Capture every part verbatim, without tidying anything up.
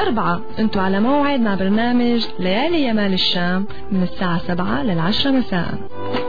الأربعة انتوا على موعد مع برنامج ليالي يمال الشام من الساعة سبعة للعشرة مساء.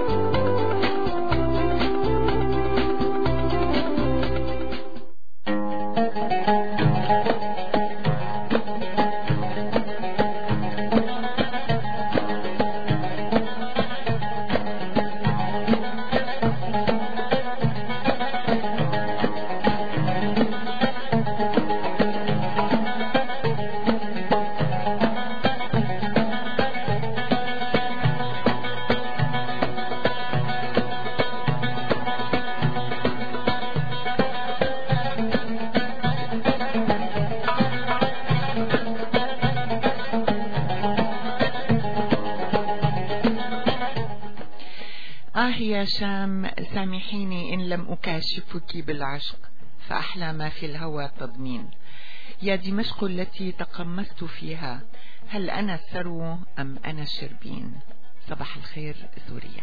آه يا شام سامحيني إن لم أكاشفك بالعشق، فأحلى ما في الهوى تضمين. يا دمشق التي تقمصت فيها، هل أنا الثرو أم أنا الشربين؟ صباح الخير سوريا.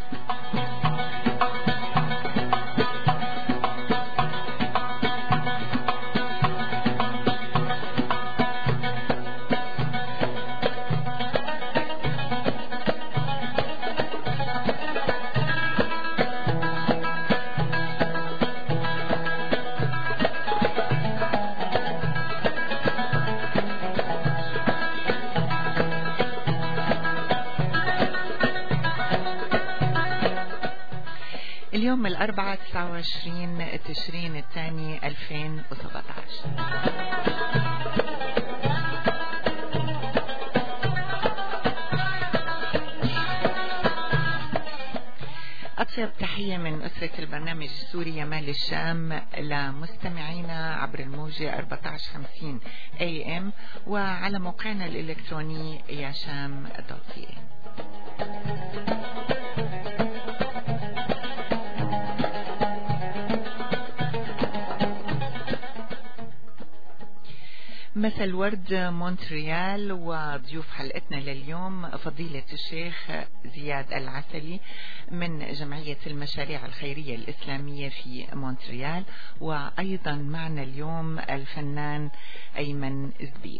اليوم الأربعة تسعة وعشرين تشرين الثاني ألفين وسبعة عشر. أطيب تحية من أسرة البرنامج السوري يمال الشام لمستمعينا عبر الموجة أربعة عشر خمسين إيه إم وعلى موقعنا الإلكتروني ياشام دوت سي إيه. مساء الورد مونتريال، وضيوف حلقتنا لليوم فضيلة الشيخ زياد العسلي من جمعية المشاريع الخيرية الإسلامية في مونتريال، وأيضا معنا اليوم الفنان أيمن زبيب.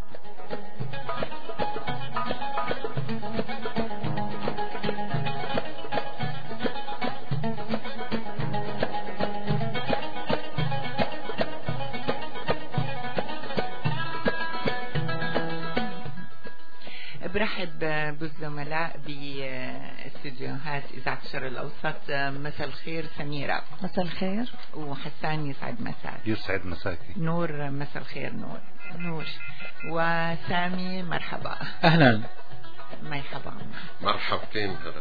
برحب بالزملاء باستديوهات إذاعة الشرق الأوسط. مساء الخير سميرة. مساء الخير. وحسان يسعد مساك. يسعد مساكي. نور مساء الخير. نور نور وسامي مرحبا. أهلا. مرحبا. مرحبتين. هلا.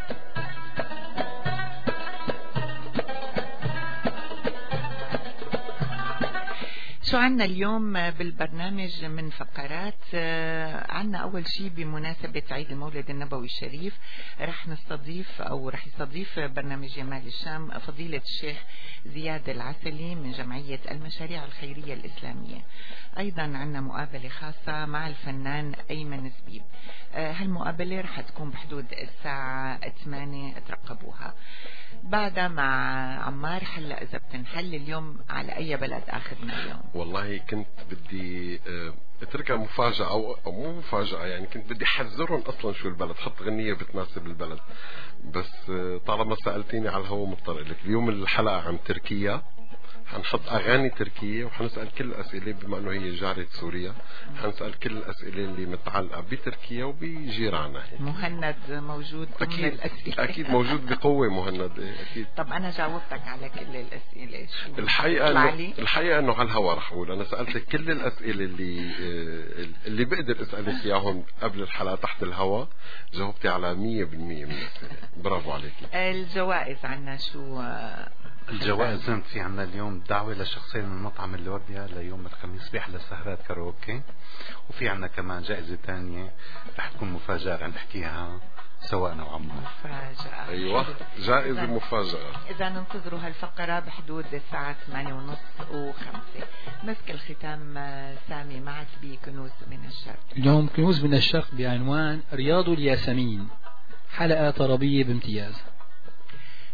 شو عنا اليوم بالبرنامج من فقرات؟ عنا أول شيء بمناسبة عيد المولد النبوي الشريف رح نستضيف أو رح يستضيف برنامج يمال الشام فضيلة الشيخ زياد العسلي من جمعية المشاريع الخيرية الإسلامية. أيضا عنا مقابلة خاصة مع الفنان أيمن زبيب. هالمقابلة رح تكون بحدود الساعة ثمانية، ترقبوها. بعدها مع عمار. هلا إذا بتنحل اليوم على أي بلد أخذنا اليوم؟ والله كنت بدي اتركها مفاجأة أو, أو مو مفاجأة، يعني كنت بدي حذرهم أصلا شو البلد، حط غنية بتناسب البلد، بس طالما سألتيني على الهواء مضطر لك. اليوم الحلقة عن تركيا، حنحط أغاني تركية وحنسأل كل الأسئلة بما أنه هي جارة سوريا، حنسأل كل الأسئلة اللي متعلقة بتركيا وبجيرانها. مهند موجود ضمن الأسئلة؟ أكيد موجود بقوة مهند أكيد. طب أنا جاوبتك على كل الأسئلة. شو الحقيقة إنه الحقيقة إنه على الهواء رح أقول أنا سألتك كل الأسئلة اللي اللي بقدر أسألك إياهم قبل الحلقة تحت الهواء، جاوبتي على مية بالمية من الأسئلة. برافو عليكي. الجوائز عنا شو؟ الجوائز في عنا اليوم دعوة لشخصين من مطعم الوردية ليوم الخميس بيحلى سهرات كاروكي، وفي عنا كمان جائزة تانية رح تكون مفاجأة رح نحكيها سوا أنا وعمار. مفاجأة. أيوة جائزة مفاجأة. إذا ننتظروا هالفقرة بحدود الساعة ثمانية ونص وخمسة. مسك الختام سامي معك بكنوز من الشرق. اليوم كنوز من الشرق بعنوان رياض الياسمين، حلقة طربية بامتياز.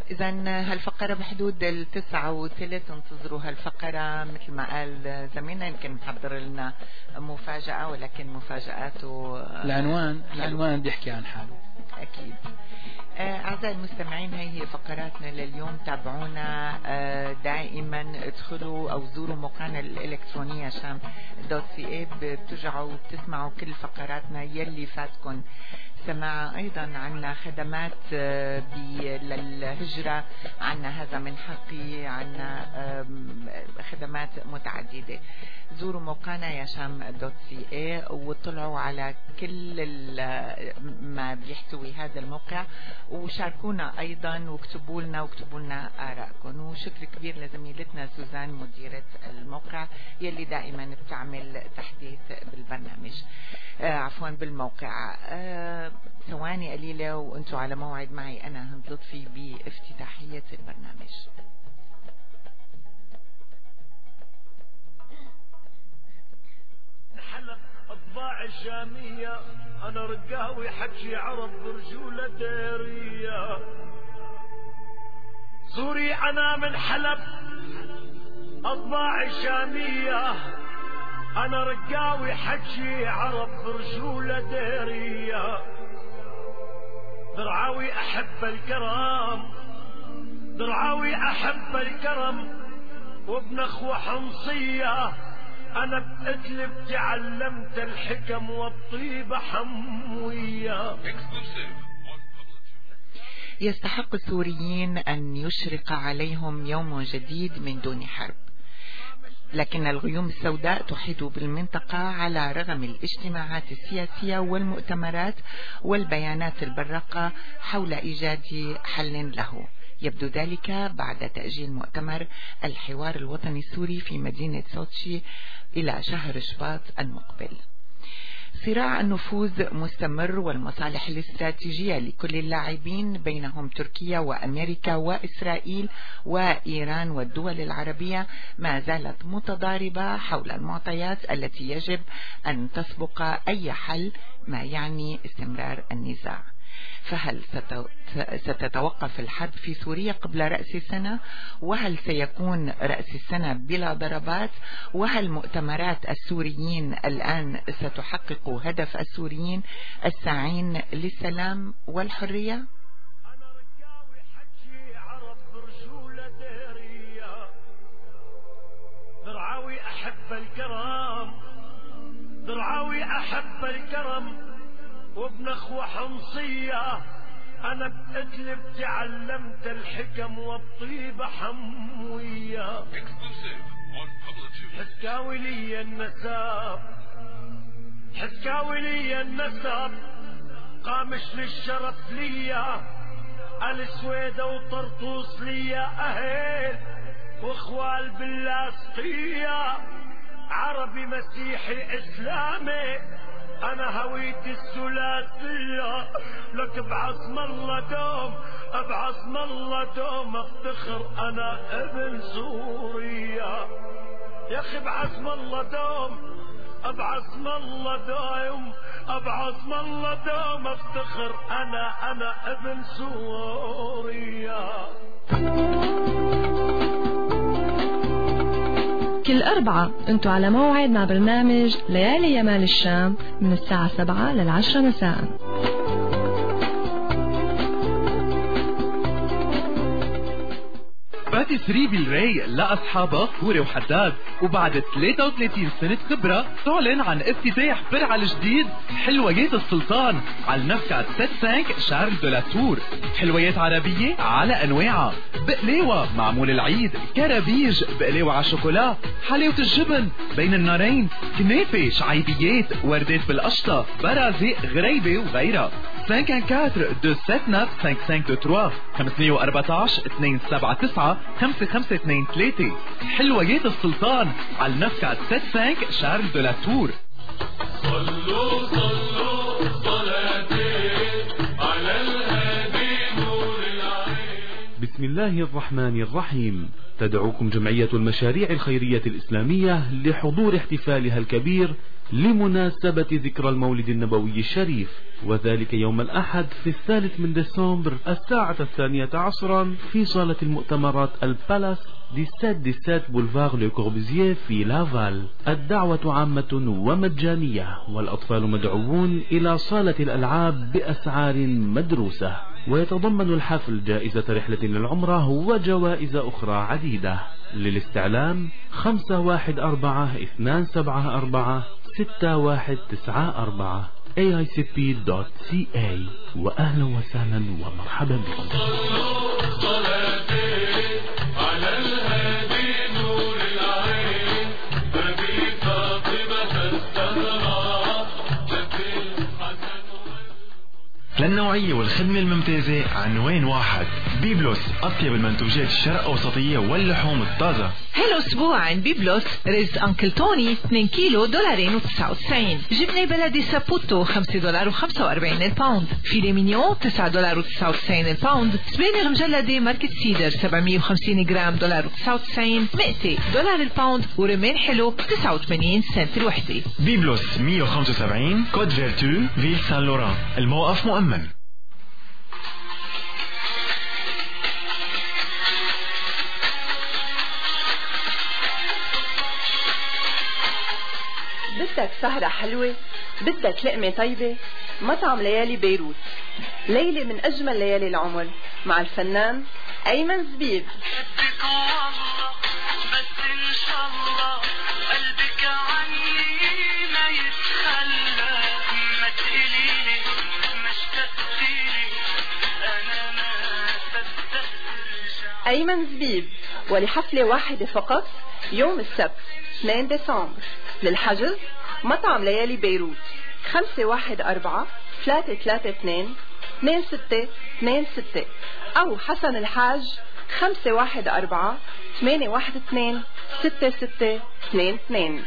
إذا هالفقرة بحدود التسعة وثلث، انتظروا هالفقرة. مثل ما قال زميلنا يمكن محضر لنا مفاجأة، ولكن مفاجآته العنوان العنوان بيحكي عن حاله أكيد. أعزائي المستمعين، هي فقراتنا لليوم. تابعونا دائما، ادخلوا أو زوروا موقعنا الإلكترونية شام دوت سي اي، بترجعوا وبتسمعوا كل فقراتنا يلي فاتكم سماع. أيضا عنا خدمات للهجرة، عنا هذا من حقي، عنا خدمات متعددة. زوروا موقعنا يا شام دوت سي اي واطلعوا على كل ما بيحتوي هذا الموقع، وشاركونا أيضا واكتبوا لنا واكتبوا لنا آرائكم. وشكر كبير لزميلتنا سوزان مديرة الموقع يلي دائما بتعمل تحديث بالبرنامج، آه عفوا بالموقع. آه ثواني قليلة وانتم على موعد معي أنا هند لطفي بافتتاحية البرنامج. حلب أطباع الشامية، أنا رقاوي حكي عرب برجولة ديرية. سوري أنا من حلب أطباع الشامية، أنا رقاوي حكي عرب برجولة ديرية. درعاوي أحب الكرم، درعاوي أحب الكرم، وابن أخوة حمصية. أنا بأدلب تعلمت الحكم والطيبة حموية. يستحق السوريين أن يشرق عليهم يوم جديد من دون حرب، لكن الغيوم السوداء تحيط بالمنطقة على رغم الاجتماعات السياسية والمؤتمرات والبيانات البراقة حول إيجاد حل له. يبدو ذلك بعد تأجيل مؤتمر الحوار الوطني السوري في مدينة سوتشي إلى شهر شباط المقبل. صراع النفوذ مستمر، والمصالح الاستراتيجية لكل اللاعبين بينهم تركيا وأمريكا وإسرائيل وإيران والدول العربية ما زالت متضاربة حول المعطيات التي يجب أن تسبق أي حل، ما يعني استمرار النزاع. فهل ستتوقف الحرب في سوريا قبل رأس السنة؟ وهل سيكون رأس السنة بلا ضربات؟ وهل مؤتمرات السوريين الآن ستحقق هدف السوريين الساعين للسلام والحرية؟ أنا رقاوي حكي عرب برجولة ديرية. درعاوي أحب الكرم، درعاوي أحب الكرم، وابن أخوة حمصية. أنا بأدلب تعلمت الحكم والطيبة حموية. حسكاوي لي النساب، حسكاوي لي النساب، قامش للشرف ليا. السويدة وطرطوس ليا أهل، واخوال باللاصقية. عربي مسيحي إسلامي، أنا هويتي الثلاثية. لك بعصم الله دوم، بعصم الله دوم افتخر أنا ابن سوريا. يا أخي بعصم الله دوم، بعصم الله دوم، بعصم الله دوم افتخر أنا أنا ابن سوريا. كل أربعة أنتوا على موعد مع برنامج ليالي يمال الشام من الساعة سبعة للعشرة مساء. باتيسري بالراي لأصحابها كوري وحداد، وبعد ثلاثة وثلاثين سنة خبرة تعلن عن افتتاح فرع الجديد حلويات السلطان على النفكة خمسة خمسة شارل دو لا تور. حلويات عربية على أنواعها، بقلاوة معمول العيد، كرابيج، بقلاوة على شوكولا، حلاوة الجبن بين النارين، كنافة، شعيبيات، وردات بالقشطة، برازق، غريبة وغيرها. خمسة أربعة اثنين سبعة تسعة خمسة خمسة اثنين ثلاثة خمسمية وأربعتاشر اثنين سبعة تسعة خمسة خمسة اثنين ثلاثة. حلويات السلطان على النفكة خمسة خمسة شارل دو لا تور. صلوا صلوا صلاتين على الهادي نور العين. بسم الله الرحمن الرحيم. تدعوكم جمعية المشاريع الخيرية الإسلامية لحضور احتفالها الكبير لمناسبة ذكرى المولد النبوي الشريف، وذلك يوم الأحد في الثالث من ديسمبر الساعة الثانية عصرا في صالة المؤتمرات البالاس دي سات دي سات بولفار لو كوربوزييه في لافال. الدعوة عامة ومجانية، والأطفال مدعوون إلى صالة الألعاب بأسعار مدروسة، ويتضمن الحفل جائزة رحلة للعمرة وجوائز أخرى عديدة. للاستعلام خمسة واحد أربعة اثنان سبعة أربعة ستة واحد تسعة أربعة إيه آي سي بي دوت سي إيه. وأهلا وسهلا ومرحبا بكم. للنوعية والخدمة الممتازة عنوان واحد. بيبلوس، أطيب المنتوجات الشرق أوسطية واللحوم الطازة. هلو أسبوع عند بيبلوس. رز أنكل توني اثنين كيلو دولارين وتسعة وتسعين. جبنة بلدي سابوتو خمسة دولار وخمسة وأربعين الباوند. فيلي مينيون تسعة دولار وتسعة وتسعين الباوند. سبانخ مجلدة ماركة سيدر سبعمية وخمسين جرام دولار وتسعة وتسعين. مئتي دولار الباوند. ورمان حلو تسعة وثمانين سنت الوحدة. بيبلوس مية وخمسة وسبعين كود فيرتو فيل سان لوران. الموقف مؤمن. بدك سهرة حلوة، بدك لقمة طيبة، مطعم ليالي بيروت. ليلة من أجمل ليالي العمر مع الفنان أيمن زبيب. بدك والله بس إن شاء الله قلبك عني ما يتخلى، ما تقليلي ما اشتقتيلي أنا ما صدقت رجع. أيمن زبيب، ولحفلة واحدة فقط يوم السبت اثنين ديسمبر. للحجز مطعم ليالي بيروت خمسة واحد أربعة ثلاثة ثلاثة اثنين اثنين ستة اثنين ستة، أو حسن الحاج خمسة واحد أربعة ثمانية واحد اثنين ستة ستة اثنين اثنين.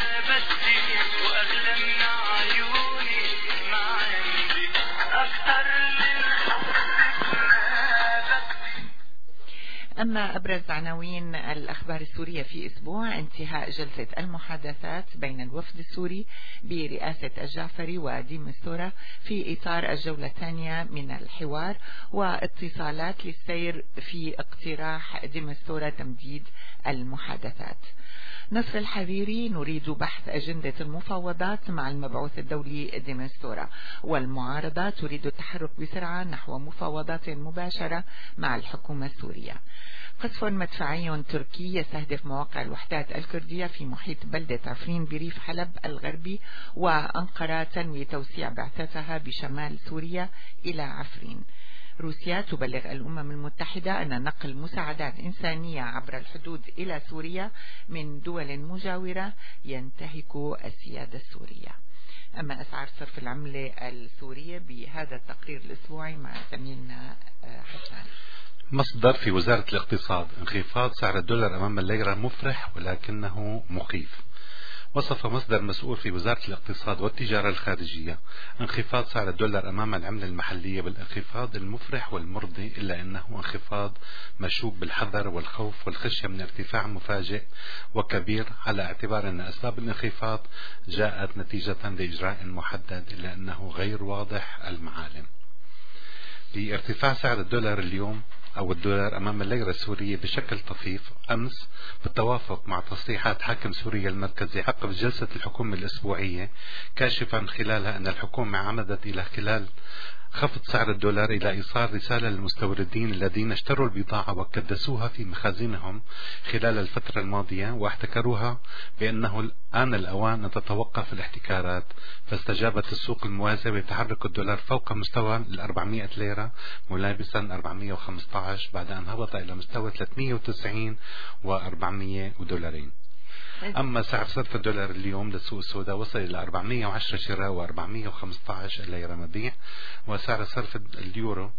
أما أبرز عناوين الأخبار السورية في أسبوع: انتهاء جلسة المحادثات بين الوفد السوري برئاسة الجعفري وديم السورة في إطار الجولة الثانية من الحوار، واتصالات للسير في اقتراح ديم السورة تمديد المحادثات. نصر الحريري: نريد بحث أجندة المفاوضات مع المبعوث الدولي ديمستورا، والمعارضة تريد التحرك بسرعة نحو مفاوضات مباشرة مع الحكومة السورية. قصف مدفعي تركي يستهدف مواقع الوحدات الكردية في محيط بلدة عفرين بريف حلب الغربي، وأنقرة تنوي توسيع بعثتها بشمال سوريا إلى عفرين. روسيا تبلغ الأمم المتحدة أن نقل مساعدات إنسانية عبر الحدود إلى سوريا من دول مجاورة ينتهك السيادة السورية. أما أسعار صرف العملة السورية بهذا التقرير الأسبوعي مع زميلنا حسان. مصدر في وزارة الاقتصاد: انخفاض سعر الدولار أمام الليرة مفرح ولكنه مخيف. وصف مصدر مسؤول في وزارة الاقتصاد والتجارة الخارجية انخفاض سعر الدولار أمام العملة المحلية بالانخفاض المفرح والمرضي، إلا أنه انخفاض مشوب بالحذر والخوف والخشية من ارتفاع مفاجئ وكبير، على اعتبار أن أسباب الانخفاض جاءت نتيجة لإجراء محدد، إلا أنه غير واضح المعالم. بارتفاع سعر الدولار اليوم أو الدولار أمام الليرة السورية بشكل طفيف أمس، بالتوافق مع تصريحات حاكم سوريا المركزي عقب جلسة الحكومة الأسبوعية، كاشفا خلالها أن الحكومة عمدت إلى خلال خفض سعر الدولار إلى إيصال رسالة للمستوردين الذين اشتروا البضاعة وكدسوها في مخازنهم خلال الفترة الماضية واحتكروها بأنه الآن الأوان أن تتوقف الاحتكارات. فاستجابت السوق الموازية بتحرك الدولار فوق مستوى الأربعمائة ليرة ملابسا أربعمائة وخمسة عشر بعد أن هبط إلى مستوى ثلاثمائة وتسعين وأربعمائة دولارين. أما سعر صرف الدولار اليوم للسوق السوداء وصل إلى أربعمائة وعشرة شراء وأربعمائة وخمسة عشر ليرة مبيع، وسعر صرف اليورو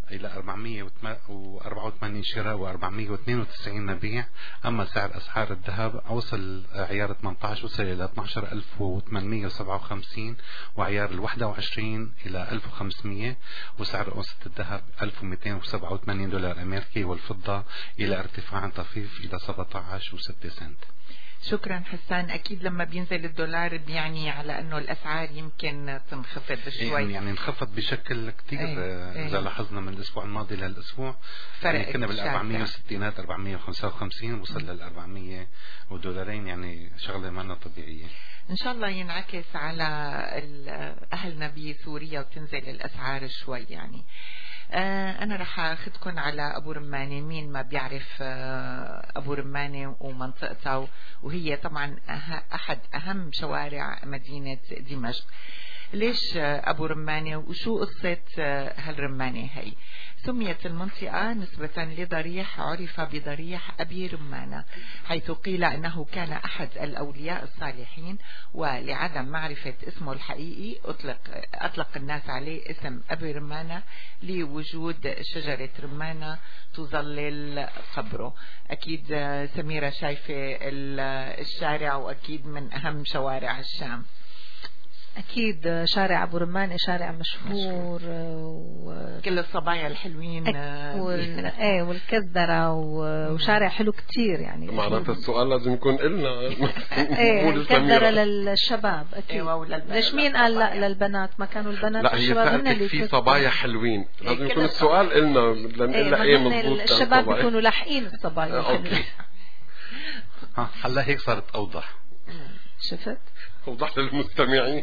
إلى أربعمية وأربعة وثمانين شراء وأربعمية واثنين وتسعين مبيع. أما سعر أسعار الذهب وصل عيار ثمانية عشر وصل إلى اثني عشر ألف وثمانمية وسبعة وخمسين، وعيار الواحد وعشرين إلى ألف وخمسمية، وسعر أونصة الذهب ألف ومئتين وسبعة وثمانين دولار أمريكي، والفضة إلى ارتفاع طفيف إلى سبعة عشر وستة سنت. شكرا حسان. أكيد لما بينزل الدولار بيعني على أنه الأسعار يمكن تنخفض شوي. يعني, يعني انخفض بشكل كتير. ايه إذا ايه لاحظنا من الأسبوع الماضي للأسبوع يعني كنا بالأربعمية وستينات أربعمية وخمسة وخمسين، وصل للأربعمية ودولارين، يعني شغلة ما طبيعية. إن شاء الله ينعكس على أهلنا بسوريا وتنزل الأسعار شوي. يعني أنا رح أخذكم على أبو رمانة. مين ما بيعرف أبو رمانة ومنطقته، وهي طبعا أحد أهم شوارع مدينة دمشق. ليش أبو رمانة وشو قصة هالرمانة هي؟ سميت المنطقة نسبة لضريح عرف بضريح أبي رمانة، حيث قيل أنه كان أحد الأولياء الصالحين، ولعدم معرفة اسمه الحقيقي أطلق, أطلق الناس عليه اسم أبي رمانة لوجود شجرة رمانة تظلل قبره. أكيد سميرة شايفة الشارع، وأكيد من أهم شوارع الشام. أكيد شارع أبو رمانة شارع مشهور، و... كل الصبايا الحلوين وال... ايه والكزدرة و... وشارع حلو كتير. يعني معناتها السؤال لازم يكون إلنا ايه الكزدرة للشباب أكيد. ايوه ليش مين قال لا للبنات؟ ما كانوا البنات لا، هي سألتك في صبايا حلوين، لازم يكون السؤال إلنا لنقلنا ايه مضبوط. الشباب بيكونوا لاحقين الصبايا. اوكي هلا هيك صارت أوضح. شفت؟ وضحت للمستمعين.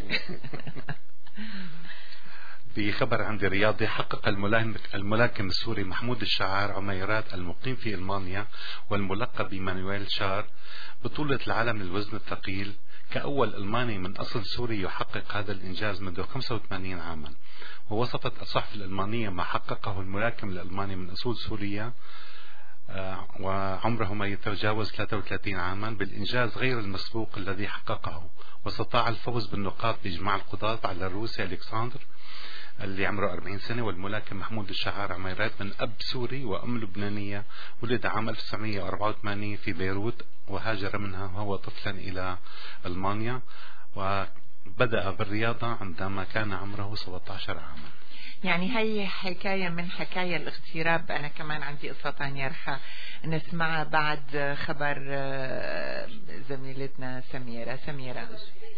بخبر عندي رياضي، حقق الملاكم السوري محمود الشعار عميرات المقيم في ألمانيا والملقب بمانويل شار بطولة العالم للوزن الثقيل كأول ألماني من أصل سوري يحقق هذا الإنجاز منذ خمسة وثمانين عاما. ووصفت الصحف الألمانية ما حققه الملاكم الألماني من أصول سورية وعمره ما يتجاوز ثلاثة وثلاثين عاما بالإنجاز غير المسبوق الذي حققه، واستطاع الفوز بالنقاط بإجماع القضاة على الروسي ألكسندر اللي عمره أربعين سنة. والملاكم محمود الشعار عميرات من أب سوري وأم لبنانية، ولد عام ألف وتسعمية وأربعة وثمانين في بيروت، وهاجر منها وهو طفلا إلى ألمانيا، وبدأ بالرياضة عندما كان عمره سبعة عشر عاما. يعني هي حكاية من حكاية الاغتراب. أنا كمان عندي قصة تانية رح نسمعها بعد خبر زميلتنا سميرة. سميرة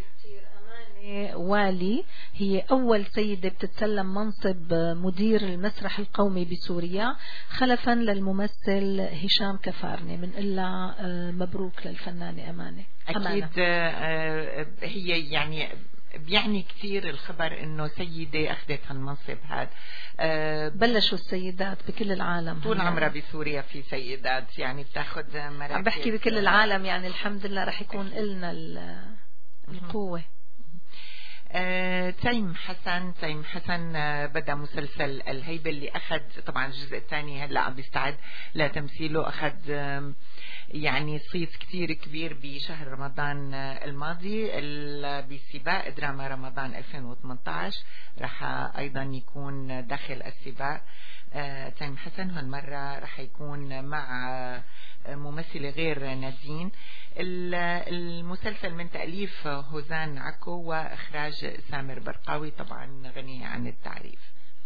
والي هي أول سيدة بتتسلم منصب مدير المسرح القومي بسوريا خلفا للممثل هشام كفارني. من إلا مبروك للفنانة أمانة. أكيد هي يعني بيعني كثير الخبر انه سيدة اخذت هالمنصب هذا. أه بلشوا السيدات بكل العالم طول عمرها بسوريا في سيدات يعني بتاخذ مراكز. عم بحكي بكل العالم، يعني الحمد لله رح يكون إلنا القوة. أه تيم حسن تيم حسن أه بدأ مسلسل الهيبة اللي أخذ طبعا الجزء الثاني هلا عم بيستعد لتمثيله. أخذ أه يعني صيت كتير كبير بشهر رمضان الماضي بسباق دراما رمضان ألفين وثمانية عشر. رح أيضا يكون داخل السباق أه تيم حسن. هالمرة رح يكون مع ممثلة غير نادين. المسلسل من تأليف هوزان عكو وإخراج سامر برقاوي، طبعا غنية عن التعريف.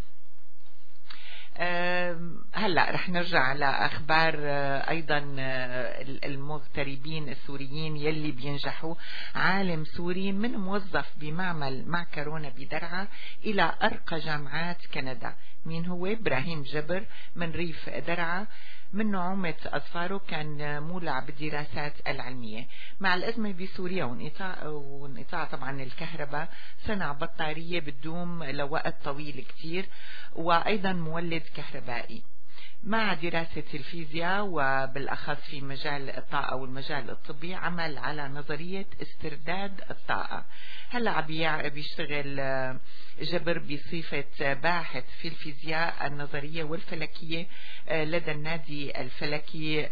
هلأ رح نرجع على أخبار أيضا المغتربين السوريين يلي بينجحوا. عالم سوري من موظف بمعمل معكرونة بدرعا إلى أرقى جامعات كندا. مين هو؟ إبراهيم جبر من ريف درعا. من نعومة أظفاره كان مولع بالدراسات العلمية. مع الأزمة بسوريا وانقطاع, وانقطاع طبعا الكهرباء صنع بطارية بتدوم لوقت طويل كتير، وأيضا مولد كهربائي. مع دراسة الفيزياء وبالأخص في مجال الطاقة والمجال الطبي عمل على نظرية استرداد الطاقة. هلا عم بيشتغل جبر بصفة باحث في الفيزياء النظرية والفلكية لدى النادي الفلكي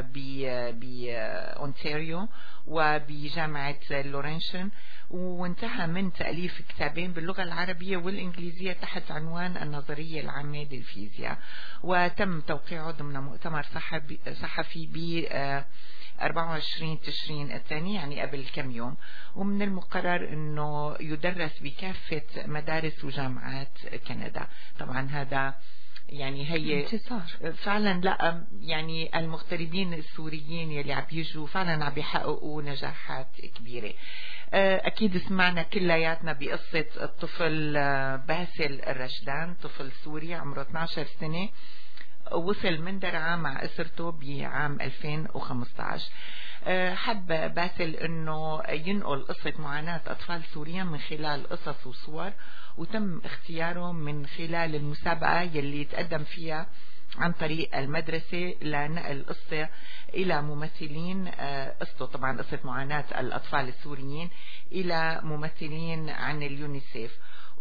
بأونتاريو وبجامعة لورنشن، وانتهى من تأليف كتابين باللغة العربية والإنجليزية تحت عنوان النظرية العامة للفيزياء، وتم توقيعه ضمن مؤتمر صحفي ب أربعة وعشرين تشرين الثاني يعني قبل كم يوم. ومن المقرر أنه يدرس بكافة مدارس وجامعات كندا. طبعا هذا يعني هي انتصار فعلا. لا يعني المغتربين السوريين يلي عم يجوا فعلا عم بيحققوا نجاحات كبيرة. أكيد سمعنا كلياتنا بقصة الطفل باسل الرشدان، طفل سوري عمره اثناشر سنة، وصل من درعا مع أسرته بعام ألفين وخمسة عشر. حب باسل أنه ينقل قصة معاناة أطفال سوريا من خلال قصص وصور، وتم اختياره من خلال المسابقة يلي تقدم فيها عن طريق المدرسة لنقل قصة إلى ممثلين، قصته طبعا قصة معاناة الأطفال السوريين، إلى ممثلين عن اليونيسيف.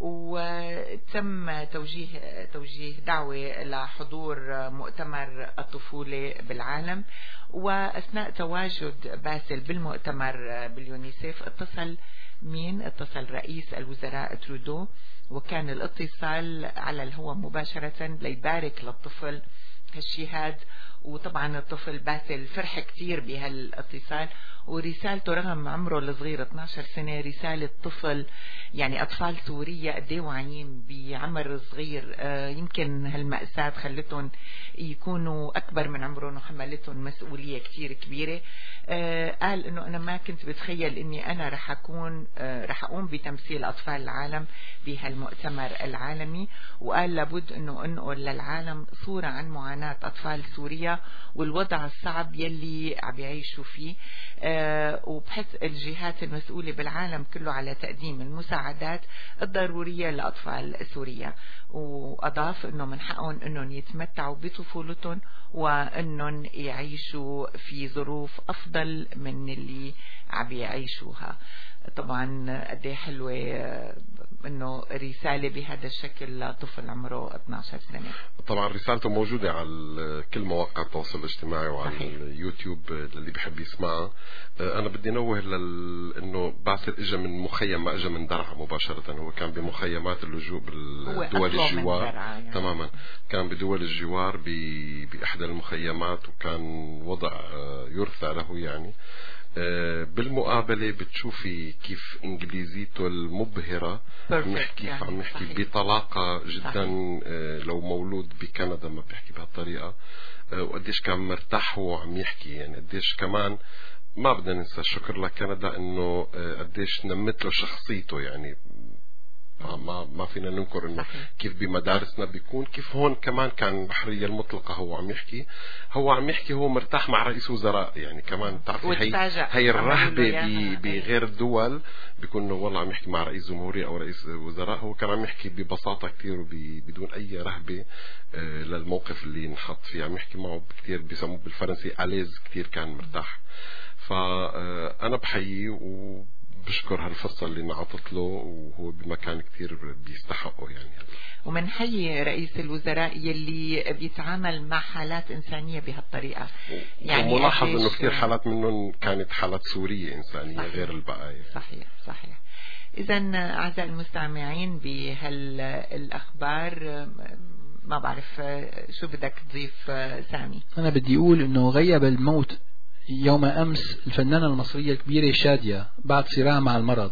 وتم توجيه توجيه دعوة لحضور مؤتمر الطفولة بالعالم. وأثناء تواجد باسل بالمؤتمر باليونيسيف اتصل مين؟ اتصل رئيس الوزراء ترودو، وكان الاتصال على الهواء مباشرة ليبارك للطفل هالشهاد. وطبعا الطفل باسل فرح كتير بهالاتصال، ورسالته رغم عمره الصغير اثناشر سنة رسالة طفل. يعني أطفال سوريا قد ايه واعيين بعمر صغير. آه يمكن هالمأساة خلتهم يكونوا أكبر من عمرهم وحملتهم مسؤولية كتير كبيرة. آه قال إنه أنا ما كنت بتخيل إني أنا رح أكون آه رح أقوم بتمثيل أطفال العالم بهالمؤتمر العالمي، وقال لابد إنه أنقل للعالم صورة عن معاناة أطفال سوريا والوضع الصعب يلي عم يعيشوا فيه. آه وبحث الجهات المسؤولة بالعالم كله على تقديم المساعدات الضرورية لأطفال سوريا. وأضاف أنه من حقهم أنهم يتمتعوا بطفولتهم وأنهم يعيشوا في ظروف أفضل من اللي عم يعيشوها. طبعا قد ايه حلوة انه رسالة بهذا الشكل لطفل عمره اثناشر سنة. طبعا رسالته موجودة على كل مواقع التواصل الاجتماعي وعلى صحيح. اليوتيوب اللي بيحب يسمعها. انا بدي نوه لل... انه باسل اجى من مخيم، ما اجى من درعا مباشرة. هو كان بمخيمات اللجوء بالدول الجوار يعني. تماما كان بدول الجوار ب... باحدى المخيمات، وكان وضع يرثى له يعني. بالمقابلة بتشوفي كيف إنجليزيته المبهرة، عم يحكي يعني عم يحكي بطلاقة جدا. صحيح. لو مولود بكندا ما بيحكي بهالطريقة. وقديش كان مرتاح هو عم يحكي، يعني قديش كمان ما بدنا ننسى الشكر لكندا انه قديش نمت له شخصيته. يعني ما ما فينا ننكر انه كيف بمدارسنا بيكون، كيف هون كمان كان الحرية المطلقة. هو عم يحكي هو عم يحكي هو مرتاح مع رئيس وزراء يعني كمان. بتعرفي هي هي الرهبة بغير الدول بيكون انه والله عم يحكي مع رئيس جمهورية او رئيس وزراء. هو كان عم يحكي ببساطة كتير وبدون اي رهبة للموقف اللي نحط فيه. عم يحكي معه كتير بيسموه بالفرنسي أليز، كتير كان مرتاح. فانا بحييه و بشكر هالفرصة اللي انعطت له، وهو بمكان كتير بيستحقه يعني. ومن حي رئيس الوزراء يلي بيتعامل مع حالات إنسانية بهالطريقة. يعني وملاحظ انه كتير حالات منهم كانت حالات سورية إنسانية. صحيح. غير البقايا. صحيح صحيح. إذا أعزائي المستمعين بهالأخبار ما بعرف شو بدك تضيف سامي. أنا بدي أقول إنه غيب الموت يوم أمس الفنانة المصرية الكبيرة شادية بعد صراع مع المرض.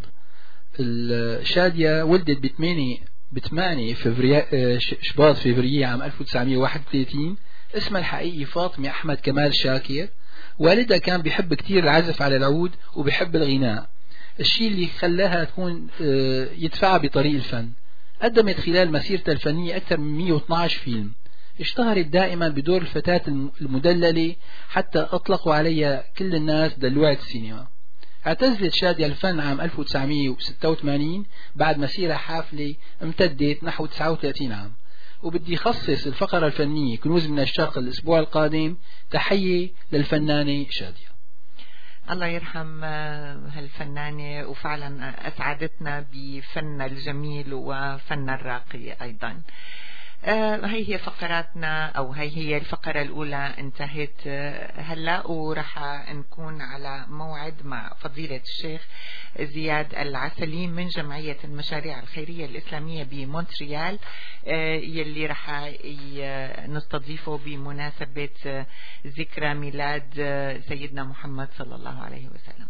شادية ولدت بثمانية بثمانية فبراير شباط فبراير عام ألف وتسعمائة وواحد وثلاثين. اسمها الحقيقي فاطمة أحمد كمال شاكر. والدها كان بيحب كتير العزف على العود وبيحب الغناء، الشيء اللي خلاها تكون يدفعها بطريق الفن. قدمت خلال مسيرتها الفنية أكثر من مئة واثني عشر فيلم. اشتهرت دائما بدور الفتاة المدللة حتى أطلقوا عليها كل الناس دلوعة السينما. اعتزلت شادية الفن عام ألف وتسعمائة وستة وثمانين بعد مسيرة حافلة امتدت نحو تسعة وثلاثين عام، وبدي خصص الفقرة الفنية كنوز من الشرق الأسبوع القادم تحية للفنانة شادية. الله يرحم هالفنانة، وفعلا أسعدتنا بفن الجميل وفن الراقي أيضا. آه هي هي فقراتنا، أو هي هي الفقرة الأولى انتهت آه هلأ، ورح نكون على موعد مع فضيلة الشيخ زياد العسلي من جمعية المشاريع الخيرية الإسلامية بمونتريال، آه يلي رح نستضيفه بمناسبة آه ذكرى ميلاد آه سيدنا محمد صلى الله عليه وسلم.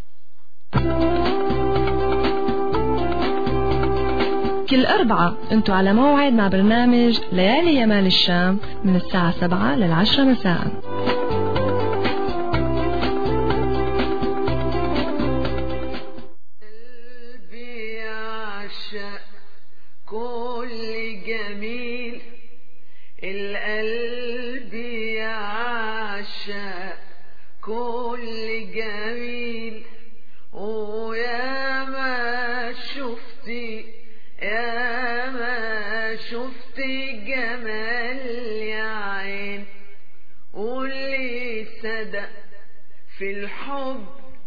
كل أربعة أنتوا على موعد مع برنامج ليالي يمال الشام من الساعة سبعة للعشرة مساء. قلبي يعشق كل جميل، القلب يعشق كل جميل، ويا ما شفتي يا ما شفت جمال يا عين، واللي صدق في الحب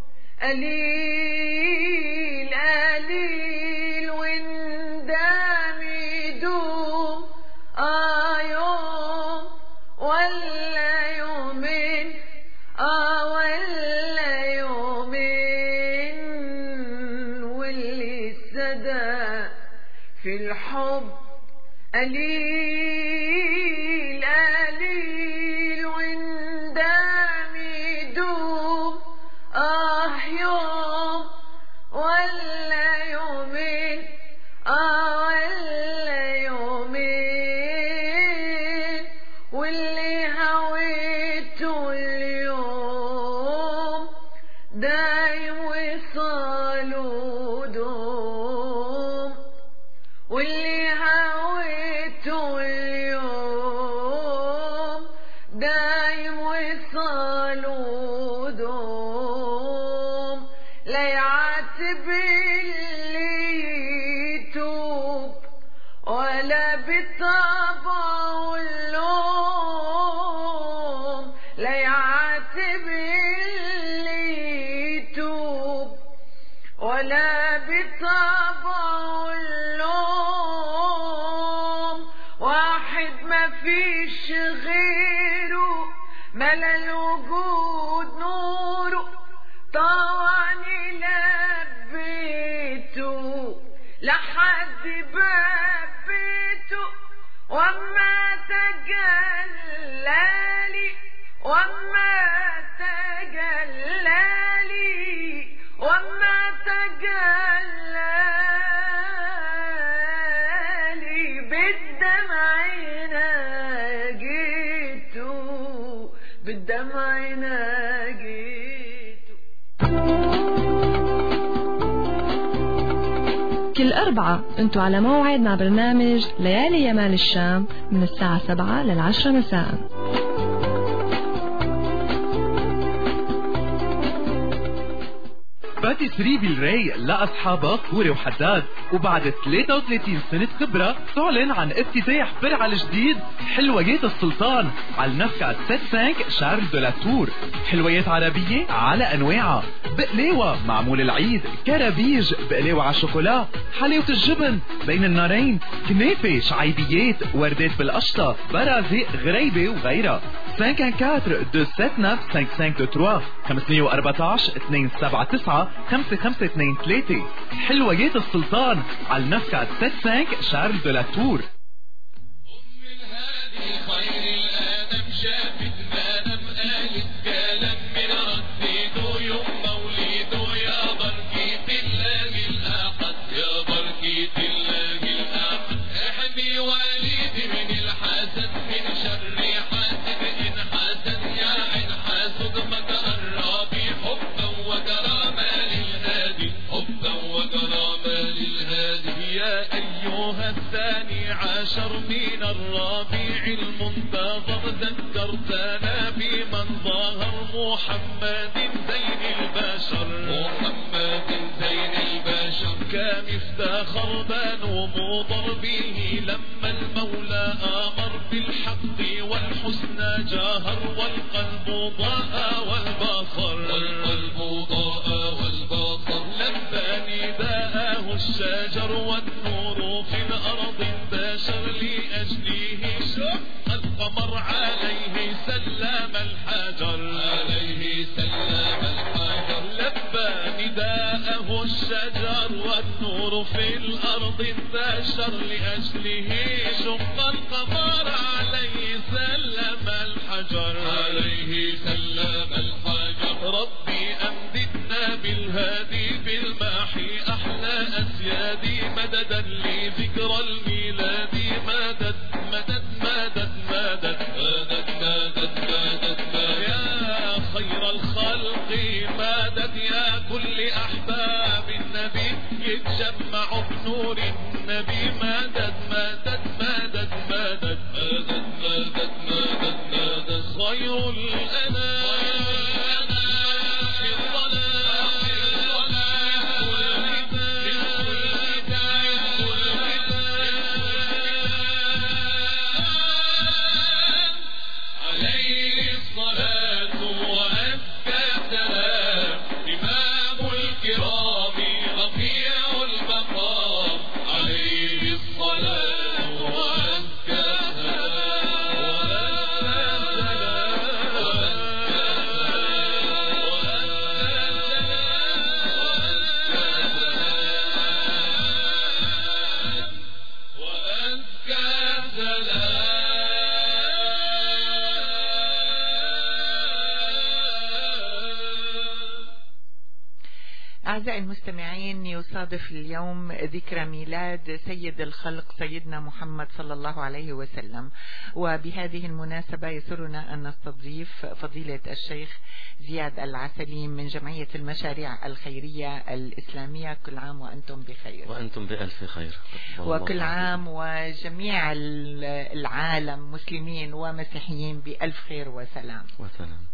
قليل قليل، وندم يدوم آه يوم ولا يومين، آه ولا يومين، واللي صدق في الحب قليل قليل، وندم يدوم آه يوم ولا يومين، آه ولا يومين، واللي هويته اليوم دايم وصاله دوم، واللي هويته اليوم دايم وصاله دوم، لا يعاتب اللي يتوب ولا بطبعه اللوم، لا يعاتب اللي يتوب ولا بطبعه اللوم، واحد ما فيش غيره ملا الوجود نوره، طوعني لبيته لحد باب بيته، وما تجلالي وما تجلالي وما تجلالي، بالدمع ناجيته بالدمع ناجيته. كل أربعة أنتوا على موعد مع برنامج ليالي يمال الشام من الساعة سبعة للعشرة مساء. باتيسري بالراي لأصحابها كوري وحداد، وبعد ثلاثة وثلاثين سنة خبرة تعلن عن افتتاح فرع الجديد حلويات السلطان على النفقة سبعة خمسة شارل دو لا تور. حلويات عربية على أنواعها، بقلاوة معمول العيد، كرابيج، بقلاوة على الشوكولا، حلاوة الجبن بين النارين، كنافة، شعيبيات، وردات بالقشطة، برازق، غريبة وغيرها. خمسة أربعة اثنين سبعة تسعة خمسة خمسة اثنين ثلاثة خمسة أربعة عشر اثنين سبعة تسعة خمسة خمسة اثنين ثلاثة. حلويات السلطان على النفقة سبعة خمسة شارل دو لا تور. أم الهادي خير الآدم شافت مادم قالت كلام من رديده يوم مولده، يا بركة الله الأحد يا بركة الله الأحد، احمي والدي من الحسد من شر حاسد إن حسد، يا عين حاسد ما تقربي حبا وكرامة للهادي حبا وكرامة للهادي. يا أيها الثاني عشر من الربيع المنتظر ذكرتنا بمن ظهر محمد زين البشر محمد زين البشر، كم افتخر بنو مضر به لما المولى أمر جاهر والقلب ضاء والبصر والقلب ضاء والبصر لبى نداءه الشجر والنور في الأرض انتشر لأجله شق القمر عليه سلم الحجر عليه سلم الحجر لبى نداءه الشجر والنور في الأرض انتشر لأجله شق القمر عليه سلم الحجر عليه سلم الحجر ربي أمددنا بالهادي بالماحي أحلى أسيادي مددا لذكرى الميلاد مدد مدد مدد مدد مدد مدد مدد يا خير الخلق مدد يا كل أحباب النبي يتجمعوا بنور النبي مدد مدد مدد مدد مدد مدد مدد مدد خير الأنام في الظلام عليه الصلاة وأزكى سلام إمام الكرام رفيع المقام عليه الصلاة وأزكى أعزائي المستمعين، يصادف اليوم ذكرى ميلاد سيد الخلق سيدنا محمد صلى الله عليه وسلم، وبهذه المناسبة يسرنا أن نستضيف فضيلة الشيخ زياد العسلي من جمعية المشاريع الخيرية الإسلامية. كل عام وأنتم بخير. وأنتم بألف خير. وكل عام وجميع العالم مسلمين ومسيحيين بألف خير وسلام وسلام.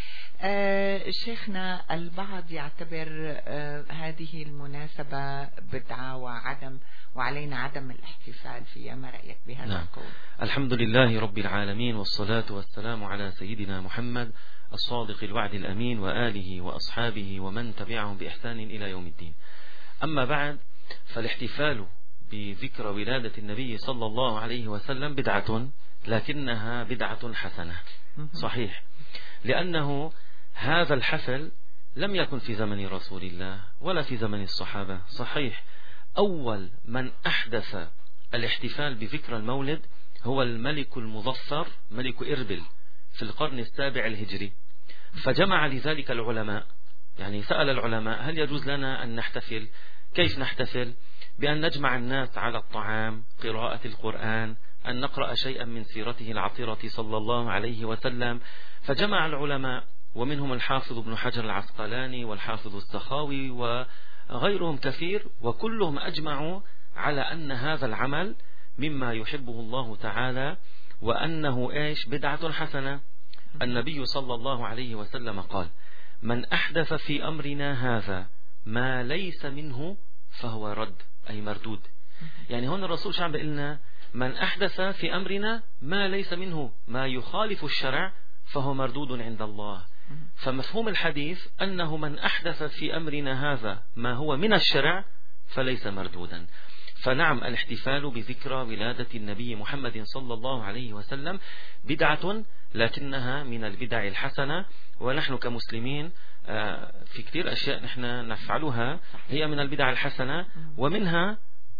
آه شيخنا، البعض يعتبر آه هذه المناسبة بدعة وعدم وعلينا عدم الاحتفال فيها، ما رأيك بهذا نعم. القول؟ الحمد لله رب العالمين، والصلاة والسلام على سيدنا محمد الصادق الوعد الأمين وآله وأصحابه ومن تبعهم بإحسان إلى يوم الدين. أما بعد، فالاحتفال بذكرى ولادة النبي صلى الله عليه وسلم بدعة، لكنها بدعة حسنة. صحيح، لأنه هذا الحفل لم يكن في زمن رسول الله ولا في زمن الصحابة. صحيح، أول من أحدث الاحتفال بذكرى المولد هو الملك المظفر ملك إربل في القرن السابع الهجري، فجمع لذلك العلماء. يعني سأل العلماء: هل يجوز لنا أن نحتفل؟ كيف نحتفل؟ بأن نجمع الناس على الطعام، قراءة القرآن، أن نقرأ شيئا من سيرته العطرة صلى الله عليه وسلم. فجمع العلماء، ومنهم الحافظ ابن حجر العسقلاني والحافظ السخاوي وغيرهم كثير، وكلهم أجمعوا على أن هذا العمل مما يحبه الله تعالى، وأنه إيش بدعة حسنة. النبي صلى الله عليه وسلم قال: من أحدث في أمرنا هذا ما ليس منه فهو رد، أي مردود. يعني هون الرسول شو عم بيقول لنا؟ من أحدث في أمرنا ما ليس منه، ما يخالف الشرع، فهو مردود عند الله. فمفهوم الحديث أنه من أحدث في أمرنا هذا ما هو من الشرع فليس مردودا. فنعم، الاحتفال بذكرى ولادة النبي محمد صلى الله عليه وسلم بدعة، لكنها من البدع الحسنة. ونحن كمسلمين في كثير أشياء نحن نفعلها هي من البدع الحسنة، ومنها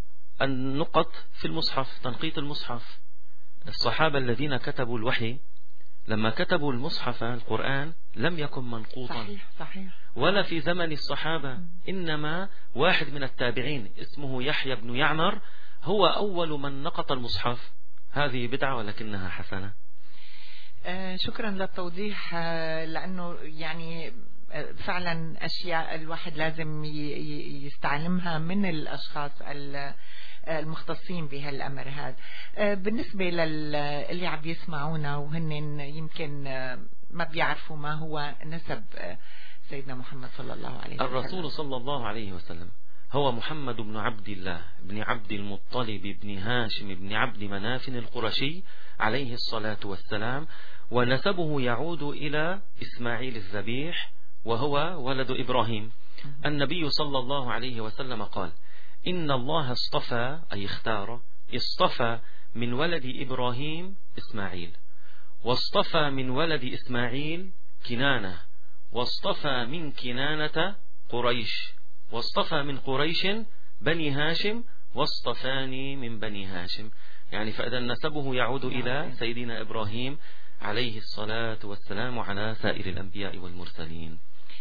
النقط في المصحف، تنقيط المصحف. الصحابة الذين كتبوا الوحي لما كتبوا المصحف القرآن لم يكن منقوطا. صحيح صحيح. ولا في زمن الصحابة، إنما واحد من التابعين اسمه يحيى بن يعمر هو أول من نقط المصحف. هذه بدعة ولكنها حسنة. آه شكرا للتوضيح، آه لأنه يعني آه فعلا أشياء الواحد لازم يستعلمها من الأشخاص المختصين بهالأمر هذا. بالنسبة للي عم يسمعونا وهن يمكن ما بيعرفوا ما هو نسب سيدنا محمد صلى الله عليه وسلم. الرسول صلى الله عليه وسلم هو محمد بن عبد الله بن عبد المطلب بن هاشم بن عبد مناف القرشي عليه الصلاة والسلام، ونسبه يعود إلى إسماعيل الذبيح وهو ولد إبراهيم. النبي صلى الله عليه وسلم قال: إن الله اصطفى، أي اختار، اصطفى من ولد إبراهيم إسماعيل، واصطفى من ولد إسماعيل كنانة، واصطفى من كنانة قريش، واصطفى من قريش بني هاشم، واصطفاني من بني هاشم. يعني فإذا نسبه يعود إلى سيدنا إبراهيم عليه الصلاة والسلام على سائر الأنبياء والمرسلين.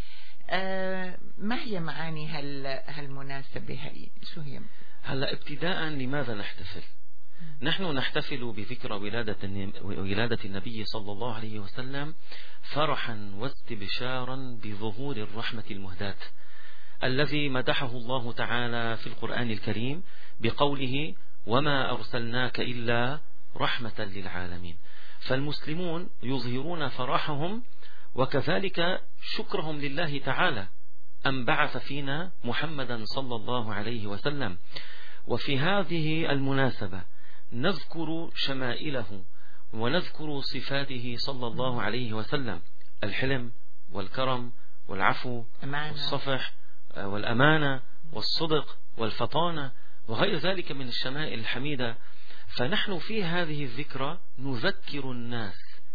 آه ما هي معاني هال هالمناسبة هي؟ شو هي؟ هلا ابتداء لماذا نحتفل؟ نحن نحتفل بذكرى ولادة ولادة النبي صلى الله عليه وسلم فرحا واستبشارا بظهور الرحمة المهداة الذي مدحه الله تعالى في القرآن الكريم بقوله: وما أرسلناك إلا رحمة للعالمين. فالمسلمون يظهرون فرحهم وكذلك شكرهم لله تعالى أن بعث فينا محمدا صلى الله عليه وسلم. وفي هذه المناسبة نذكر شمائله ونذكر صفاته صلى الله عليه وسلم: الحلم والكرم والعفو والصفح والأمانة والصدق والفطانة وغير ذلك من الشمائل الحميدة. فنحن في هذه الذكرى نذكر الناس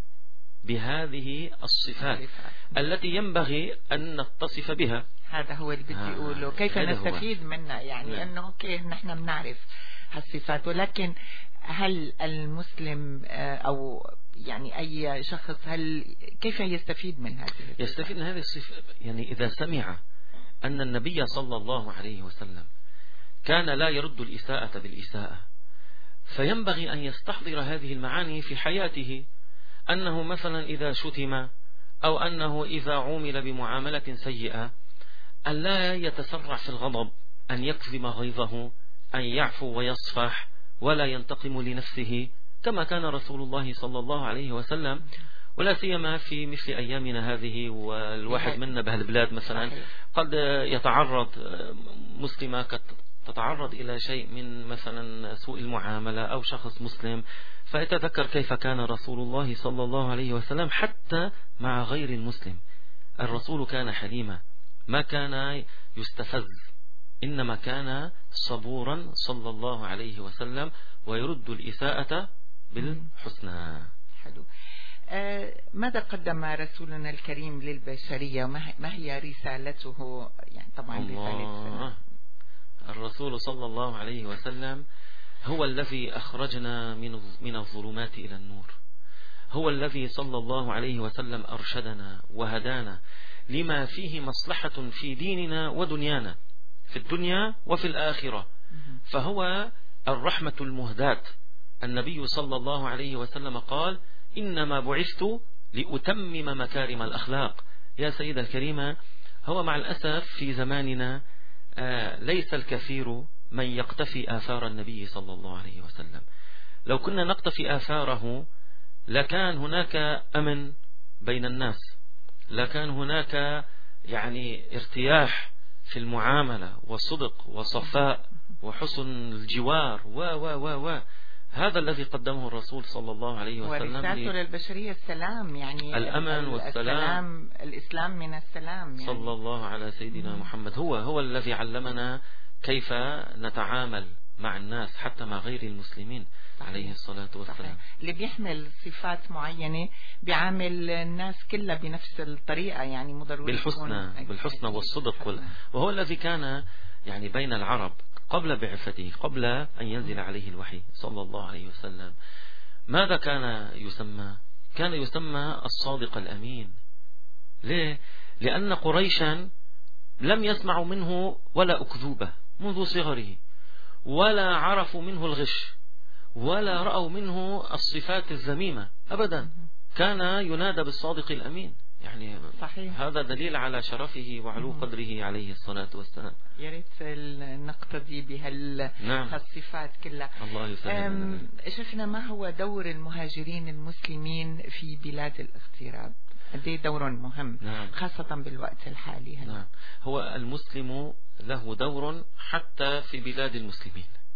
بهذه الصفات التي ينبغي أن نتصف بها. هذا هو اللي بدي أقوله، كيف نستفيد منها. يعني أنه أوكي نحن بنعرف هالصفات، ولكن هل المسلم أو يعني أي شخص هل كيف يستفيد من هذه الصفات؟ يستفيد من هذه الصفات يعني إذا سمع أن النبي صلى الله عليه وسلم كان لا يرد الإساءة بالإساءة، فينبغي أن يستحضر هذه المعاني في حياته، أنه مثلا إذا شتم أو أنه إذا عومل بمعاملة سيئة أن لا يتسرع في الغضب، أن يكظم غيظه، أن يعفو ويصفح ولا ينتقم لنفسه كما كان رسول الله صلى الله عليه وسلم. ولا سيما في مثل أيامنا هذه، والواحد منا بهالبلاد مثلا قد يتعرض مسلمة قد تتعرض إلى شيء من مثلا سوء المعاملة أو شخص مسلم، فيتذكر كيف كان رسول الله صلى الله عليه وسلم حتى مع غير المسلم. الرسول كان حليما، ما كان يستفز، إنما كان صبورا صلى الله عليه وسلم ويرد الإساءة بالحسنى. حلو. آه ماذا قدم رسولنا الكريم للبشرية وما هي رسالته؟ يعني طبعا الله. الرسول صلى الله عليه وسلم هو الذي أخرجنا من من الظلمات إلى النور، هو الذي صلى الله عليه وسلم أرشدنا وهدانا لما فيه مصلحة في ديننا ودنيانا، في الدنيا وفي الآخرة. فهو الرحمة المهداة. النبي صلى الله عليه وسلم قال: إنما بعثت لأتمم مكارم الأخلاق. يا سيدة الكريمة، هو مع الأسف في زماننا آه ليس الكثير من يقتفي آثار النبي صلى الله عليه وسلم. لو كنا نقتفي آثاره لكان هناك أمن بين الناس، لكان هناك يعني ارتياح في المعاملة وصدق وصفاء وحسن الجوار و و و و هذا الذي قدمه الرسول صلى الله عليه وسلم، ورسالته للبشرية السلام، يعني الأمن والسلام، الإسلام من السلام يعني. صلى الله على سيدنا محمد. هو هو الذي علمنا كيف نتعامل مع الناس حتى مع غير المسلمين. صحيح. عليه الصلاة والسلام. صحيح. اللي بيحمل صفات معينة بيعامل الناس كلها بنفس الطريقة، يعني مو ضروري بالحسنى بالحسنى والصدق وال... وهو الذي كان يعني بين العرب قبل بعثته، قبل أن ينزل عليه الوحي صلى الله عليه وسلم. ماذا كان يسمى؟ كان يسمى الصادق الأمين. ليه؟ لأن قريشا لم يسمعوا منه ولا أكذوبة منذ صغره، ولا عرفوا منه الغش، ولا رأوا منه الصفات الذميمة أبدا. كان ينادى بالصادق الأمين، يعني صحيح. هذا دليل على شرفه وعلو قدره عليه الصلاة والسلام. يا ريت نقتدي بهال نعم. هالصفات كلها. الله يسلمك. شفنا ما هو دور المهاجرين المسلمين في بلاد الاغتراب؟ قد دور مهم. نعم. خاصة بالوقت الحالي هنا. نعم. هو المسلم له دور حتى في بلاد المسلمين.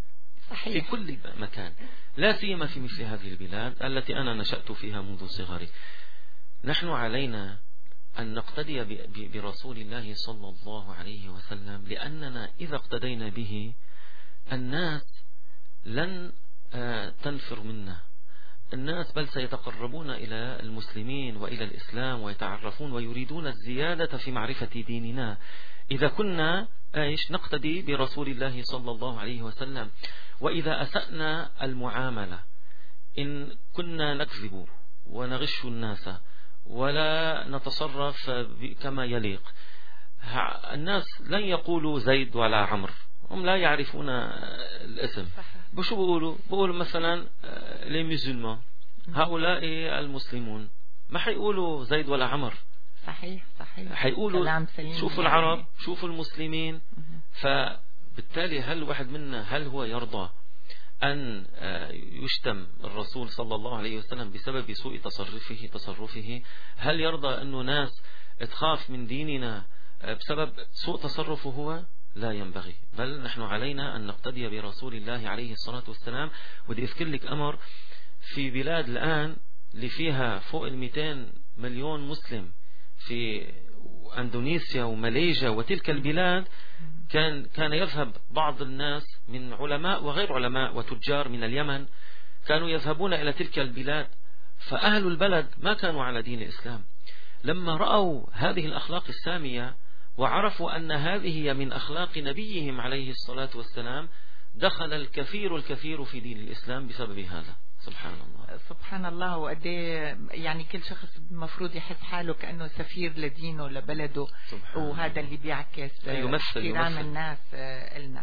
صحيح. في كل مكان، لا سيما في مثل هذه البلاد التي أنا نشأت فيها منذ صغري. نحن علينا أن نقتدي برسول الله صلى الله عليه وسلم، لأننا إذا اقتدينا به الناس لن تنفر منا، الناس بل سيتقربون إلى المسلمين وإلى الإسلام ويتعرفون ويريدون الزيادة في معرفة ديننا إذا كنا ايش نقتدي برسول الله صلى الله عليه وسلم. وإذا أسأنا المعاملة، إن كنا نكذب ونغش الناس ولا نتصرف كما يليق، الناس لن يقولوا زيد ولا عمرو، هم لا يعرفون الاسم. بشو بيقولوا؟ بيقولوا مثلا لي مسلمان، هؤلاء المسلمون، ما حيقولوا زيد ولا عمر. صحيح صحيح. حيقولوا شوفوا العرب، شوفوا المسلمين. فبالتالي هل واحد منا هل هو يرضى أن يشتم الرسول صلى الله عليه وسلم بسبب سوء تصرفه تصرفه؟ هل يرضى أنه ناس تخاف من ديننا بسبب سوء تصرفه هو؟ لا ينبغي، بل نحن علينا أن نقتدي برسول الله عليه الصلاة والسلام. ودي أذكر لك أمر، في بلاد الآن اللي فيها فوق المئتين مليون مسلم، في أندونيسيا وماليزيا وتلك البلاد، كان كان يذهب بعض الناس من علماء وغير علماء وتجار من اليمن، كانوا يذهبون إلى تلك البلاد، فأهل البلد ما كانوا على دين الإسلام. لما رأوا هذه الأخلاق السامية وعرفوا أن هذه هي من أخلاق نبيهم عليه الصلاة والسلام، دخل الكثير الكثير في دين الإسلام بسبب هذا. سبحان الله سبحان الله. وقدي يعني كل شخص المفروض يحس حاله كأنه سفير لدينه لبلده، وهذا اللي بيعكس احترام الناس إلنا.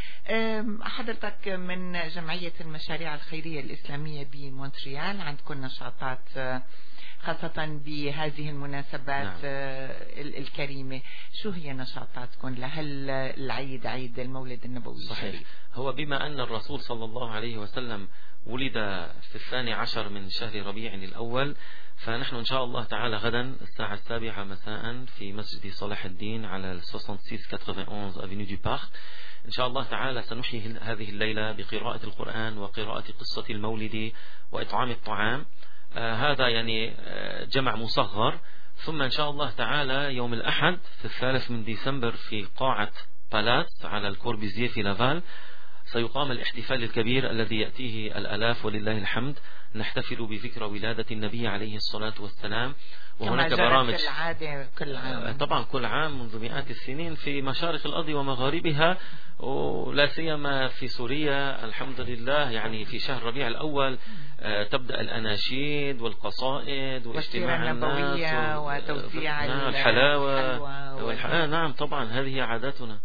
حضرتك من جمعية المشاريع الخيرية الإسلامية بمونتريال، عندكم نشاطات خاصة بهذه المناسبات نعم. الكريمة، شو هي نشاطاتكم لهال العيد، عيد المولد النبوي الشريف؟ هو بما أن الرسول صلى الله عليه وسلم ولد في الثاني عشر من شهر ربيع الأول، فنحن إن شاء الله تعالى غدا الساعة السابعة مساء في مسجد صلاح الدين على ستة وستين ثمانية وثمانين أفينيو دو بارك، إن شاء الله تعالى سنحيي هذه الليلة بقراءة القرآن وقراءة قصة المولد وإطعام الطعام. آه هذا يعني آه جمع مصغر. ثم إن شاء الله تعالى يوم الأحد في الثالث من ديسمبر في قاعة بالاس على الكوربيزيه في لافال سيقام الاحتفال الكبير الذي يأتيه الألاف ولله الحمد، نحتفل بذكرى ولادة النبي عليه الصلاة والسلام. وهناك برامج كالعادة كل عام، طبعا كل عام منذ مئات السنين في مشارق الأرض ومغاربها، ولا سيما في سوريا الحمد لله. يعني في شهر ربيع الأول تبدأ الأناشيد والقصائد واجتماع الناس وتوزيع الحلاوة والحلاوة. نعم طبعا هذه عاداتنا.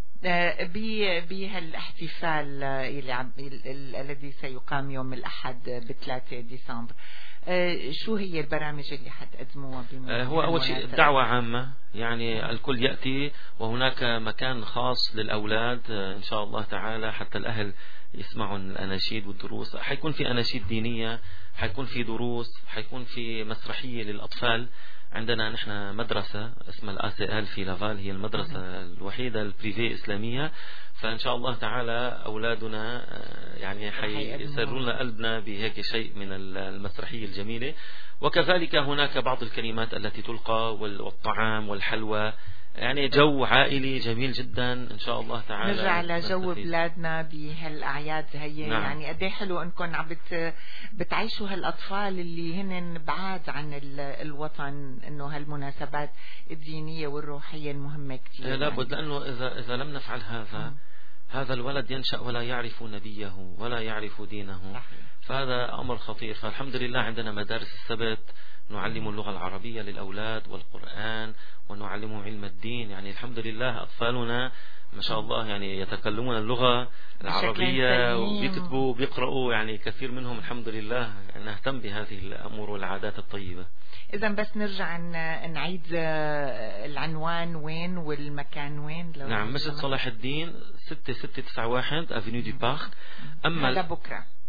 بهالاحتفال الذي سيقام يوم الأحد بثلاثة ديسمبر، شو هي البرامج اللي حتقدموها؟ هو أول شيء دعوة عامة، يعني الكل يأتي، وهناك مكان خاص للأولاد إن شاء الله تعالى حتى الأهل يسمعوا الأناشيد والدروس. حيكون في أناشيد دينية، حيكون في دروس، حيكون في مسرحية للأطفال. عندنا نحن مدرسة اسمها الآ سي إل في لافال، هي المدرسة الوحيدة البريفي إسلامية، فإن شاء الله تعالى أولادنا يعني حيسرون قلبنا بهيك شيء من المسرحية الجميلة. وكذلك هناك بعض الكلمات التي تلقى والطعام والحلوى، يعني جو عائلي جميل جدا إن شاء الله تعالى. نرجع على جو بلادنا بهالأعياد هي. نعم. يعني قد ايه حلو انكم عم بت بتعيشوا هالأطفال اللي هن بعاد عن الوطن، انه هالمناسبات الدينية والروحية المهمة كتير. لابد يعني. لأنه إذا إذا لم نفعل هذا م. هذا الولد ينشأ ولا يعرف نبيه ولا يعرف دينه. صحيح. فهذا أمر خطير. فالحمد لله عندنا مدارس السبت نعلم اللغة العربية للأولاد والقرآن، ونعلمهم علم الدين. يعني الحمد لله أطفالنا ما شاء الله يعني يتكلمون اللغة العربية وبيكتبوا وبيقرأوا، يعني كثير منهم الحمد لله. نهتم بهذه الأمور والعادات الطيبة. إذا بس نرجع نعيد العنوان وين والمكان وين؟ نعم مسجد صلاح الدين ستة ستة تسعة واحد أفينيو دي بارك. أما هذا بكرة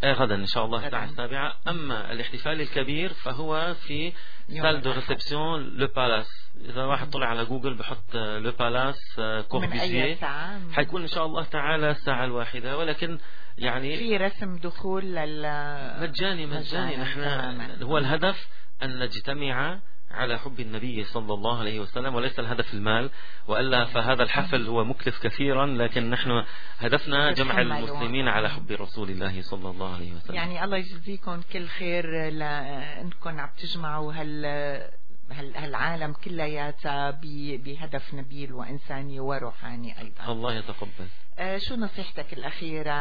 آه غدا إن شاء الله الساعة السابعة. أما الاحتفال الكبير فهو في سال دو ريسبسيون لو بالاس. إذا واحد طلع على جوجل بحط لو بالاس كوربيزيه حيكون إن شاء الله تعالى الساعة الواحدة، ولكن يعني في رسم دخول لل مجاني مجاني. نحن هو الهدف أن نجتمع على حب النبي صلى الله عليه وسلم وليس الهدف المال، وإلا فهذا الحفل هو مكلف كثيرا، لكن نحن هدفنا جمع المسلمين على حب رسول الله صلى الله عليه وسلم. يعني الله يجزيكم كل خير لأنكم عم تجمعوا هال هالعالم كلياتها بهدف نبيل وإنساني وروحاني أيضا. الله يتقبل. آه شو نصيحتك الأخيرة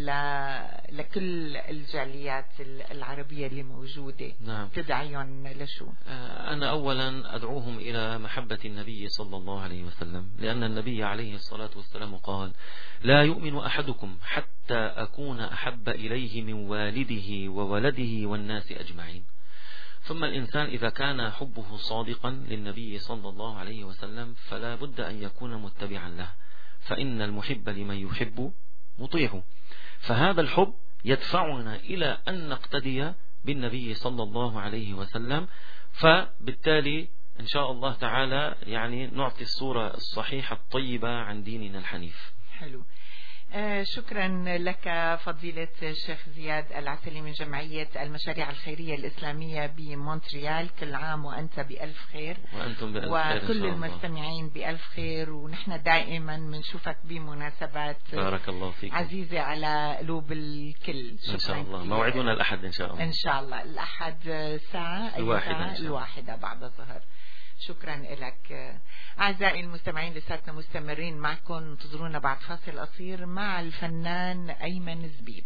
لكل الجاليات العربية اللي موجودة؟ نعم. تدعيهم لشو؟ آه أنا أولا أدعوهم إلى محبة النبي صلى الله عليه وسلم، لأن النبي عليه الصلاة والسلام قال: لا يؤمن أحدكم حتى أكون أحب إليه من والده وولده والناس أجمعين. ثم الإنسان إذا كان حبه صادقا للنبي صلى الله عليه وسلم فلا بد أن يكون متبعا له، فإن المحب لمن يحب مطيعه. فهذا الحب يدفعنا إلى أن نقتدي بالنبي صلى الله عليه وسلم، فبالتالي إن شاء الله تعالى يعني نعطي الصورة الصحيحة الطيبة عن ديننا الحنيف. حلو. آه شكرا لك فضيلة الشيخ زياد العسلي من جمعية المشاريع الخيرية الإسلامية بمونتريال. كل عام وأنت بألف خير، وأنتم بألف خير، وكل المستمعين بألف خير، ونحن دائما بنشوفك بمناسبات بارك الله فيك عزيزة على قلوب الكل. إن شاء الله. موعدنا الأحد إن شاء الله. إن شاء الله الأحد ساعة الواحدة, الواحدة بعد الظهر. شكرا لك. أعزائي المستمعين لساتنا مستمرين معكم، انتظرونا بعد فاصل قصير مع الفنان أيمن زبيب.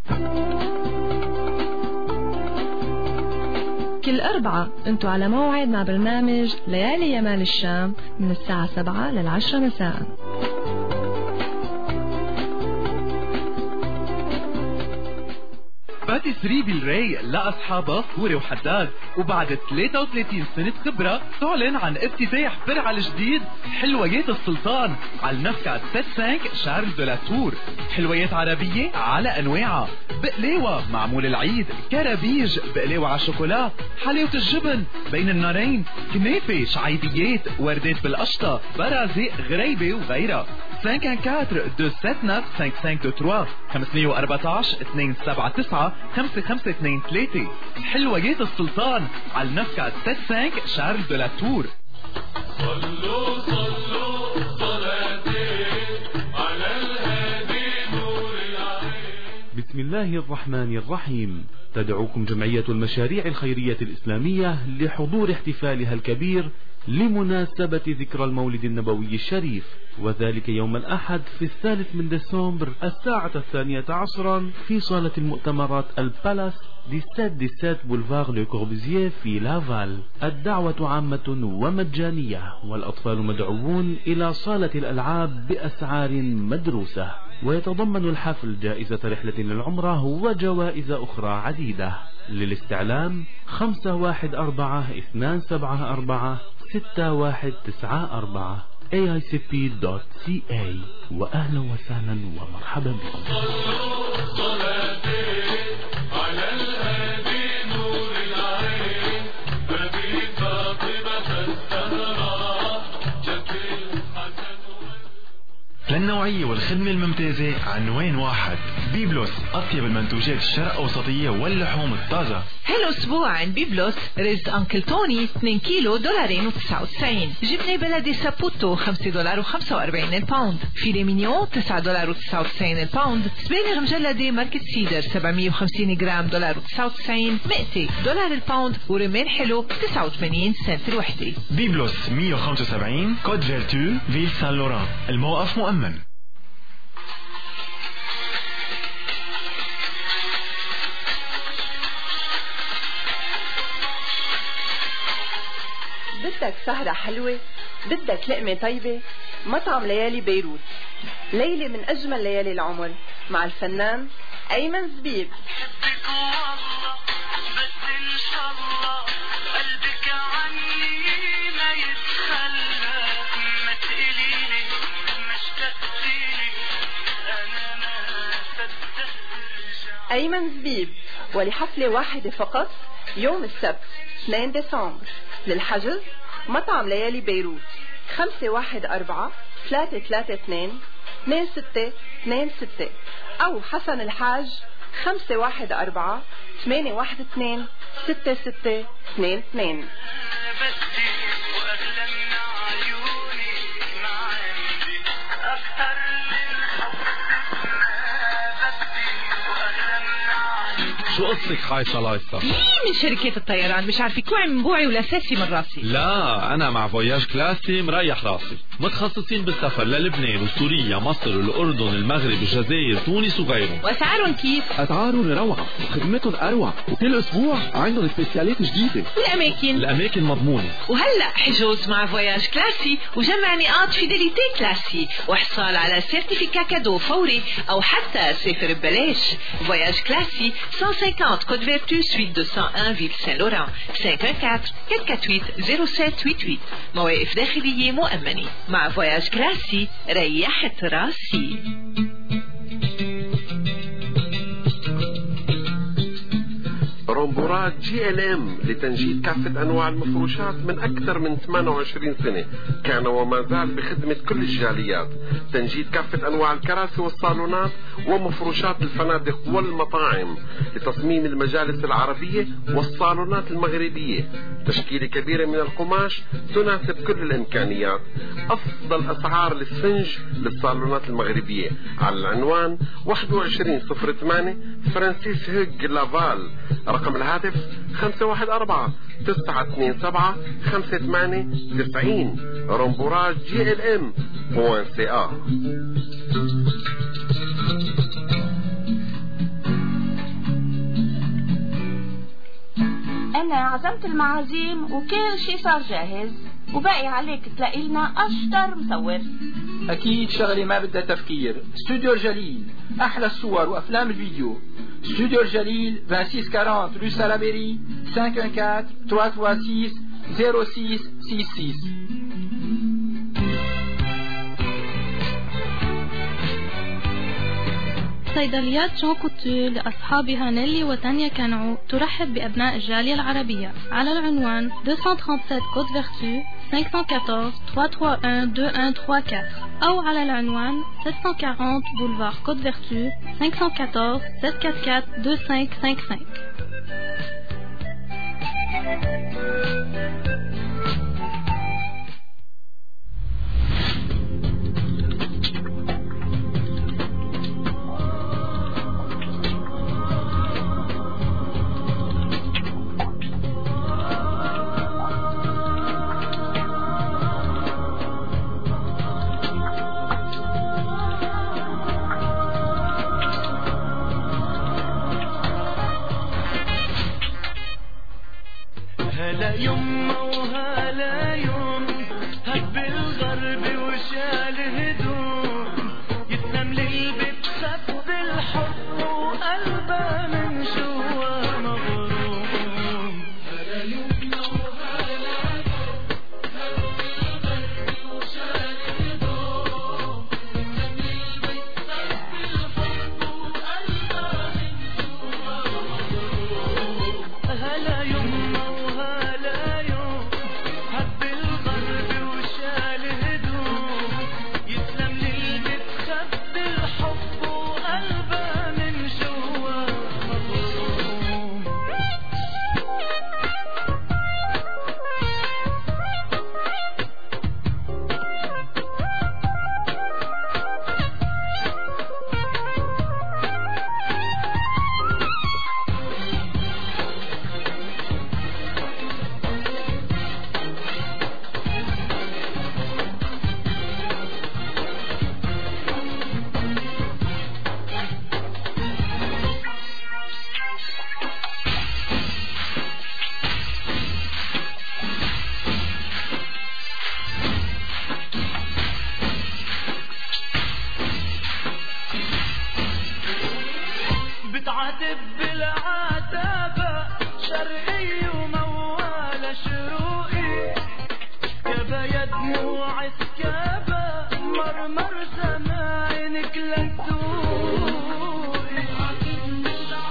كل أربعة أنتوا على موعد مع برنامج ليالي يمال الشام من الساعة سبعة للعشرة مساء. باتيسري بالري لأصحابها فوري وحداد، وبعد ثلاثة وثلاثين سنة خبرة تعلن عن افتتاح فرع الجديد حلويات السلطان على النفكة خمسة وستين شارل دو لا تور. حلويات عربية على أنواعها، بقلاوة معمول العيد، كرابيج، بقلاوة على الشوكولا، حلاوة الجبن بين النارين، كنافة، شعيبيات، وردات بالقشطة، برازق، غريبة وغيرها. خمسة أربعة أربعة اثنين سبعة تسعة خمسة خمسة ثلاثة خمسة أربعة اثنين سبعة تسعة خمسة خمسة اثنين ثلاثة. حلويات السلطان على النفكة خمسة وستين شارل دو لا تور. صلوا صلوا صلاتين على الهادي نور العين. بسم الله الرحمن الرحيم. تدعوكم جمعية المشاريع الخيرية الإسلامية لحضور احتفالها الكبير لمناسبة ذكرى المولد النبوي الشريف، وذلك يوم الأحد في الثالث من ديسمبر الساعة الثانية عشرا في صالة المؤتمرات البالاس دي ستاد دي سات بولفار لو كوربيزيه في لافال. الدعوة عامة ومجانية، والأطفال مدعوون إلى صالة الألعاب بأسعار مدروسة، ويتضمن الحفل جائزة رحلة للعمرة وجوائز أخرى عديدة. للاستعلام خمسة واحد أربعة اثنان سبعة أربعة ستة واحد تسعة أربعة إيه آي سي بي دوت سي إيه. وأهلا وسهلا ومرحبا بكم. للنوعية والخدمة الممتازة عنوان واحد. بيبلوس، أطيب المنتوجات الشرق أوسطية واللحوم الطازة. هالأسبوع عند بيبلوس رز أنكل توني اثنين كيلو دولارين وتسعة وتسعين، جبنة بلدي سابوتو خمسة دولار وخمسة وأربعين الباوند، فيلي مينيون تسعة دولار وتسعة وتسعين الباوند، سبانخ مجلدة ماركة سيدر سبعمية وخمسين جرام دولار وتسعة وتسعين، مئتي دولار الباوند، ورمان حلو تسعة وثمانين سنت الوحدة. بيبلوس مية وخمسة وسبعين كود فيرتو فيل سان لوران. الموقف مؤمن. بدك سهرة حلوة؟ بدك لقمة طيبة؟ مطعم ليالي بيروت، ليلة من أجمل ليالي العمر مع الفنان أيمن زبيب. بحبك والله بس إن شاء الله قلبك عني ما يتخلى، ما تقليلي ما اشتقتيلي أنا ما صدقت ترجع. أيمن زبيب، ولحفلة واحدة فقط يوم السبت اثنين ديسمبر. للحجز مطعم ليالي بيروت خمسة واحد أربعة ثلاثة ثلاثة اثنين اثنين ستة اثنين ستة، أو حسن الحاج خمسة واحد أربعة ثمانية واحد اثنين ستة ستة اثنين اثنين. شو قصتك خايفة لايصة؟ مين من شركة الطيران مش عارفة كوعي من بوعي ولا ساسي من راسي؟ لا أنا مع فوياج كلاسي مريح راسي، متخصصين بالسفر للبنان وسوريا مصر والأردن المغرب الجزائر تونس وغيرهم. وأسعارهم كيف؟ أسعارهم روعة وخدمتهم أروع، وكل أسبوع عندهم سبيسيالات جديدة. والأماكن؟ الأماكن مضمونة. وهلأ حجوز مع فوياج كلاسي وجمع نقاط فيداليتي كلاسي وحصال على سيرتيفيكا كادو فوري أو حتى سفر ببلاش. فوياج كلاسي cent cinquante Côte Vertu, suite deux cent un, Ville Saint-Laurent. cinq un quatre quatre quatre huit zéro sept huit huit. مواقف داخلية مؤمنة. مع فواياج كلاسي ريحت راسي. رومبورات جي ال ام لتنجيد كافة أنواع المفروشات من أكثر من ثمانية وعشرين سنة، كان وما زال بخدمة كل الجاليات. تنجيد كافة أنواع الكراسي والصالونات ومفروشات الفنادق والمطاعم، لتصميم المجالس العربية والصالونات المغربية. تشكيلة كبيرة من القماش تناسب كل الإمكانيات. أفضل أسعار للسنج للصالونات المغربية على العنوان واحد وعشرين صفر ثمانية فرانسيس هيج لافال. رقم الهاتف خمسة واحد أربعة تسعة اثنين سبعة خمسة ثمانية تسعين. رومبوراج جي ال ام بوان سي ا. أنا عزمت المعازيم وكل شي صار جاهز، وباقي عليك تلاقي لنا أشطر مصور. أكيد شغلة ما بدها تفكير. استوديو الجليل، أحلى الصور وأفلام الفيديو. استوديو الجليل vingt-six quarante rue Salaberry cinq un quatre trois trois six zéro six six six. صيدليات جون كوتو لأصحابها نيلي وتانيا كانعو ترحب بأبناء الجالية العربية على العنوان deux cent trente-sept Côte Vertu cinq cent quatorze trois trois un deux un trois quatre أو على العنوان sept cent quarante Boulevard Côte Vertu cinq cent quatorze sept cent quarante-quatre deux cinq cinq cinq. هلا يما وهلا يوم هب الغرب وشال هدوم يتنم للبيت خد الحب وقلبه من جوا مغروم. هلا يما وهلا يوم هب الغرب وشال هدوم يتنم للبيت خد الحب وقلبه من جوا مغروم. هلا يما بتعاتب بالعتابة شرقي وموالة شروقي كبا يا دموع سكابة مرمر زماينك لتوقي. بتعاتب بالعتابة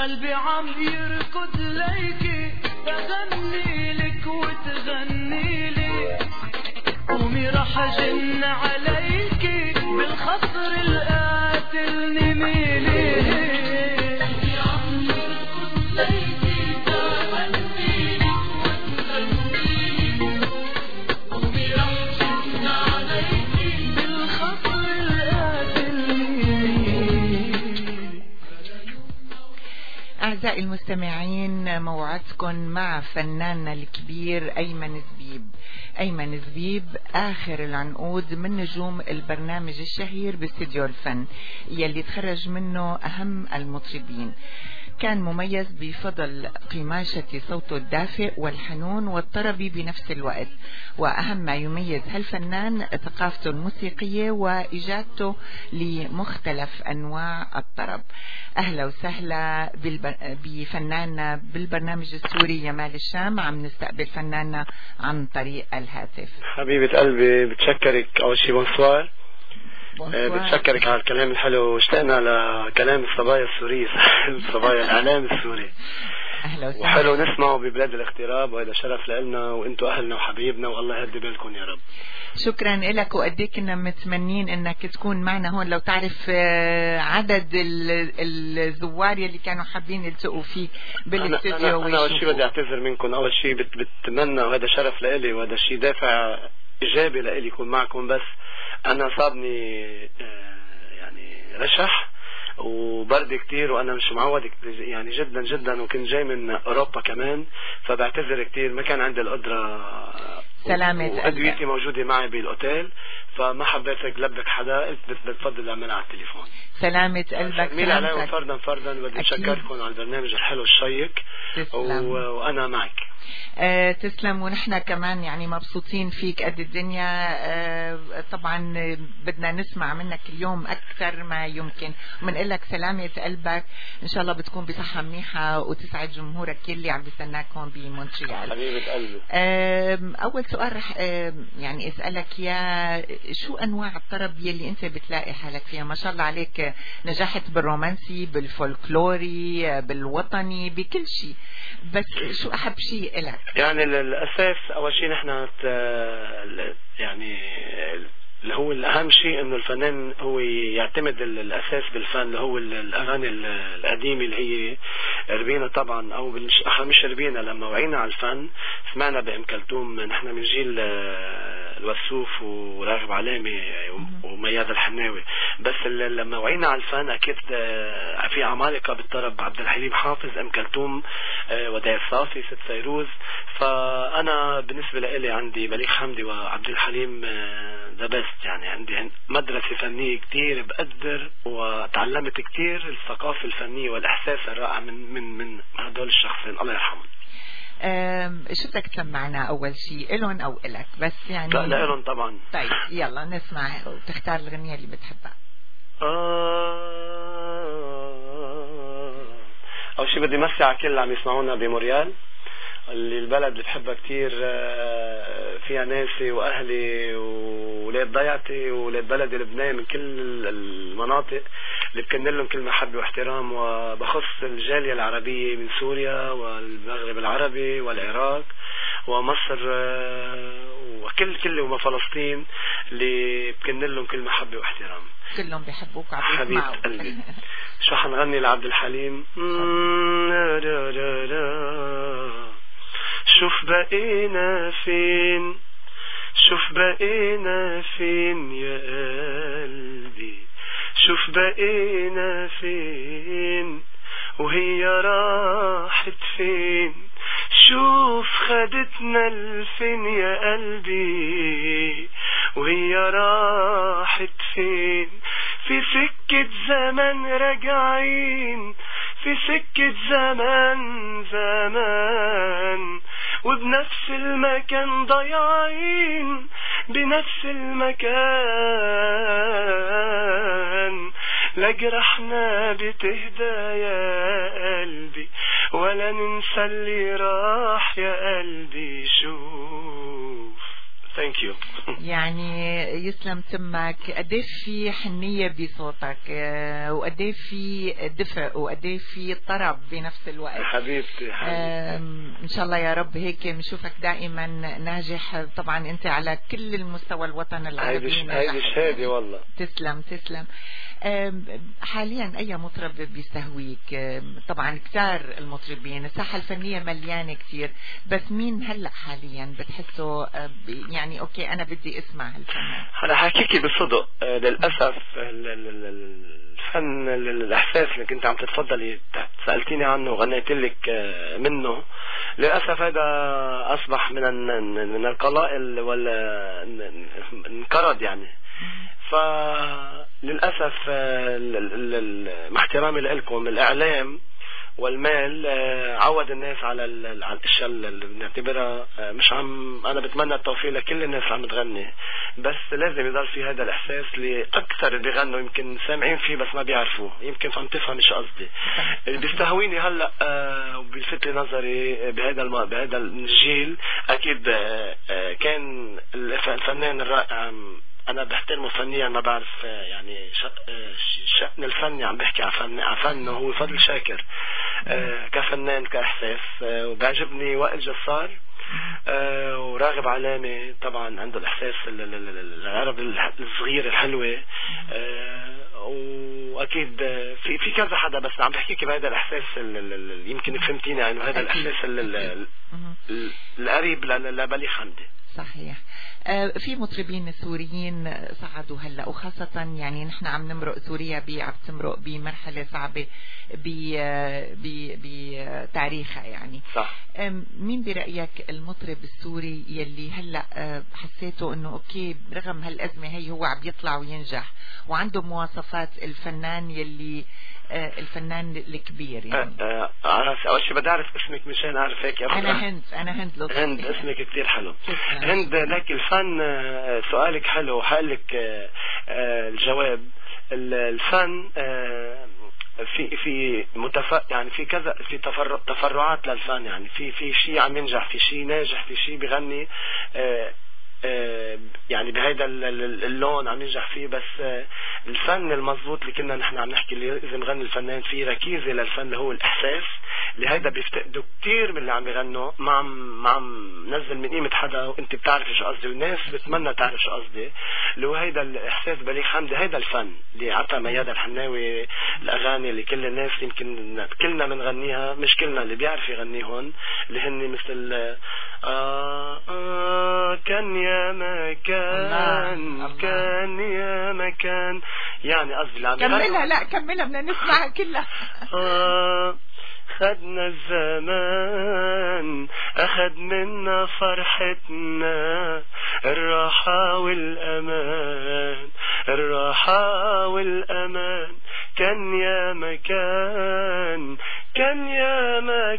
قلبي عم يركض ليكي بغني لك وتغني لي قومي راح اجن عليكي بالخطر القاتل نميلي قلبي عم يركض ليكي بغني لك وتغني لي قومي راح اجن عليكي بالخطر القاتل نميلي. أعزائي المستمعين، موعدكم مع فناننا الكبير أيمن زبيب. أيمن زبيب آخر العنقود من نجوم البرنامج الشهير باستديو الفن يلي تخرج منه أهم المطربين. كان مميز بفضل قماشة صوته الدافئ والحنون والطربي بنفس الوقت، وأهم ما يميز هالفنان ثقافته الموسيقية وإجادته لمختلف أنواع الطرب. أهلا وسهلا بفناننا بالبرنامج السوري جمال الشام. عم نستقبل فناننا عن طريق الهاتف. حبيبة قلبي بتشكرك أول شي بونسوار. بتشكرك على الكلام الحلو، اشتقنا لكلام الصبايا السورية الصبايا الإعلام السوري. أهلا وسهلا. وحلو نسمعه ببلاد الاغتراب، وهذا شرف لنا وانتم أهلنا وحبيبنا، والله يهدي بالكم يا رب. شكرا لك، وقديه كنا متمنين انك تكون معنا هون. لو تعرف عدد الزوار اللي كانوا حابين يلتقوا فيك بالاستوديو. أنا, أنا, أنا أول شيء بدي أعتذر منكم. أول شيء بت بتمنى، وهذا شرف لإلي وهذا شيء دافع إيجابي لإلي يكون معكم، بس أنا صابني يعني رشح وبرد كتير وأنا مش معود يعني جدا جدا، وكنت جاي من أوروبا كمان، فبعتذر كتير ما كان عندي القدرة. سلامة قلبك. وأدويتي موجودة معي بالأوتيل، فما حبيت أقلبك حدا، قلت بتفضل أعملها على التليفون. سلامة قلبك. مين عليهم فردا فردا. بدي أشكركم على البرنامج الحلو الشيق و... وأنا معك. أه تسلم، ونحن كمان يعني مبسوطين فيك قد الدنيا. أه طبعا بدنا نسمع منك اليوم أكثر ما يمكن، ومنقول لك سلامة قلبك، إن شاء الله بتكون بصحة منيحة وتسعد جمهورك اللي عم بيستناك هون بمونتريال. حبيبة قلبي. أه أول سؤال رح أه يعني أسألك يا شو أنواع الطرب يلي أنت بتلاقي حالك فيها؟ ما شاء الله عليك نجحت بالرومانسي، بالفولكلوري، بالوطني، بكل شيء، بس شو أحب شيء إلك؟ يعني الأساس أول شيء نحن يعني اللي هو الأهم شيء إنه الفنان هو يعتمد الأساس بالفن اللي هو الأغاني القديمة اللي هي ربينا طبعا، أو مش مش ربينا، لما وعينا على الفن سمعنا بأم كلثوم. نحن من جيل الوسوف وراغب علامي ومياد الحناوي، بس لما وعينا على الفن أكيد في عمالقة بالطرب، عبد الحليم حافظ، أم كلثوم، وداع الصافي، ست فيروز. فأنا بالنسبة لي عندي بليغ حمدي وعبد الحليم ذا بيست، يعني عندي مدرسة فنية كتير بقدر، وتعلمت كتير الثقافة الفنية والإحساس الرائع من من من هدول الشخصين الله يرحمهم. شو بدك تسمعنا أول شيء، إلهم أو إلك؟ بس يعني لا لا إلهم طبعا. طيب يلا نسمع وتختار الغنية اللي بتحبها. آه أول شيء بدي مسي على كل اللي عم يسمعونا بموريال، اللي البلد اللي بحبها كتير، فيها ناسي وأهلي وولاد ضيعتي وولاد بلدي لبنان من كل المناطق اللي بكن لهم كل محبة واحترام، وبخص الجالية العربية من سوريا والمغرب العربي والعراق ومصر وكل كل وما فلسطين اللي بكن لهم كل محبة واحترام. كلهم بيحبوك حبيب قلبي. شو حنغني لعبد الحليم؟ شوف بقينا فين، شوف بقينا فين يا قلبي، شوف بقينا فين وهي راحت فين، شوف خدتنا لفين يا قلبي وهي راحت فين. في سكة زمن راجعين، في سكة زمان زمان، وبنفس المكان ضايعين، بنفس المكان. لا جرحنا بتهدى يا قلبي، ولا ننسى اللي راح يا قلبي. شوف ثانك يو. يعني يسلم تمك، قديش في حنية بصوتك وقديش في دفء وقديش في طرب بنفس الوقت. حبيبتي حبيبتي ان شاء الله يا رب هيك نشوفك دائما ناجح. طبعا انت على كل المستوى الوطن العربي. هيدي شهادة والله. تسلم تسلم. حاليا اي مطرب بيستهويك؟ طبعا كتار المطربين، الساحة الفنية مليانة كتير، بس مين هلأ حاليا بتحسه يعني اوكي انا بدي اسمع هالفنان؟ انا حكيكي بصدق للاسف الفن الاحساس اللي كنت عم تتفضلي سالتيني عنه وغنيت لك منه، للاسف هذا اصبح من من القلائل ولا انقرض يعني. فللاسف مع احترامي لكم الاعلام والمال عود الناس على الاشياء اللي بنعتبرها مش عم. انا بتمنى التوفيق لكل الناس عم تغني، بس لازم يضل في هذا الاحساس اللي اكثر اللي بيغنوا يمكن سامعين فيه بس ما بيعرفوه، يمكن فهم تفهم ايش قصدي. اللي بيستهويني هلا وبيلفت لي نظري بهذا الم... بهذا الجيل اكيد كان الفنان الرائع، انا بحترمه فنيا، ما بعرف يعني شأن الفني عم بحكي عن فن هو فضل شاكر كفنان كاحساس. وبعجبني وائل جسار وراغب علامة، طبعا عنده الاحساس العرب الصغير الحلوة، واكيد في في كذا حدا، بس عم بحكيك بهذا الاحساس يمكن فهمتيني يعني، هذا الاحساس القريب لبليغ حمدي. صحيح. في مطربين سوريين صعدوا هلا، وخاصة يعني نحن عم نمرق سوريا بي عم تمرق بمرحلة صعبة بتاريخها يعني. صح. مين برأيك المطرب السوري يلي هلا حسيته انه اوكي رغم هالأزمة هي هو عم يطلع وينجح وعنده مواصفات الفنان يلي الفنان الكبير يعني؟ أه أه اول شيء بدي اعرف اسمك مشان اعرف هيك. انا هند انا هند لطفي. هند اسمك كتير حلو. هند لك الفن، سؤالك حلو وحقلك الجواب. الفن في في متف يعني في كذا في تفرع تفرعات للفن يعني، في في شيء عم ينجح، في شيء ناجح، في شيء بغني يعني بهيدا اللون عم ينجح فيه. بس الفن المضبوط اللي كنا نحن عم نحكي اللي اذا نغني الفنان في ركيزه للفن اللي هو الاحساس، اللي هيدا بيفتقدوا كتير من اللي عم يغنوا. ما عم ما عم نزل من قيمه حدا وانت بتعرف شو قصدي، والناس بتمنى تعرف شو قصدي، اللي هو هيدا الاحساس. بليغ حمدي هيدا الفن اللي عطى ميادة الحناوي الاغاني اللي كل الناس يمكن كلنا بنغنيها، مش كلنا اللي بيعرف يغنيهم، اللي هن مثل آه آه كان يا مكان كان يا مكان يعني قصدي اللي عم كملها. لا كملها بدنا نسمعها كلها. آه خدنا الزمان أخد منا فرحتنا، الراحة والأمان الراحة والأمان. كان يا مكان كان يا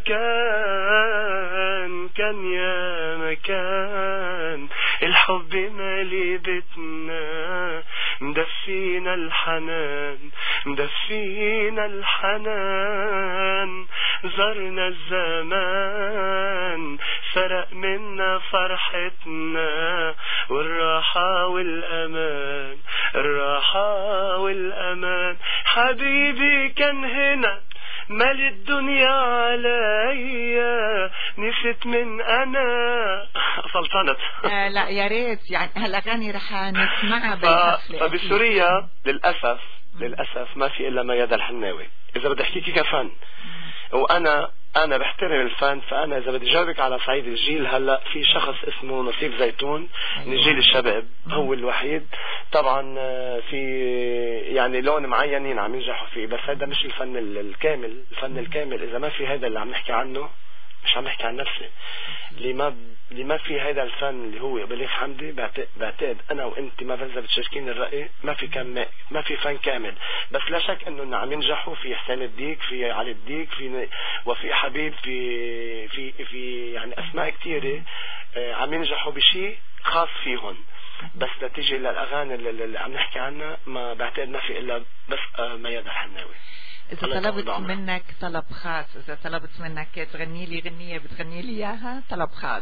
مكان كان يا مكان الحب مالي بيتنا، مدفينا الحنان مدفينا الحنان. زرنا الزمان سرق منا فرحتنا، والراحة والأمان الراحة والأمان. حبيبي كان هنا مال الدنيا عليا، نسيت من انا سلطنت. آه لا يا ريت يعني هالاغاني رح نسمعها بالحفله. فبسوريا للاسف للاسف ما في الا ميادة الحناوي اذا بدي احكيكي كفن. وانا انا بحترم الفن، فانا اذا بدي جاوبك على صعيد الجيل هلا في شخص اسمه نصيب زيتون من جيل الشباب، هو الوحيد طبعا في يعني لون معينين عم ينجحوا فيه، بس هذا مش الفن الكامل. الفن الكامل اذا ما في هذا اللي عم نحكي عنه، مش عم نحكي عن نفسي، اللي ما اللي ما في هذا الفن اللي هو بليغ حمدي، بعتقد انا وانت ما فزة بتشاركين الرأي، ما في كم ما في فن كامل. بس لا شك انه عم ينجحوا في حسين الديك، في علي الديك، في وفي حبيب، في في في يعني اسماء كثيره عم ينجحوا بشيء خاص فيهم. بس نتيجة للأغاني اللي عم نحكي عنها ما بعتقد ما في إلا بس ميادة الحناوي. إذا طلبت منك طلب خاص، إذا طلبت منك تغني لي غنية بتغني لي إياها طلب خاص.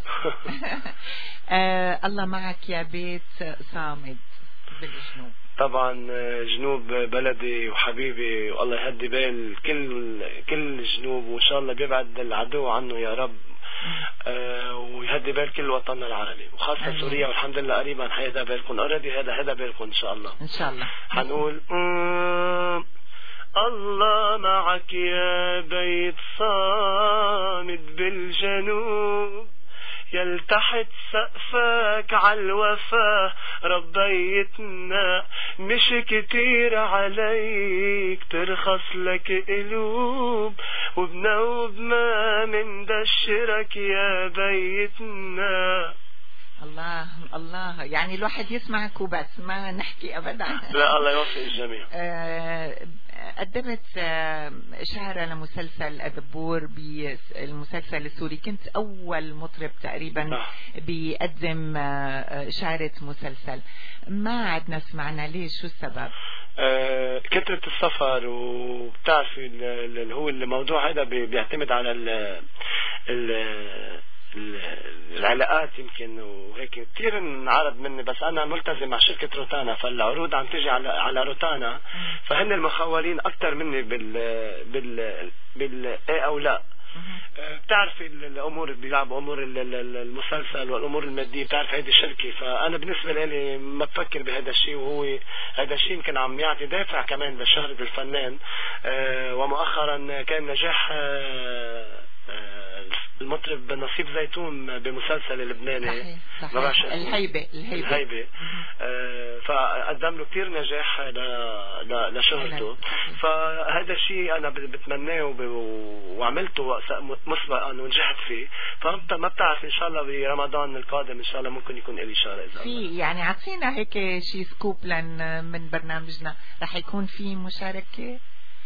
آه الله معك يا بيت صامد بالجنوب. طبعا جنوب بلدي وحبيبي، والله يهدي بال كل كل الجنوب، وإن شاء الله بيبعد العدو عنه يا رب. آه ويهدي بال كل وطننا العربي وخاصة أمين. سوريا والحمد لله قريبا حيهدى بالكم اوريدي، هذا هدى بالكم ان شاء الله ان شاء الله. حنقول الله معك يا بيت صامد بالجنوب، يلتحت سقفك عالوفا ربيتنا، مش كتير عليك ترخص لك قلوب، وبنوب ما من دشرك يا بيتنا. الله الله، يعني الواحد يسمعك وبس ما نحكي ابدا. لا الله يوفق الجميع. قدمت شعر لمسلسل الدبور بالمسلسل السوري، كنت اول مطرب تقريبا بيقدم شعرة مسلسل، ما عدنا سمعنا ليش؟ شو السبب؟ آه كثرة السفر، وبتعرفي اللي هو الموضوع هذا بيعتمد على ال ال العلاقات يمكن، وهيك كثير انعرض مني، بس انا ملتزم مع شركة روتانا، فالعروض عم تيجي على على روتانا، فهن المخولين اكثر مني بال بال بال ايه او لا. بتعرفي الامور اللي بيلعبوا امور المسلسل والامور الماديه، بتعرف هيدي الشركه، فانا بالنسبه لي ما بفكر بهذا الشيء، وهو هذا الشيء يمكن عم يعطي دافع كمان لشهرة الفنان. ومؤخرا كان نجاح المطرب نصيب زيتون بمسلسل اللبناني صحيح صحيح الهيبة الهيبة, الهيبة. آه فقدم له كتير نجاح لشهرته، فهذا الشيء أنا بتمناه وعملته مسبقا ونجحت فيه، فما بتعرف إن شاء الله برمضان القادم إن شاء الله ممكن يكون إلي شارع. في يعني عطينا هيك شيء سكوب لن من برنامجنا رح يكون في مشاركة.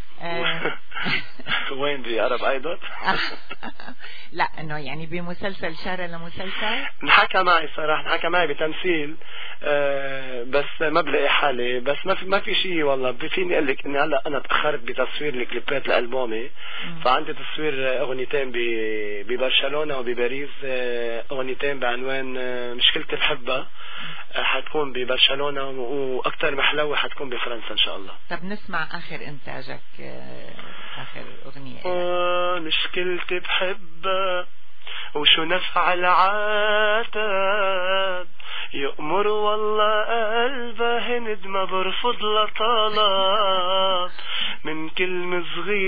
وين دي عرب ايضا؟ لا انه يعني بمسلسل شارع لمسلسل انحكى معي صراحه، انحكى معي بتمثيل أه بس ما بلاقي حالي، بس ما في ما في شيء والله. فيني اقول لك اني هلا انا تاخرت بتصوير الكليبات لالبومي، فعندي تصوير اغنيتين ببرشلونه وبباريس، اغنيتين بعنوان مشكلتي بحبها حتكون ببرشلونه، واكثر محلوه حتكون بفرنسا ان شاء الله. طب نسمع اخر انتاجك، اخر اغنيه. اه مشكلتي بحبها وشو نفع العتاب، يأمر والله قلبه هند ما برفض لطلب، من كلمة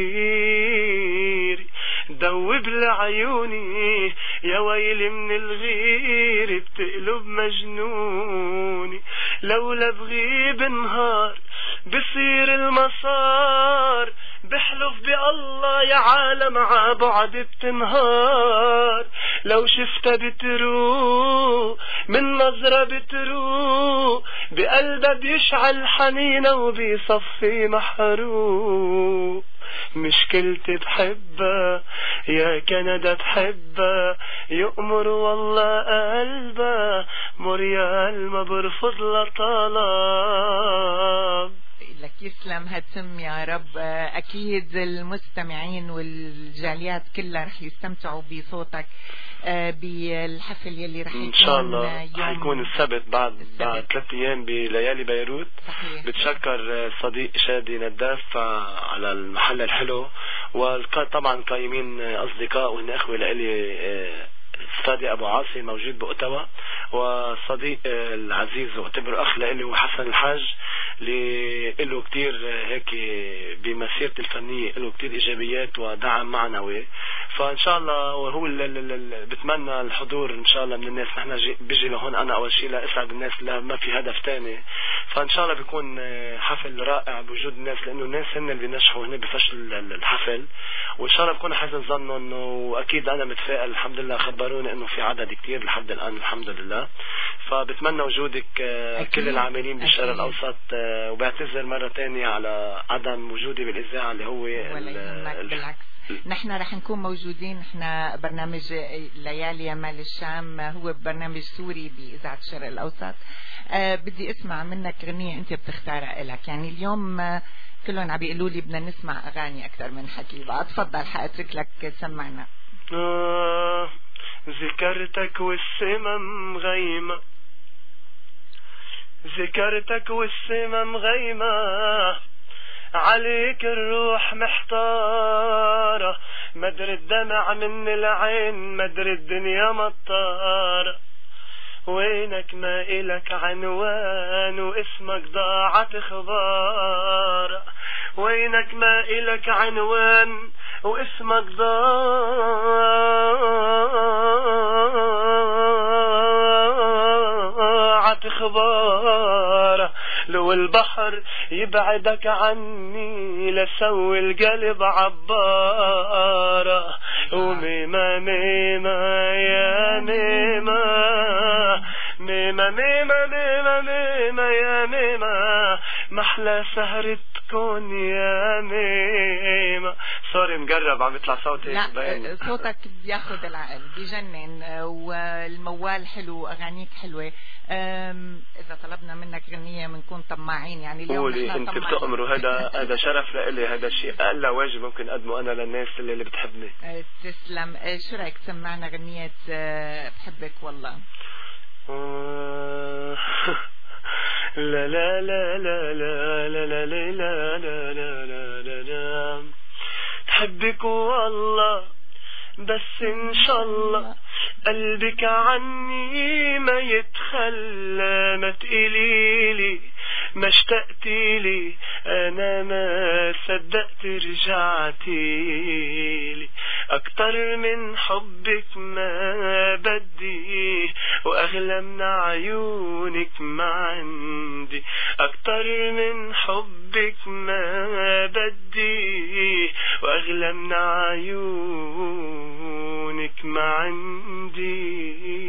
صغير دوب لعيوني، يا ويلي من الغير بتقلب مجنوني، لولا بغيب نهار بصير المسار، بحلف بالله يا عالم ع بعد بتنهار، لو شفتها بتروق من نظرة بتروق، بقلبها بيشعل حنينة وبيصفي محروق، مشكلتي بحبها يا كندا بحبها، يأمر والله قلبها مريال ما برفض لطلب. لك يسلم هالتم يا رب. أكيد المستمعين والجاليات كلها رح يستمتعوا بصوتك بالحفل يلي رح يكون إن شاء الله حيكون السبت بعد السبت. بعد ثلاث أيام بليالي بيروت. صحيح. بتشكر صديق شادي نداف على المحل الحلو، وطبعا قايمين أصدقاء وهن أخوة لإلي، استاذي ابو عاصي موجود باوتاوا، وصديق العزيز واعتبره اخ لإلي وحسن الحاج، اللي له كتير هيك بمسيرته الفنيه له كتير ايجابيات ودعم معنوي، فان شاء الله وهو اللي بتمنى الحضور ان شاء الله من الناس. نحن بيجي لهون انا اول شيء لاسعد الناس، لا ما في هدف ثاني، فان شاء الله بيكون حفل رائع بوجود الناس، لانه الناس هن اللي بينجحوا هن بفشل الحفل، وان شاء الله بكون حسن ظنهم، واكيد انا متفائل. الحمد لله خبروني انه في عدد كتير لحد الان الحمد لله، فبتمنى وجودك أكيد. كل العاملين بالشرق الاوسط، وبعتذر مرة تانية على عدم وجودي بالاذاعة اللي هو ولا بالعكس نحن رح نكون موجودين. نحن برنامج ليالي يا مال الشام هو برنامج سوري بإذاعة الشرق الأوسط. أه بدي اسمع منك غنية انت بتختارها لك، يعني اليوم كلهم عم بيقولوا لي بدنا نسمع اغاني اكثر من حكي بقى. تفضل حاترك لك سمعنا. آه ذكرتك والسما مغيمة، ذكرتك والسما مغيمة، عليك الروح محتارة، مدري الدمع من العين، مدري الدنيا مطارة، وينك ما إلك عنوان واسمك ضاعت اخبار، وينك ما إلك عنوان واسمك ضاعت اخبار، لو البحر يبعدك عني لسوي القلب عبارة، وميمة ميمة يا ميمة، ميمة ميمة ميمة ميمة يا ميمة، محلى سهرتكن يا ميمة. سوري مقرب عم يطلع صوتي. لا صوتك بياخد العقل بيجنن، والموال حلو، اغانيك حلوة. اذا طلبنا منك غنية بنكون طماعين يعني اليوم. قولي انت بتأمروا، هذا هذا شرف لإلي، هذا شيء اقل واجب ممكن اقدمه انا للناس اللي, اللي بتحبني. تسلم. شو رايك تسمعنا غنية بحبك والله؟ لا لا لا لا لا لا لا لا لا لا لا لا بحبك والله، بس ان شاء الله قلبك عني ما يتخلى، ما تقليلي ما اشتقتيلي، انا ما صدقت رجعتيلي، اكتر من حبك ما بدي، واغلى من عيونك ما عندي، اكتر من حبك ما بدي، واغلى من عيونك ما عندي.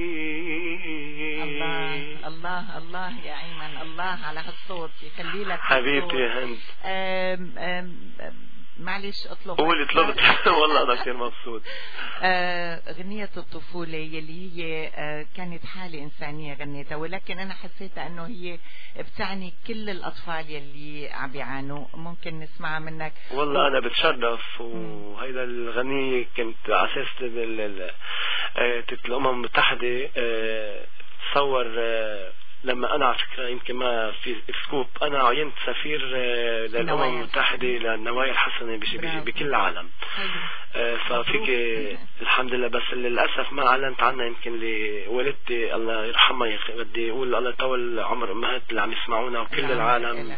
الله الله الله يا ايمن، الله على هالصوت يخلي لك حبيبتي يا هند. أم أم معلش اطلب. قولي طلبت. والله انا كثير مبسوط. آه غنية الطفولة يلي هي آه كانت حالة إنسانية غنيتها، ولكن أنا حسيتها أنه هي بتعني كل الأطفال يلي عم بيعانوا. ممكن نسمعها منك؟ والله أنا بتشرف، وهيدا الغنية كنت على أساس الأمم المتحدة تصور لما أنا على فكرة يمكن ما في سكوب، أنا عينت سفير للأمم المتحدة للنوايا الحسنة بكل العالم. ففيك الحمد لله، بس للأسف ما أعلنت عنها. يمكن لوالدتي الله يرحمها، بدي أقول الله يطول عمر أمهات اللي عم يسمعونا وكل العالم،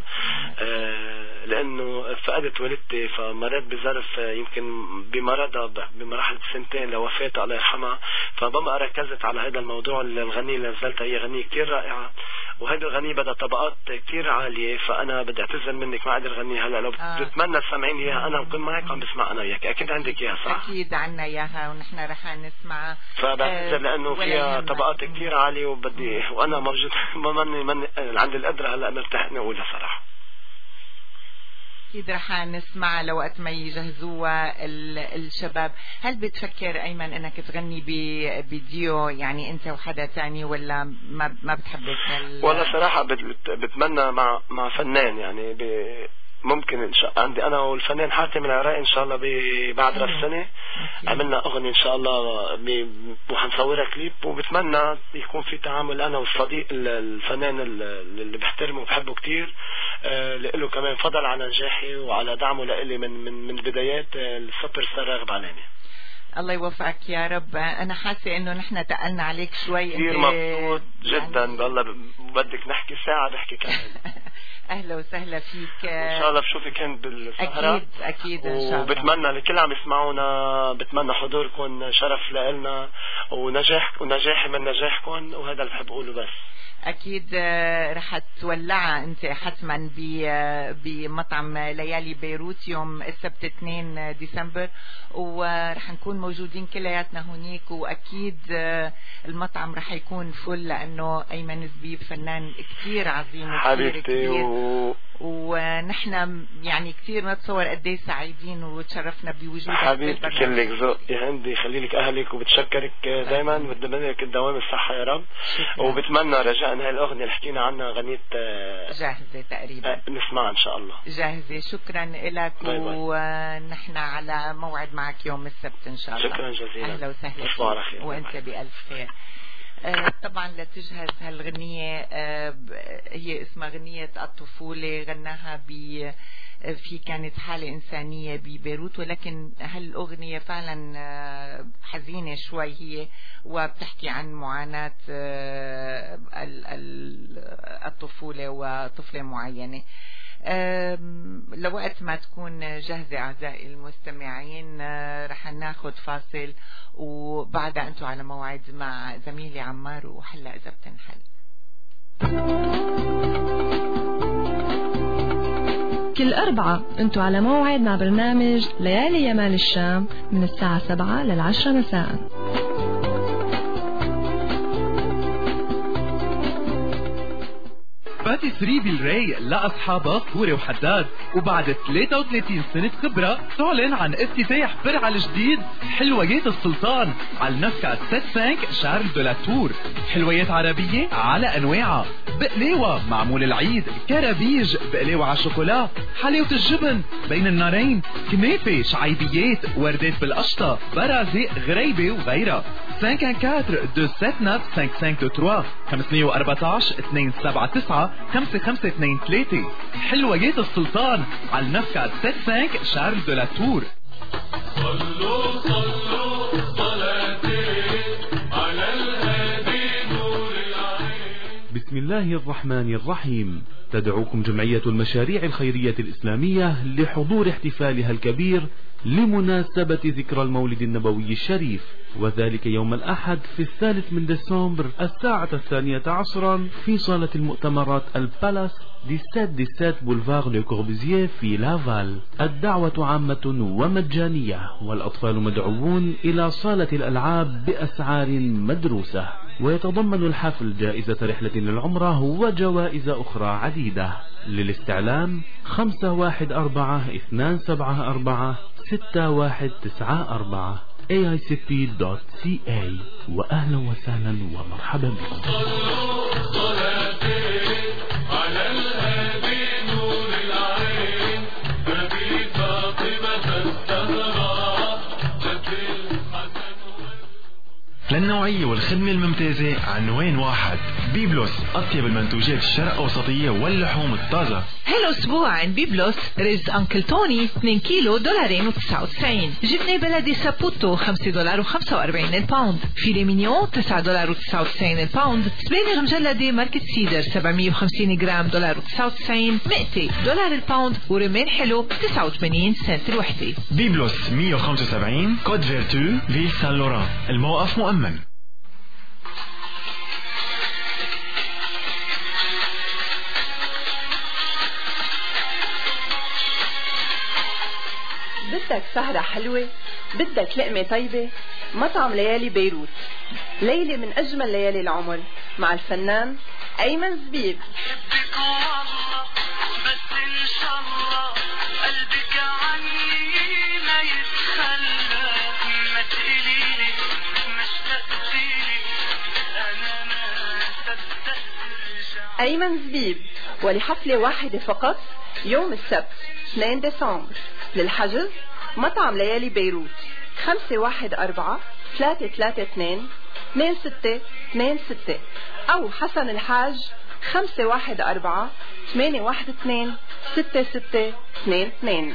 لأنه فقدت والدتي، فمرت بظرف يمكن بمرضها بمراحل سنتين لوفاتها الله يرحمها. فبما ركزت على هذا الموضوع، الغنية اللي نزلتها هي غنية كتير رائعة، وهذا الغنية بدها طبقات كتير عالية، فأنا بدي أعتذر منك ما أقدر غنيها هلا. لو آه. بتتمنى تسمعين إياها أنا بكون معك عم بسمع أنا وياك، أكيد عندك إياها صح؟ أكيد عنا إياها ونحن رح نسمعها. فبعتذر لأنه فيها طبقات كتير عالية، وبدي وأنا موجود ما مني من عندي القدرة هلا مرتاح إني أقولها صراحة. أكيد رح نسمع لوقت ما يجهزوها الشباب. هل بتفكر أيمن أنك تغني بفيديو يعني أنت وحدا تاني، ولا ما ما بتحبك؟ والله صراحة بتمنى مع مع فنان يعني ممكن إن شاء عندي أنا والفنان حاتم العراقي إن شاء الله بعد راس السنة عملنا أغنية إن شاء الله وحنصورها كليب، وبتمنى يكون في تعامل أنا والصديق الفنان اللي بحترمه وبحبه كتير، اللي له كمان فضل على نجاحي وعلى دعمه لإلي من من من بدايات السوبر ستار راغب علاني. الله يوفقك يا رب. أنا حاسة إنه نحن تقلنا عليك شوي. كثير مبسوط جدا يعني. والله بدك نحكي ساعة بحكي كمان. أهلا وسهلا فيك. إن شاء الله بشوفك هند بالسهرة. أكيد أكيد إن شاء الله. وبتمنى لكل عم يسمعونا، بتمنى حضوركم شرف لنا، ونجاح ونجاحي من نجاحكم، وهذا اللي بحب أقوله بس. أكيد رح تولعها أنت حتما بمطعم ليالي بيروت يوم السبت اثنين ديسمبر، ورح نكون موجودين كلياتنا هناك، وأكيد المطعم رح يكون فل، لأنه أيمن زبيب فنان كتير عظيم حبيبتي و... ونحن يعني كثير نتصور قد ايه سعيدين وتشرفنا بوجودك. حبيبتي كلك ذوق يا هندي، خلي لك اهلك وبتشكرك دائما، بتمنى لك الدوام الصحه يا رب. وبتمنى رجاء هاي الاغنيه اللي حكينا عنها غنية جاهزه تقريبا نسمعها ان شاء الله. جاهزه. شكرا لك، ونحن على موعد معك يوم السبت ان شاء الله. شكرا جزيلا. اهلا وسهلا فيك وانت بالف خير. آه طبعا لتجهز هالغنية آه هي اسمها غنية الطفولة، غناها ب في كانت حالة إنسانية ببيروت، ولكن هالأغنية فعلا آه حزينة شوي هي، وبتحكي عن معاناة آه الطفولة وطفلة معينة. لوقت ما تكون جاهزة أعزائي المستمعين رح ناخد فاصل، وبعدها أنتوا على موعد مع زميلي عمار وحلا إذا بتنحل. كل أربعة أنتوا على موعد مع برنامج ليالي يمال الشام من الساعة سبعة للعشرة مساء. باتيسري بالراي لأصحابها فوري وحداد، وبعد ثلاثة وثلاثين سنة خبرة تعلن عن افتتاح فرع الجديد حلويات السلطان على النفكة خمسة وستين شارل دو لا تور. حلويات عربية على أنواعها، بقلاوة معمول العيد، كرابيج، بقلاوة على شوكولا، حلاوة الجبن بين النارين، كنافة، شعيبيات، وردات بالقشطة، برازق، غريبة وغيرها. خمسة أربعة اثنين سبعة تسعة خمسة خمسة اثنين ثلاثة خمسمية وأربعتاشر اثنين سبعة تسعة خمسة خمسة اثنين ثلاثة. حلويات السلطان على النفكة خمسة وستين شارل دو لا تور. صلوا صلوا صلاتين على الهادي نور العين. بسم الله الرحمن الرحيم. تدعوكم جمعية المشاريع الخيرية الإسلامية لحضور احتفالها الكبير لمناسبة ذكرى المولد النبوي الشريف، وذلك يوم الأحد في الثالث من ديسمبر الساعة الثانية عشرا في صالة المؤتمرات البالاس دي ستة دي ستة بولفار لو كوربوزييه في لافال. الدعوة عامة ومجانية، والأطفال مدعوون إلى صالة الألعاب بأسعار مدروسة، ويتضمن الحفل جائزة رحلة للعمرة وجوائز أخرى عديدة. للاستعلام خمسة واحد أربعة اثنان سبعة أربعة ستة واحد تسعة أربعة إيه آي سي بي دوت سي إيه. وأهلا وسهلا ومرحبا بكم. على الهادي نور العين، نبي فاطمة الزهراء جد الحسن. للنوعية والخدمة الممتازة عنوان واحد. بيبلوس، أطيب المنتوجات الشرق أوسطية واللحوم الطازة. هالأسبوع عند بيبلوس رز أنكل توني اثنين كيلو دولارين وتسعة وتسعين، جبنة بلدي سابوتو خمسة دولار وخمسة وأربعين الباوند، فيلي مينيون تسعة دولار وتسعة وتسعين الباوند، سبانخ مجلدة ماركة سيدر سبعمية وخمسين جرام دولار وتسعة وتسعين، مئتين دولار الباوند، ورمان حلو تسعة وثمانين سنت الوحدة. بيبلوس مية وخمسة وسبعين كود فيرتو فيل سان لوران. الموقف مؤمن. بدك سهرة حلوة، بدك لقمة طيبة، مطعم ليالي بيروت. ليلة من أجمل ليالي العمر مع الفنان أيمن زبيب. بحبك والله بس إن شاء الله قلبك عني ما يتخلى، ما تقليلي مشتقتيلي أنا ما صدقت رجع. أيمن زبيب، ولحفلة واحدة فقط يوم السبت اثنين ديسمبر. للحجز مطعم ليالي بيروت خمسة واحد أربعة ثلاثة ثلاثة اثنين اثنين ستة اثنين ستة، أو حسن الحاج خمسة واحد أربعة ثمانية واحد اثنين ستة ستة اثنين اثنين.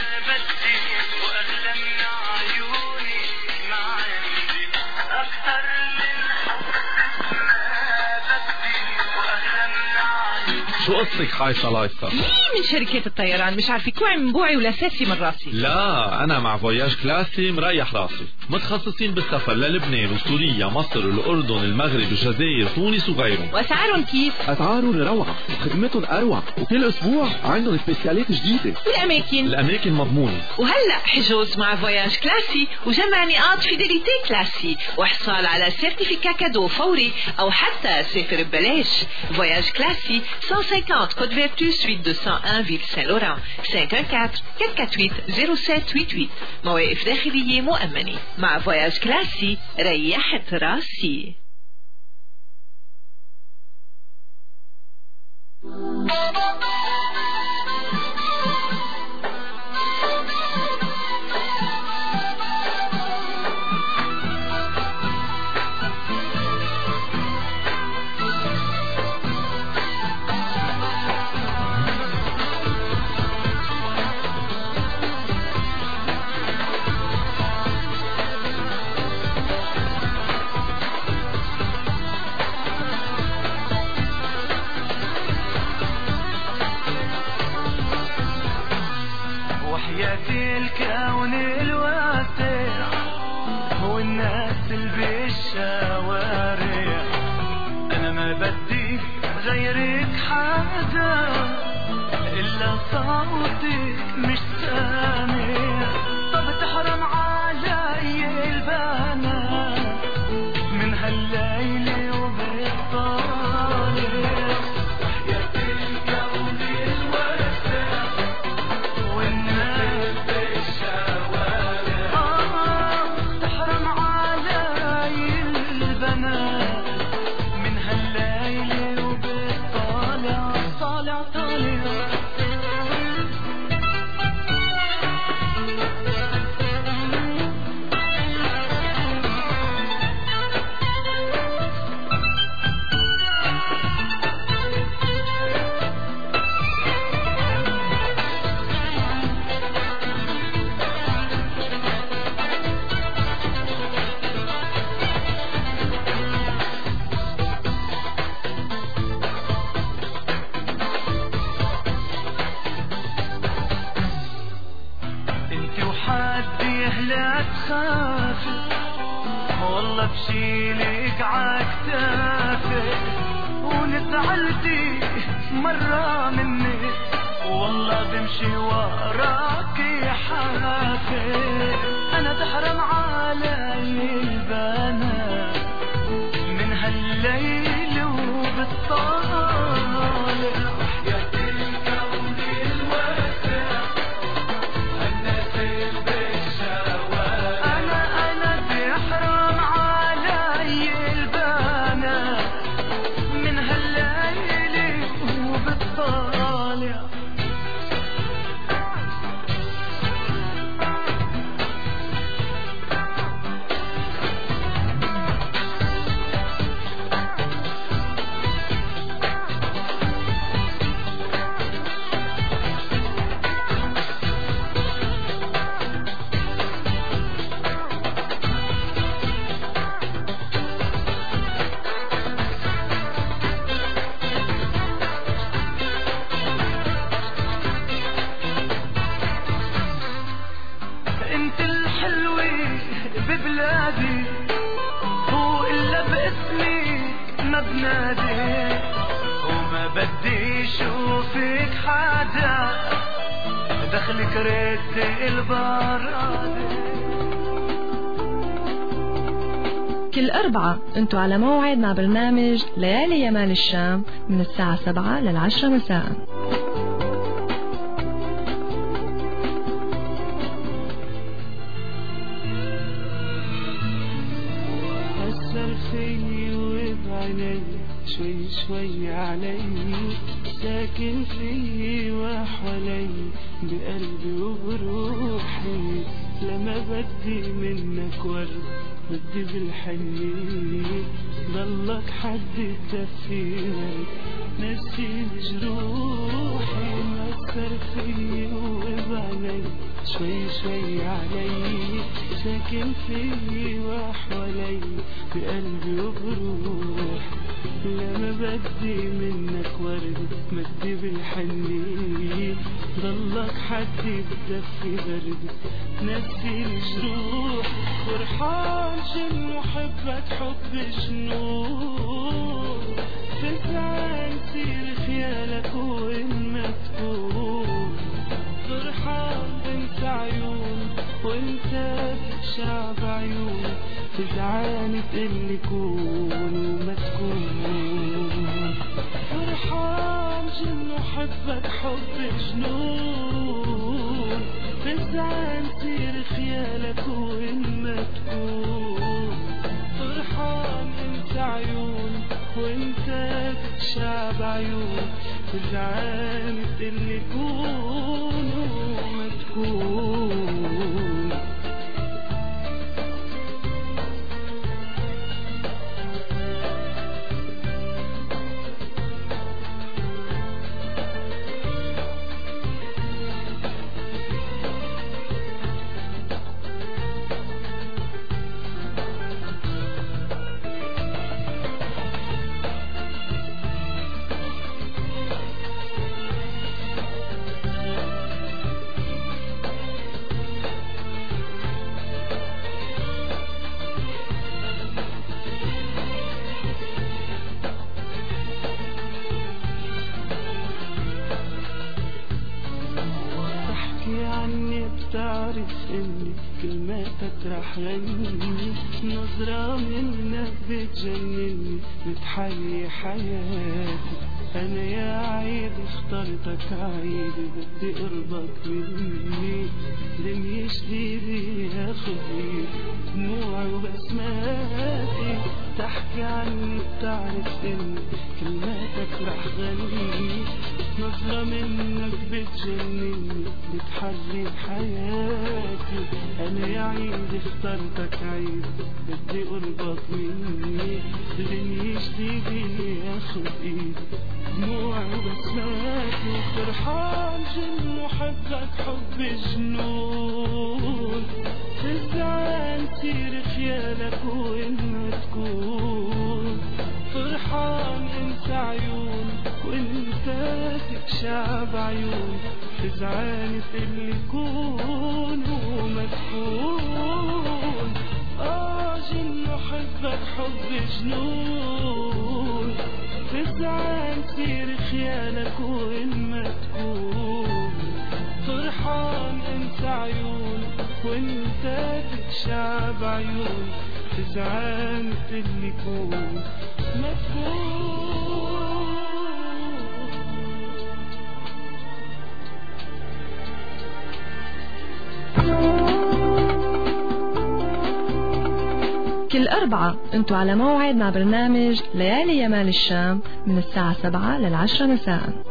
شو قصتك حايصة لايصة؟ مين من شركة الطيران مش عارفة كوعي من بوعي ولا ساسي من راسي. لا أنا مع فواياج كلاسي مريح راسي، متخصصين بالسفر للبنان وسوريا مصر الأردن المغرب الجزائر تونس وغيرهم. وأسعارهم كيف؟ أسعارهم روعة وخدمتهم أروع، وكل أسبوع عندهم سبيسيالات جديدة. والأماكن؟ الأماكن مضمونة. وهلأ حجوز مع فواياج كلاسي وجمع نقاط فيديليتي كلاسي وحصال على سيرتيفيكا كادو فوري أو حتى سافر ببلاش. فواياج كلاسي مئتين cinquante Côte Vertu, suite deux cent un, Ville Saint-Laurent. cinq un quatre, quatre quatre huit, zéro sept huit huit. مواقف داخلية مؤمنة. مع فواياج كلاسي ريحت راسي. الكون الواسع والناس اللي بالشوارع انا ما بدي غيرك حدا الا صوتك مش سامع. طب تحرم علي البنات من هالليل وبالطالع وحياة الكون الواسع والناس والله بشيلك عكتافك ونزعلتي مرة مني والله بمشي وراكي حافك. أنا تحرم علي البنات من هالليل وبالطالع وحياة الكون الواسع الناس ببلادي هو إلا باسمي ما بنادي وما بدي شوفك حدا دخلك رد البرادي. كل أربعة انتوا على موعد مع برنامج ليالي يمال الشام من الساعة سبعة للعشرة مساء. شوي شوي علي ساكن فيي وحولي بقلبي وبروحي لما بدي منك ورد بدي بالحنين ضلك حد تفينك نفسي بجروحي مأثر فيي وبعلي شوي شوي علي ساكن فيي وحولي بقلبي وبروحي لما بدي منك ورد مدي بالحنين ضلك حدي بدفي برد نفسي الجروح فرحان شنو حبك حب جنون تزعل سير خيالك وين ما تكون فرحان انت عيون وانت شعب عيون تزعل تقلي كون وما تكون فرحان حبك حب جنون تزعل سير خيالك وين ما تكون فرحان انت عيون وانت شعب عيون تزعل اللي كون وما تكون تعرف اني كلماتك رح غني نظرة منك بتجنني بتحيي حياتي انا يا عيد اخترتك عيد بدي قربك مني دنيا جديدة ياخدني دموعي وبسماتي تحكي عني بتعرف اني كلماتك رح غني نظرة منك بتجنني بتحلي حياتي انا يا عيد اخترتك عيد بدي قربك مني دنيا جديدة ياخد ايدي دموعي وبسماتي فرحان جن وحبك حب جنون تزعل سير خيالك وين ما تكون فرحان انت عيون وانت شعب عيون تزعل اللي كون وما تكون اه جن وحبك حب جنون تزعل سير خيالك وين ما تكون فرحان انت عيون وانت شعب عيون تزعل اللي كون ما تكون كل أربعة انتوا على موعد مع برنامج ليالي يمال الشام من الساعة سبعة للعشرة مساء.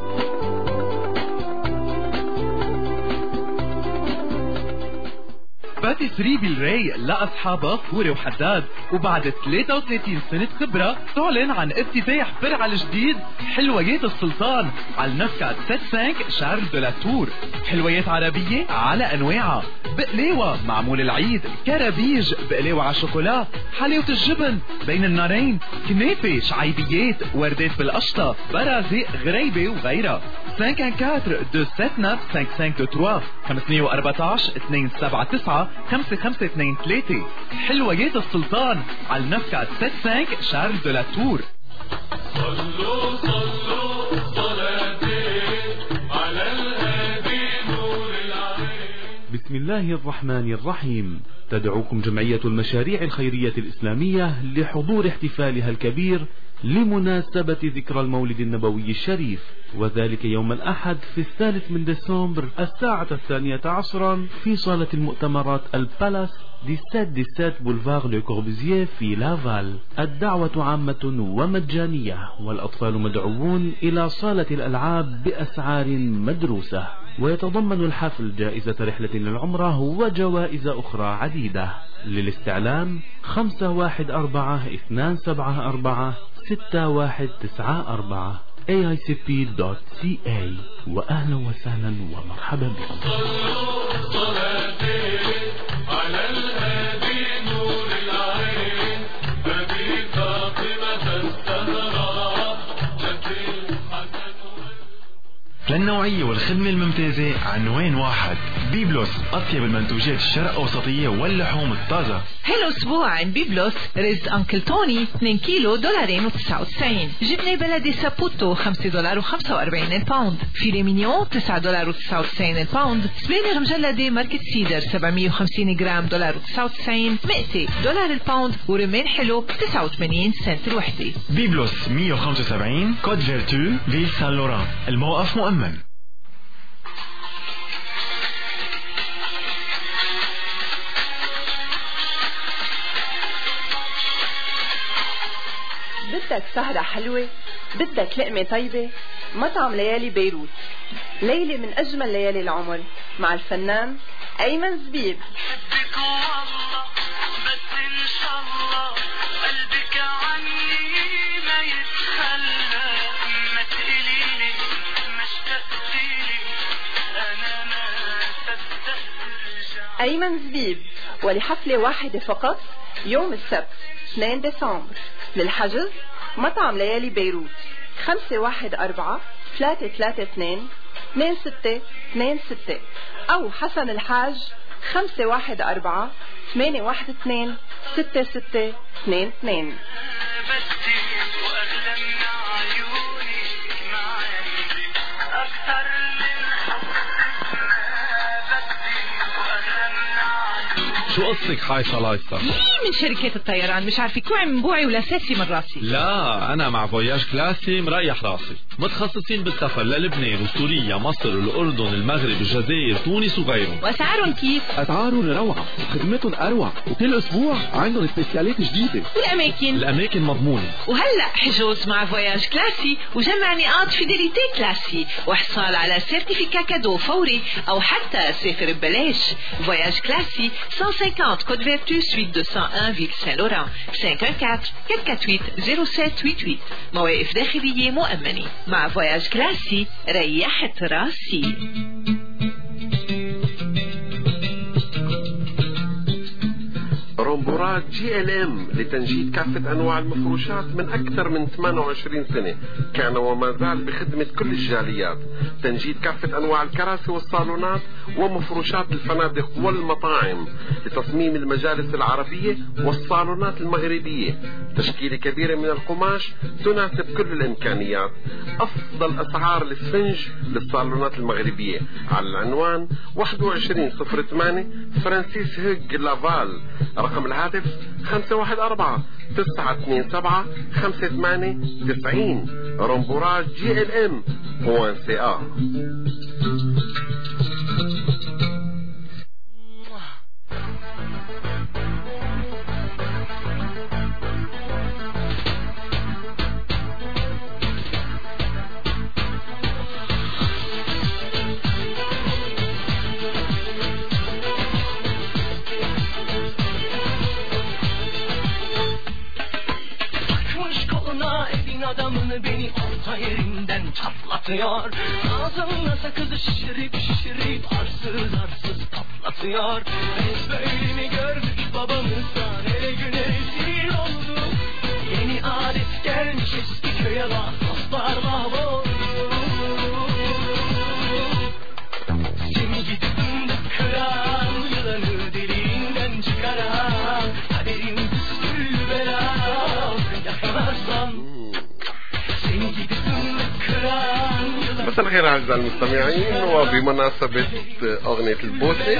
باتيسري بالراي لأصحابها فوري وحداد، وبعد ثلاثة وثلاثين سنة خبرة تعلن عن افتتاح فرع الجديد حلويات السلطان على النفكة خمسة وستين شارل دو لا تور. حلويات عربية على أنواعها، بقلاوة معمول العيد، كرابيج، بقلاوة على شوكولا، حلاوة الجبن بين النارين، كنافة، شعيبيات، وردات بالقشطة، برازق، غريبة وغيرها. خمسة أربعة اثنين سبعة تسعة خمسة خمسة ثلاثة خمسمية وأربعتاشر اثنين سبعة تسعة خمسة خمسة اثنين ثلاثة. حلويات السلطان على النفكة خمسة وستين شارل دو لا تور. صلوا صلوا صلاتين على الهادي نور العين. بسم الله الرحمن الرحيم. تدعوكم جمعية المشاريع الخيرية الإسلامية لحضور احتفالها الكبير لمناسبة ذكرى المولد النبوي الشريف، وذلك يوم الأحد في الثالث من ديسمبر الساعة الثانية عشرا في صالة المؤتمرات البالاس دي سات دي سات بولفار لو كوربوزيه في لافال. الدعوة عامة ومجانية، والأطفال مدعوون إلى صالة الألعاب بأسعار مدروسة، ويتضمن الحفل جائزة رحلة للعمرة وجوائز أخرى عديدة. للاستعلام خمسة واحد أربعة اثنان سبعة أربعة ستة واحد تسعة أربعة إيه آي سي بي دوت سي إيه. وأهلا وسهلا ومرحبا بكم. على الهادي نور العين أبي فاطمة الزهراء للنوعية والخدمة الممتازة عنوان واحد بيبلوس أطيب المنتوجات الشرق أوسطية واللحوم الطازة. هالأسبوع عند بيبلوس رز أنكل توني اثنين كيلو دولارين وتسعة وتسعين، جبنة بلدي سابوتو خمسة دولار وخمسة وأربعين الباوند، فيلي مينيون تسعة دولار وتسعة وتسعين الباوند، سبانخ مجلدة ماركة سيدر سبعمية وخمسين جرام دولار وتسعة وتسعين، مئتي دولار الباوند، ورمان حلو تسعة وثمانين سنت الوحدة. بيبلوس مية وخمسة وسبعين كود فيرتو فيل سان لوران، الموقف مؤمن. بدك سهرة حلوة، بدك لقمة طيبة، مطعم ليالي بيروت. ليلة من أجمل ليالي العمر مع الفنان أيمن زبيب. بدك والله بس إن شاء الله قلبك عني ما يتخلى، ما تقليلي ما اشتقتيلي أنا ما صدقت ترجع. أيمن زبيب ولحفلة واحدة فقط يوم السبت اثنين ديسمبر. للحجز مطعم ليالي بيروت خمسة واحد أربعة ثلاثة ثلاثة اثنين اثنين ستة اثنين ستة أو حسن الحاج خمسة واحد أربعة ثمانية واحد اثنين ستة ستة اثنين اثنين. شو قصتك حايصة لايصة؟ مين من شركة الطيران مش عارفة كوعي من بوعي ولا ساسي من راسي. لا أنا مع فواياج كلاسي مريح راسي، متخصصين بالسفر للبنان وسوريا مصر الأردن المغرب الجزائر تونس وغيرهم. وأسعارهم كيف؟ أسعارهم روعة وخدمتهم أروع، وكل أسبوع عندهم سبيسيالات جديدة. والأماكن؟ الأماكن مضمونة. وهلأ حجوز مع فواياج كلاسي وجمع نقاط فيديليتي كلاسي وحصال على سيرتيفيكا كادو فوري أو حتى سافر ببلاش. فواياج كلاسي cent cinquante Côte Vertu, suite deux cent un, Ville Saint-Laurent. cinq un quatre quatre quatre huit zéro sept huit huit. مواقف داخلية مؤمنة. مع فواياج كلاسي ريحت راسي. رومبورات جي ال ام لتنجيد كافة أنواع المفروشات من أكثر من ثمانية وعشرين سنة، كان وما زال بخدمة كل الجاليات. تنجيد كافة أنواع الكراسي والصالونات ومفروشات الفنادق والمطاعم، لتصميم المجالس العربية والصالونات المغربية. تشكيلة كبيرة من القماش تناسب كل الإمكانيات. أفضل أسعار الاسفنج للصالونات المغربية على العنوان واحد وعشرين صفر ثمانية فرانسيس هيج لافال. رقم الهاتف خمسة واحد أربعة تسعة اثنين سبعة خمسة ثمانية تسعين. رومبورات جي ال ام بوان سي ا. Adamını beni orta yerinden çatlatıyor. Ağzımda sakızı şişirip şişirip arsız arsız patlatıyor. Biz böyle mi gördük babamızdan, her güne rezil olduk. Yeni adet gelmiş eski köye bak, dostlar mahvoldu. Seni gidip fındık kıran, yılanı deliğinden çıkaran, kaderim püskül bela, yakalarsan. مساء الخير أعزائي المستمعين، وبمناسبة أغنية البوسة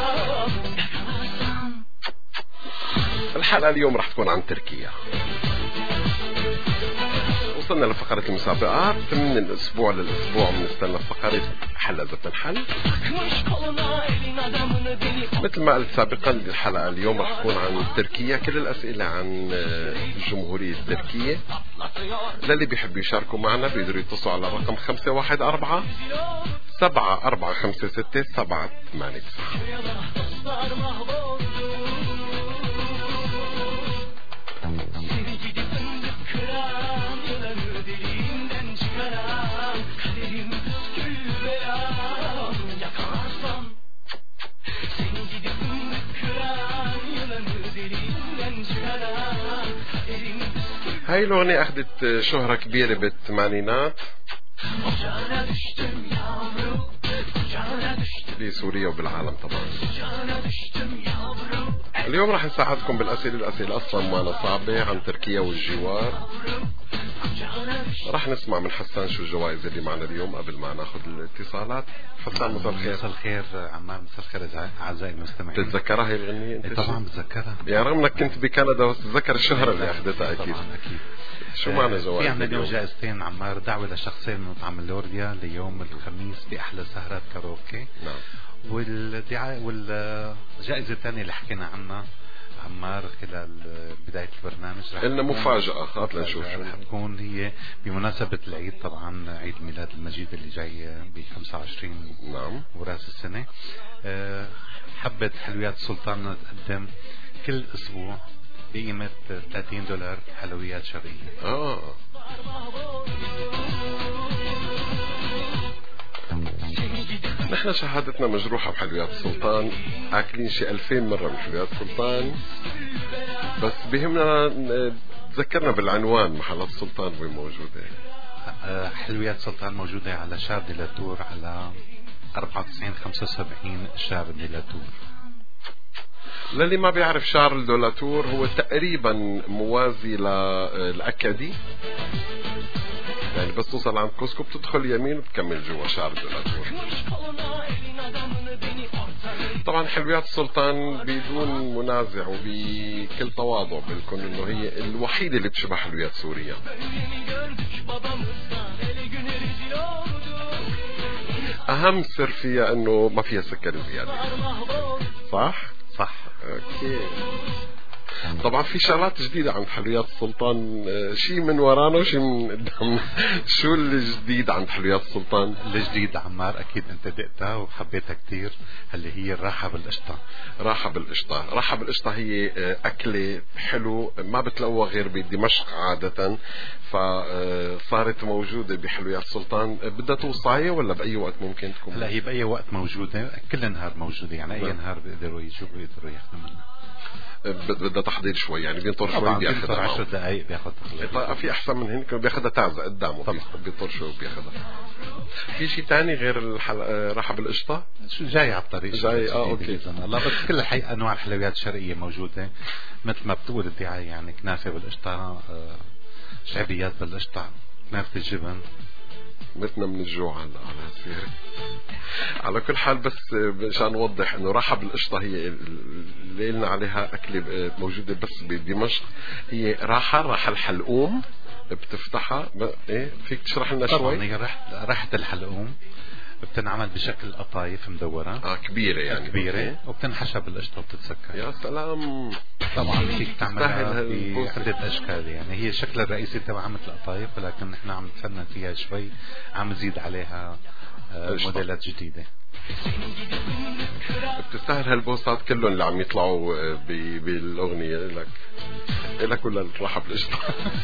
الحلقة اليوم راح تكون عن تركيا. وصلنا لفقرة المسابقات من الأسبوع للأسبوع، بنستنى فقرة حل إذا بتنحل. مثل ما قلت سابقا الحلقة اليوم راح تكون عن تركيا، كل الأسئلة عن الجمهورية التركية. للي بيحب يشاركوا معنا بيقدروا يتصلوا على رقم خمسة واحد أربعة سبعة أربعة خمسة ستة سبعة ثمانية تسعة. هاي الأغنية أخذت شهرة كبيرة بالثمانينات بسوريا وبالعالم طبعا. اليوم راح نساعدكم بالأسئلة. الأسئلة أصلا معنا صعبة عن تركيا والجوار. راح نسمع من حسان شو الجوائز اللي معنا اليوم قبل ما ناخذ الاتصالات. حسان مساء الخير. مساء الخير عمار. مساء الخير أعزائي المستمعين. بتتذكرها هي الغنية انت؟ طبعا بتذكرها، يعني رغم انك كنت بكندا بس تتذكر الشهرة اللي أخذتها أكيد. طبعا أكيد. شو معنى جوائز؟ في عندنا اليوم جائزتين عمار. دعوة لشخصين من مطعم اللورديا ليوم الخميس بأحلى سهرات كاروكي. نعم. والدعاء والجائزة الثانية اللي حكينا عنها عمار خلال بداية البرنامج رح إلنا مفاجأة. خاطر نشوف شو رح تكون. هي بمناسبة العيد طبعا، عيد الميلاد المجيد اللي جاي ب خمسة وعشرين نعم وراس السنة. حبة حلويات سلطان تقدم كل أسبوع بقيمة ثلاثين دولار حلويات شرقية. آه نحن شهادتنا مجروحة بحلويات السلطان، أكلين شي ألفين مرة من حلويات السلطان، بس بهمنا تذكرنا بالعنوان محلات السلطان وين موجودة. حلويات سلطان موجودة على شارع ديلاتور على أربعة وتسعين خمسة وسبعين شارع ديلاتور. للي ما بيعرف شارع ديلاتور هو تقريبا موازي للأكادي، يعني بس توصل عند كوسكو بتدخل يمين وتكمل جوا شارع ديلاتور. طبعا حلويات السلطان بدون منازع وبكل تواضع بلكن انه هي الوحيدة اللي بتشبه حلويات سوريا. اهم سر فيها انه ما فيها سكر زيادة. صح؟ صح. اوكي. طبعا في شغلات جديدة عند حلويات السلطان، شيء من ورانا وشيء من قدام. شو الجديد عند حلويات السلطان؟ الجديد عمار أكيد أنت دقتها وحبيتها كتير، اللي هي الراحة بالقشطة. راحة بالقشطة. راحة بالقشطة هي أكلة حلو ما بتلوى غير بدمشق عادة، فصارت موجودة بحلويات السلطان. بدها توصاية ولا بأي وقت ممكن تكون؟ لا، هي بأي وقت موجودة، كل نهار موجودة، يعني أي نهار بيقدروا يجوا بيقدروا ياخذوا منها. بدها تحضير شوي، يعني بينطر شوي بياخذها عشر دقائق بياخذ تحضير. في احسن من هيك بياخذها تعزة قدامه طبعا، بينطر شوي بياخذها. في شيء تاني غير الحل... راحة بالقشطة؟ شو جاي على الطريق جاي. اه اوكي. الله، بس كل الحقيقة انواع الحلويات الشرقية موجودة مثل ما بتقول الدعاية، يعني كنافة بالقشطة، شعبيات بالقشطة، كنافة الجبن. متنا من الجوع هلا على هالسيرة. على كل حال بس مشان نوضح انه راحة بالقشطة هي اللي قلنا عليها اكلة موجودة بس بدمشق. هي راحة راحة الحلقوم بتفتحها ايه فيك تشرح لنا شوي؟ طبعا هي راحة راحة الحلقوم بتنعمل بشكل قطايف مدورة اه كبيرة يعني كبيرة، وبتنحشى بالقشطة وبتتسكر. يا سلام. طبعا فيك تعملها بعدة أشكال، يعني هي الشكل الرئيسي تبعها مثل قطايف، ولكن نحن عم نتفنن فيها شوي، عم نزيد عليها موديلات جديدة. بتستاهل هالبوستات كلهم اللي عم يطلعوا بالأغنية لك لك ولا الراحة بالقشطة.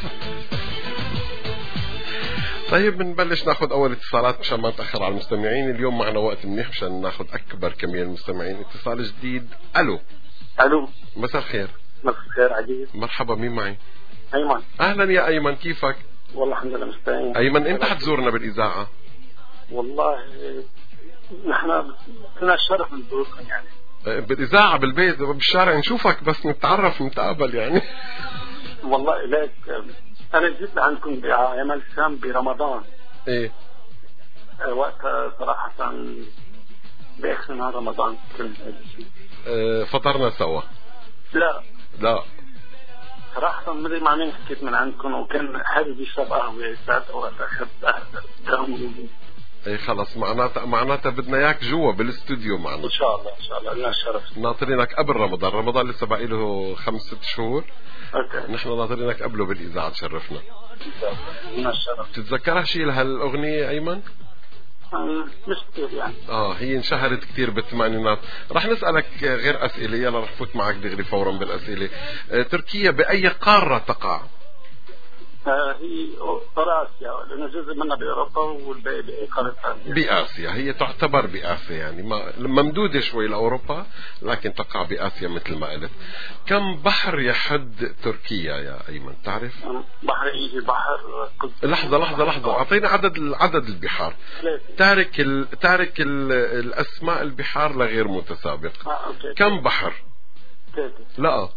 طيب بنبلش ناخذ اول اتصالات مشان ما نتاخر على المستمعين. اليوم معنا وقت منيح مشان ناخذ اكبر كميه من المستمعين. اتصال جديد. الو. الو. مساء الخير. مساء الخير عزيز. مرحبا، مين معي؟ ايمن. اهلا يا ايمن، كيفك؟ والله الحمد لله مستعين. ايمن انت حتزورنا بالاذاعه؟ والله نحن لنا الشرف نزوركم يعني بالاذاعه بالبيت بالشارع نشوفك بس نتعرف نتقابل يعني. والله ليك أنا جيت لعندكم بعمل الشام برمضان. إيه. وقتها صراحة بآخر نهار رمضان كل هالشيء. أه فطرنا سوا. لا. لا. صراحة مدري مع مين حكيت من عندكم وكان حابب يشرب قهوة ساعات أوقات أخذ قهوة. ايه خلص معناتها معناتها بدنا اياك جوا بالاستوديو معنا. ان شاء الله ان شاء الله لنا الشرف. ناطرينك قبل رمضان، رمضان لسه باقي له خمس ست شهور. اوكي. نحن ناطرينك قبله بالاذاعه تشرفنا. ان شاء الله لنا الشرف. تتذكرها شيء لهالاغنيه ايمن؟ مش كثير يعني. اه هي انشهرت كثير بالثمانينات. رح نسالك غير اسئله، يلا رح فوت معك دغري فورا بالاسئله. آه تركيا باي قاره تقع؟ هي أوراسيا لأنه جزء منها بأوروبا والباقي بقارة ثانية. بآسيا، هي تعتبر بآسيا يعني ما ممدودة شوي لأوروبا لكن تقع بآسيا مثل ما قلت. كم بحر يحد تركيا يا أيمن تعرف؟ بحر إيجي، بحر قزوين. لحظة لحظة لحظة أعطينا عدد عدد البحار. تارك ال... تارك ال... الأسماء البحار لغير متسابق. آه، كم بحر؟ ثلاثة. لا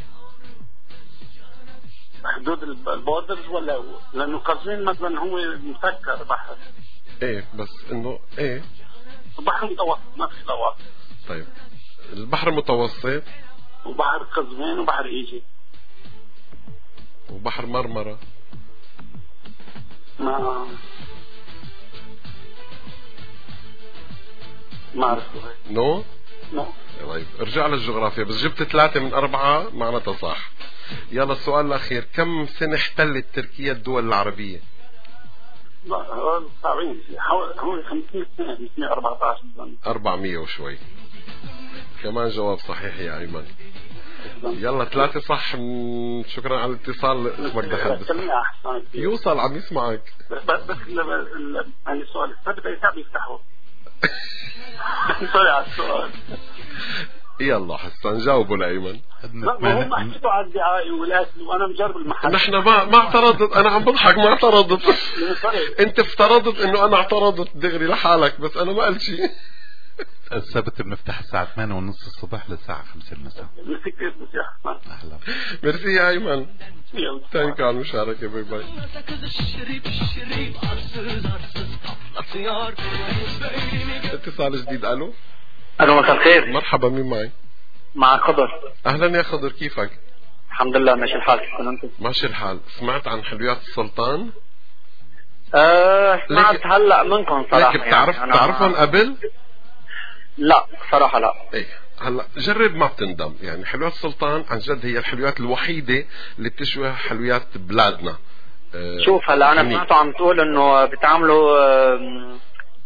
حدود البوردرز ولا هو؟ لأنه قزوين مثلا هو مسكر بحر. ايه بس انه ايه بحر متوسط ما في لواط. طيب البحر المتوسط وبحر قزوين وبحر ايجي وبحر مرمرة. ما ما اعرف. نو نو طيب ارجع للجغرافيا، بس جبت ثلاثة من أربعة معناتها صح. يلا السؤال الأخير، كم سنة احتلت تركيا الدول العربية؟ لا صعبين، حوالي خمسمية سنة، خمسمية وأربعة عشر سنة. أربعمية وشوي. كمان جواب صحيح يا أيمن. يلا ثلاثة صح. شكرا على الاتصال. اسمك دخل بس يوصل عم يسمعك. بس بس عندي السؤال الثابت أي ساعة بيفتحوا. سوري على السؤال. يلا حسن جاوبوا لأيمن. ما هم حكيتوا على الدعاية والأكل وأنا مجرب المحل. نحن ما ما اعترضت، أنا عم بضحك ما اعترضت. أنت افترضت إنه أنا اعترضت دغري لحالك، بس أنا ما قلت شيء. السبت بنفتح الساعة ثمانية ونص الصبح للساعة خمسة المساء. ميرسي كثير أهلا. ميرسي يا أيمن. ثانك على المشاركة. باي باي. اتصال جديد. ألو. ألو مساء الخير. مرحبا، مين معي؟ مع خضر. أهلا يا خضر، كيفك؟ الحمد لله ماشي الحال. ماشي الحال. سمعت عن حلويات السلطان؟ أه سمعت هلا منكم صراحة. لكن بتعرف يعني بتعرفهم قبل؟ لا صراحة لا. ايه هلا جرب ما بتندم. يعني حلويات السلطان عن جد هي الحلويات الوحيدة اللي بتشبه حلويات بلادنا. أه شوف هلا أنا سمعته عم تقول إنه بتعملوا أه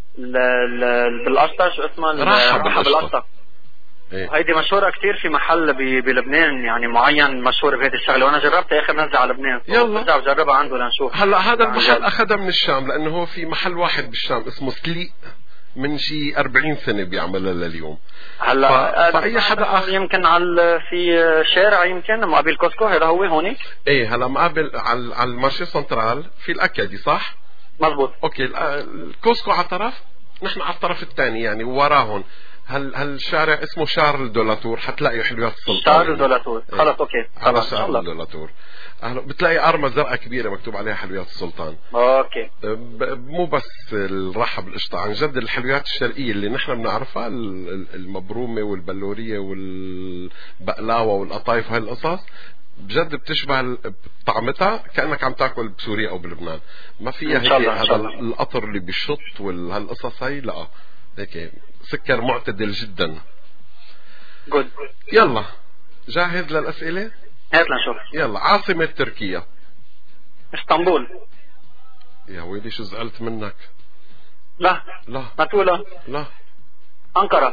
بالقشطة، شو اسمها؟ راحة بالقشطة. إيه؟ هيدي مشهورة كتير في محل بلبنان يعني معين مشهور بهذه الشغلة، وأنا جربتها آخر نزل على لبنان. يلا برجع بجربها عنده لنشوف. هلا هذا المحل أخذها من الشام، لأنه هو في محل واحد بالشام اسمه سليق من شي أربعين سنة بيعملها لليوم. هلا ف... فأي حدا آخر يمكن على في شارع يمكن مقابل كوسكو، هذا هو هونيك. إيه هلا مقابل على على المارشي سنترال في الأكادي صح؟ مزبوط. أوكي الكوسكو على طرف، نحن على الطرف الثاني يعني وراهن. هل هل شارع اسمه شارل دولاتور، حتلاقي حلويات السلطان. شارل دولاتور. إيه. خلص اوكي. على شارل دولاتور. أهلا. بتلاقي أرمة زرقاء كبيرة مكتوب عليها حلويات السلطان. اوكي. مو بس الراحة بالقشطة، عن جد الحلويات الشرقية اللي نحن بنعرفها، المبرومة والبلورية والبقلاوة والقطايف وهي القصص بجد بتشبه طعمتها كأنك عم تاكل بسوريا أو بلبنان. ما فيها هيك هذا القطر اللي بيشط والهالقصص هاي، لا هيك سكر معتدل جدا. جود. يلا جاهز للأسئلة؟ هات لنشوف. يلا عاصمة تركيا. اسطنبول. يا ويلي شو زعلت منك. لا لا ما تقولها. لا أنقرة.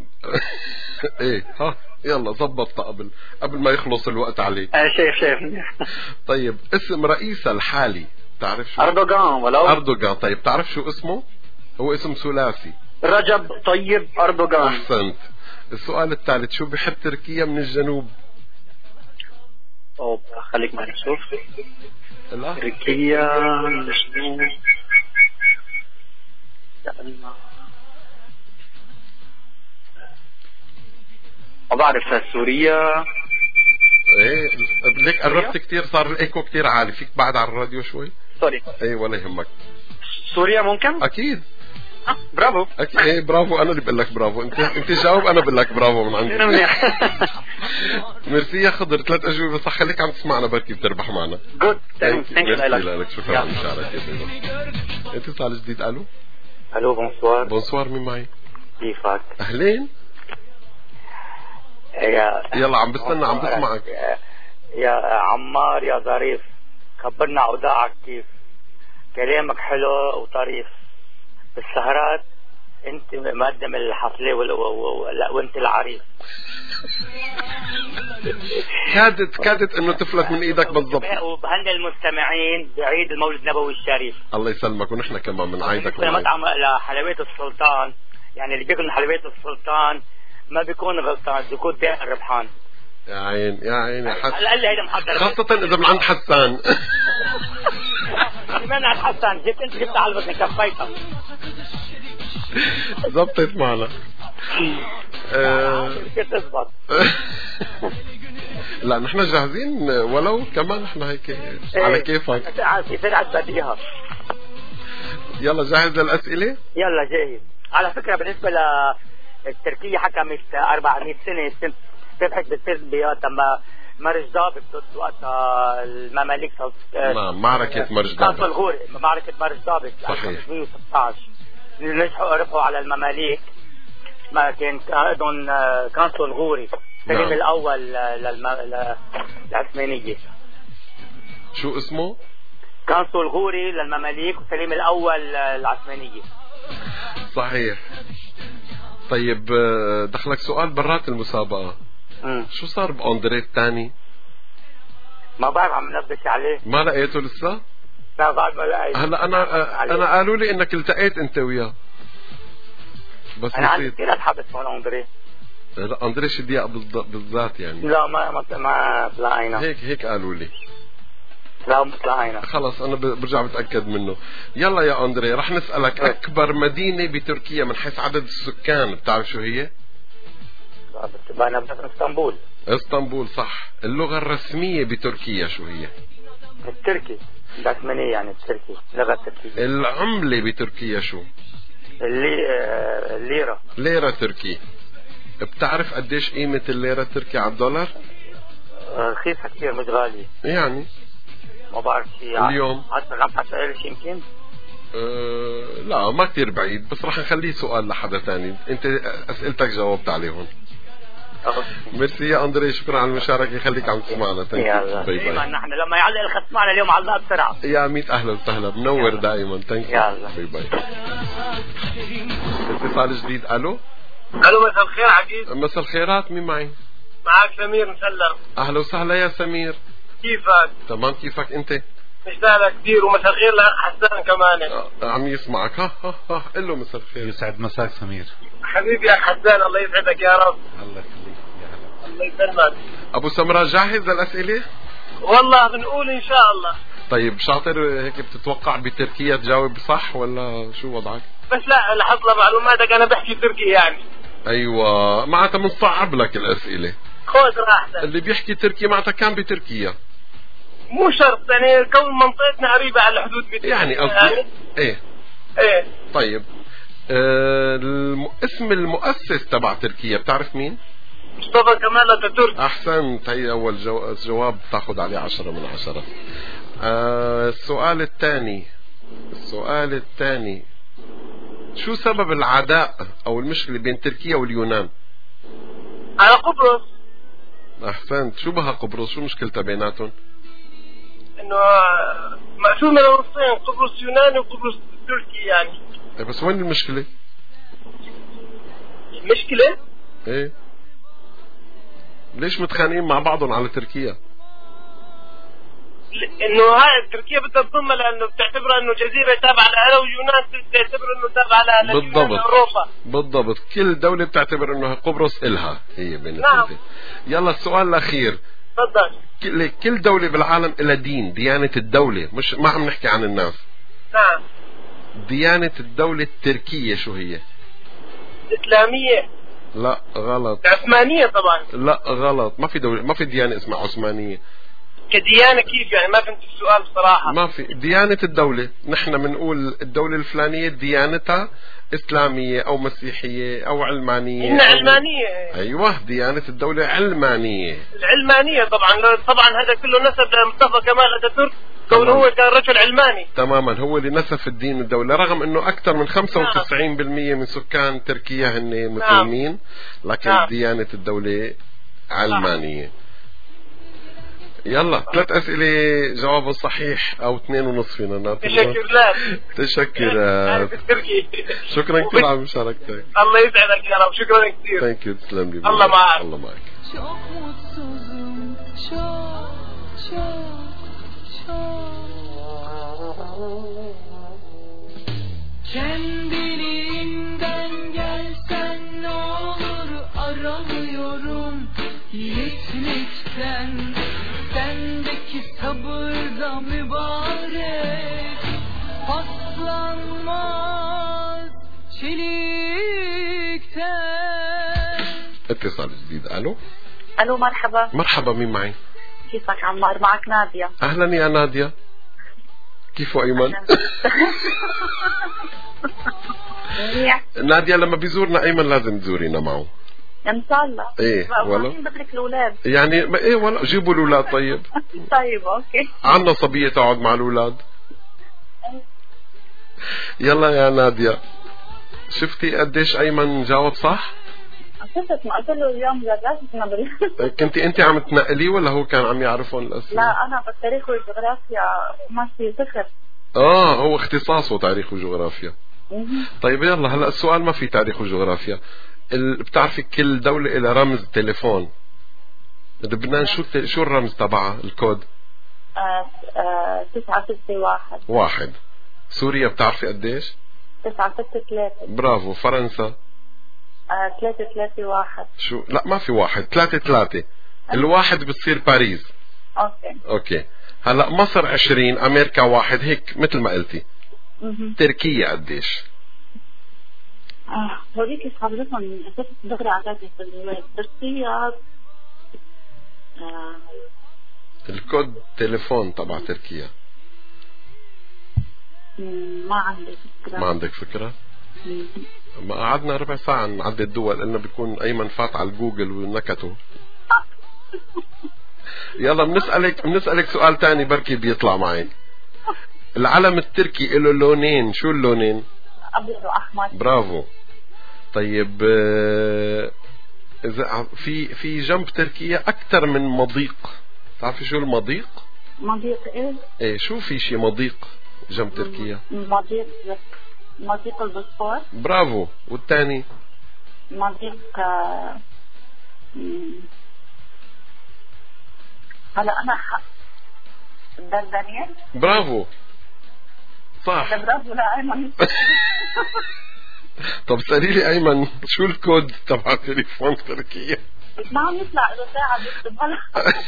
ايه ها يلا زبطت قبل قبل ما يخلص الوقت عليك. اه شايف شايف. طيب اسم رئيسها الحالي تعرف شو؟ أردوغان. ولو أردوغان. طيب تعرف شو اسمه؟ هو اسم ثلاثي. رجب طيب أردوغان. أحسنت. السؤال الثالث، شو بحب تركيا من الجنوب؟ أوه خليك معي نشوف. لا تركيا من الجنوب ما بعرف. سوريا. ايه ليك قربت كتير، صار الايكو كتير عالي، فيك بعد على الراديو شوي؟ سوري. ايه ولا يهمك. سوريا ممكن؟ اكيد. آه برافو. أكيد. ايه برافو، انا اللي بقول لك برافو. انت انت جاوب انا بقول لك برافو من عندي. ميرسي يا خضر، ثلاث اجوبه صح. خليك عم تسمعنا بركي بتربح معنا. جود ثانك يو لك. شكرا على المشاركه. اتصال جديد. الو. الو بونسوار. بونسوار، مين معي؟ كيفك؟ اهلين. يا يلا عم بستنى عم بسمعك. يا, يا عمار يا ظريف، خبرنا أوضاعك كيف. كلامك حلو وطريف. بالسهرات انت مقدم الحفله وال... و... وانت العريس. كادت كادت انه تفلت من ايدك بالضبط. وبهن المستمعين بعيد المولد النبوي الشريف. الله يسلمك ونحن كمان من عيدك. مطعم لحلويات السلطان، يعني اللي بياكل من حلويات السلطان ما بيكون غلطان، بيكون دائما ربحان. يا عين يا عين يا حسن. هلا هيدا محضر خاصة إذا من عند حسان. من عند حسان جبت أنت جبت علبتني كفيتها. زبطت معنا. كيف تزبط؟ لا نحن جاهزين ولو كمان نحن هيك على كيفك. سرعة بديها. يلا جاهز للأسئلة؟ يلا جاهز. على فكرة بالنسبة للتركية حكمت أربعمية سنة تبحث بالتربية لما مرج ضابط ضد وقتها المماليك. نعم معركة مرج ضابط. الغوري معركة مرج ضابط. صحيح. ألف وستمية وستة عشر نجحوا ربحوا على المماليك. ما كان عندهم كانسل الغوري سليم نعم. الأول للعثمانية. شو اسمه؟ كانسل الغوري للمماليك وسليم الأول للعثمانية. صحيح. طيب دخلك سؤال برات المسابقة. م. شو صار بأندريه الثاني؟ ما بعرف عم نبش عليه. ما لقيته لسه؟ لا بعد ما لقيته. هلا أنا أنا قالوا لي إنك التقيت أنت وياه. بس أنا عندي كثير أصحاب اسمه أندريه. لا أندريه شديق بالذات يعني. لا ما ما ما تلاقينا. هيك هيك قالوا لي. لا ما تلاقينا. خلص أنا برجع بتأكد منه. يلا يا أندريه رح نسألك اه. أكبر مدينة بتركيا من حيث عدد السكان بتعرف شو هي؟ أنا بس اسطنبول. اسطنبول صح. اللغة الرسمية بتركيا شو هي؟ التركي. العثمانية يعني التركي، اللغة التركية. العملة بتركيا شو؟ اللي آه الليرة. ليرة تركي. بتعرف قديش قيمة الليرة التركي على الدولار؟ رخيصة آه كثير مش غالية. يعني؟ ما بعرف شيء. اليوم؟ عم حسألش يمكن؟ أه لا ما كثير بعيد بس رح نخليه سؤال لحدا ثاني. انت اسئلتك جاوبت عليهم. ميرسي يا أندريه شكرا على المشاركة. خليك عم تسمعنا. يلا دائما نحن لما يعلق الخط معنا اليوم علقها بسرعة. يا ميت أهلا وسهلا منور دائما. ثانك يلا باي باي. اتصال جديد. ألو ألو مساء الخير عقيد. مساء الخيرات. مين معي؟ معك سمير مسلم. أهلا وسهلا يا سمير. كيفك؟ تمام كيفك أنت؟ مشتاق لك كثير ومساء الخير لأخ حسان كمان. آه عم يسمعك. ها ها ها قل له مساء الخير. يسعد مساك سمير. حبيبي يا حسان الله يسعدك يا رب. الله يخليك يا هلا. الله يسلمك. أبو سمرة جاهز للأسئلة؟ والله بنقول إن شاء الله. طيب شاطر هيك بتتوقع بتركيا تجاوب صح ولا شو وضعك؟ بس لا لحظة معلوماتك أنا بحكي تركي يعني. أيوة معناتها بنصعب لك الأسئلة. خذ راحتك. اللي بيحكي تركي معناتها كان بتركيا. مو شرط يعني كون منطقتنا قريبة على الحدود بتركيا. يعني قصدي إيه إيه. طيب آه الم... اسم المؤسس تبع تركيا بتعرف مين؟ مصطفى كمال اتاتورك. أحسنت. هي أول جو... جواب تاخذ عليه عشرة من عشرة. آه السؤال الثاني السؤال الثاني شو سبب العداء أو المشكلة بين تركيا واليونان؟ على قبرص. أحسنت. شو بها قبرص؟ شو مشكلتها بيناتهم؟ إنه مقسومة لنصين قبرص يوناني وقبرص تركي يعني. بس وين المشكلة؟ المشكلة؟ إيه ليش متخانقين مع بعضهم على تركيا؟ انه هاي تركيا بدها تضمها لانه بتعتبرها انه جزيره تابعه لها واليونان بتعتبر انه تابعه لها بالضبط. اوروبا. بالضبط. كل دوله بتعتبر انه قبرص الها هي بين نعم. الثلاثه. يلا السؤال الاخير. تفضل. كل كل دوله بالعالم لها دين. ديانه الدوله مش ما عم نحكي عن الناس. نعم. ديانه الدوله التركيه شو هي؟ اسلاميه. لا غلط. عثمانيه طبعا. لا غلط. ما في دوله ما في ديانه اسمها عثمانيه. كديانة كيف يعني ما فهمت السؤال بصراحة. ما في ديانة الدولة. نحن بنقول الدولة الفلانية ديانتها إسلامية أو مسيحية أو علمانية. إن علمانية. أيوة ديانة الدولة علمانية. العلمانية طبعا. طبعا هذا كله نسب لمصطفى كمال اتاتورك كونه هو كان رجل علماني. تماما. هو اللي نسف الدين الدولة رغم أنه أكثر من خمسة وتسعين بالمئة من سكان تركيا هن مسلمين. لكن نعم. ديانة الدولة علمانية. يلا ثلاث اسئله جوابه صحيح او اثنين ونص فينا نعطي. تشكرات تشكرات شكرا كثير على مشاركتك. الله يسعدك يا رب. شكرا كثير. ثانك يو. تسلم لي. الله معك. الله معك. Çok mutsuzum, çok, çok, çok. Kendiliğinden gelsen ne olur, aramıyorum yiğitlikten. Sendeki sabırda mübarek paslanmaz çelikten. اتصال جديد. الو الو مرحبا. مرحبا، مين معي؟ كيفك عمار؟ معك نادية. اهلا يا نادية. كيف ايمن؟ نادية لما بيزورنا ايمن لازم تزورينا معه ان شاء الله. ايه والله بدك الاولاد يعني ايه والله جيبوا الاولاد. طيب طيب اوكي. عنا صبية تقعد مع الاولاد. يلا يا نادية، شفتي قديش ايمن جاوب صح؟ شفت ما قلت له اليوم جربتنا بال كنتي انت عم تنقلي ولا هو كان عم يعرفهم الاسئله؟ لا انا بالتاريخ والجغرافيا ماشي صفر. اه هو اختصاصه تاريخ وجغرافيا. مم. طيب يلا هلا السؤال ما في تاريخ وجغرافيا. ال... بتعرفي كل دولة إلى رمز تليفون. لبنان شو الت... شو الرمز تبعها الكود؟ آه آه تسعة ستة واحد. واحد. سوريا بتعرفي قديش؟ تسعة ستة ثلاثة. برافو. فرنسا؟ آه ثلاثة ثلاثة واحد. شو؟ لا ما في واحد، ثلاثة ثلاثة. الواحد بتصير باريس. اوكي. اوكي. هلا مصر عشرين، امريكا واحد، هيك مثل ما قلتي. مم. تركيا قديش؟ اه هوريك حضرتهم اساس دغري عطاتي في الجواب. تركيا آه. الكود تليفون تبع تركيا. ما عندي فكرة. ما عندك فكرة؟ مم. ما قعدنا ربع ساعة نعدي الدول، قلنا بيكون أيمن فات على الجوجل ونكته. يلا بنسألك بنسألك سؤال تاني بركي بيطلع معي. العلم التركي له لونين، شو اللونين؟ أبيض وأحمر. برافو. طيب إذا في في جنب تركيا أكثر من مضيق، تعرفي شو المضيق؟ مضيق إيه؟ إيه شو في شيء مضيق جنب تركيا؟ مضيق مضيق البوسفور. برافو. والثاني؟ مضيق آه... هلا أنا ح... دردنيل. برافو صح. برافو. لا أيمن. طب سألي لي أيمن شو الكود تبع تليفون تركيا؟ ما عم يطلع له ساعة بيكتب هلا.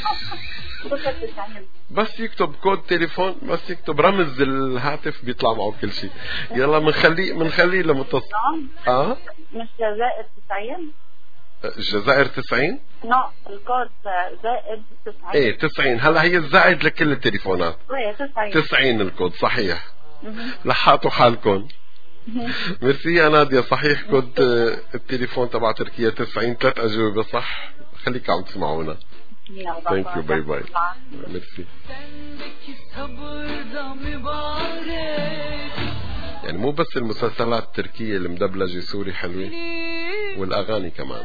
بس يكتب كود تليفون، بس يكتب رمز الهاتف بيطلع معه كل شيء. يلا منخليه منخليه لمتصل. اه مش جزائر تسعين؟ الجزائر تسعين؟ لا الكود زائد تسعين. ايه تسعين. هلا هي الزائد لكل التليفونات. ايه تسعين. تسعين الكود صحيح. لحاتوا حالكم. ميرسي يا نادية. صحيح كود التليفون تبع تركيا تسعين. ثلاث أجوبة صح. خليك عم تسمعونا. ثانك يو. باي باي. ميرسي. يعني مو بس المسلسلات التركية المدبلجة سوري حلوة، والأغاني كمان.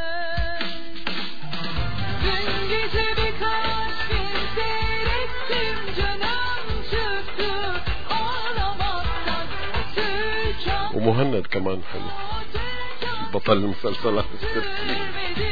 ومهند كمان حلو، بطل المسلسلات التركية.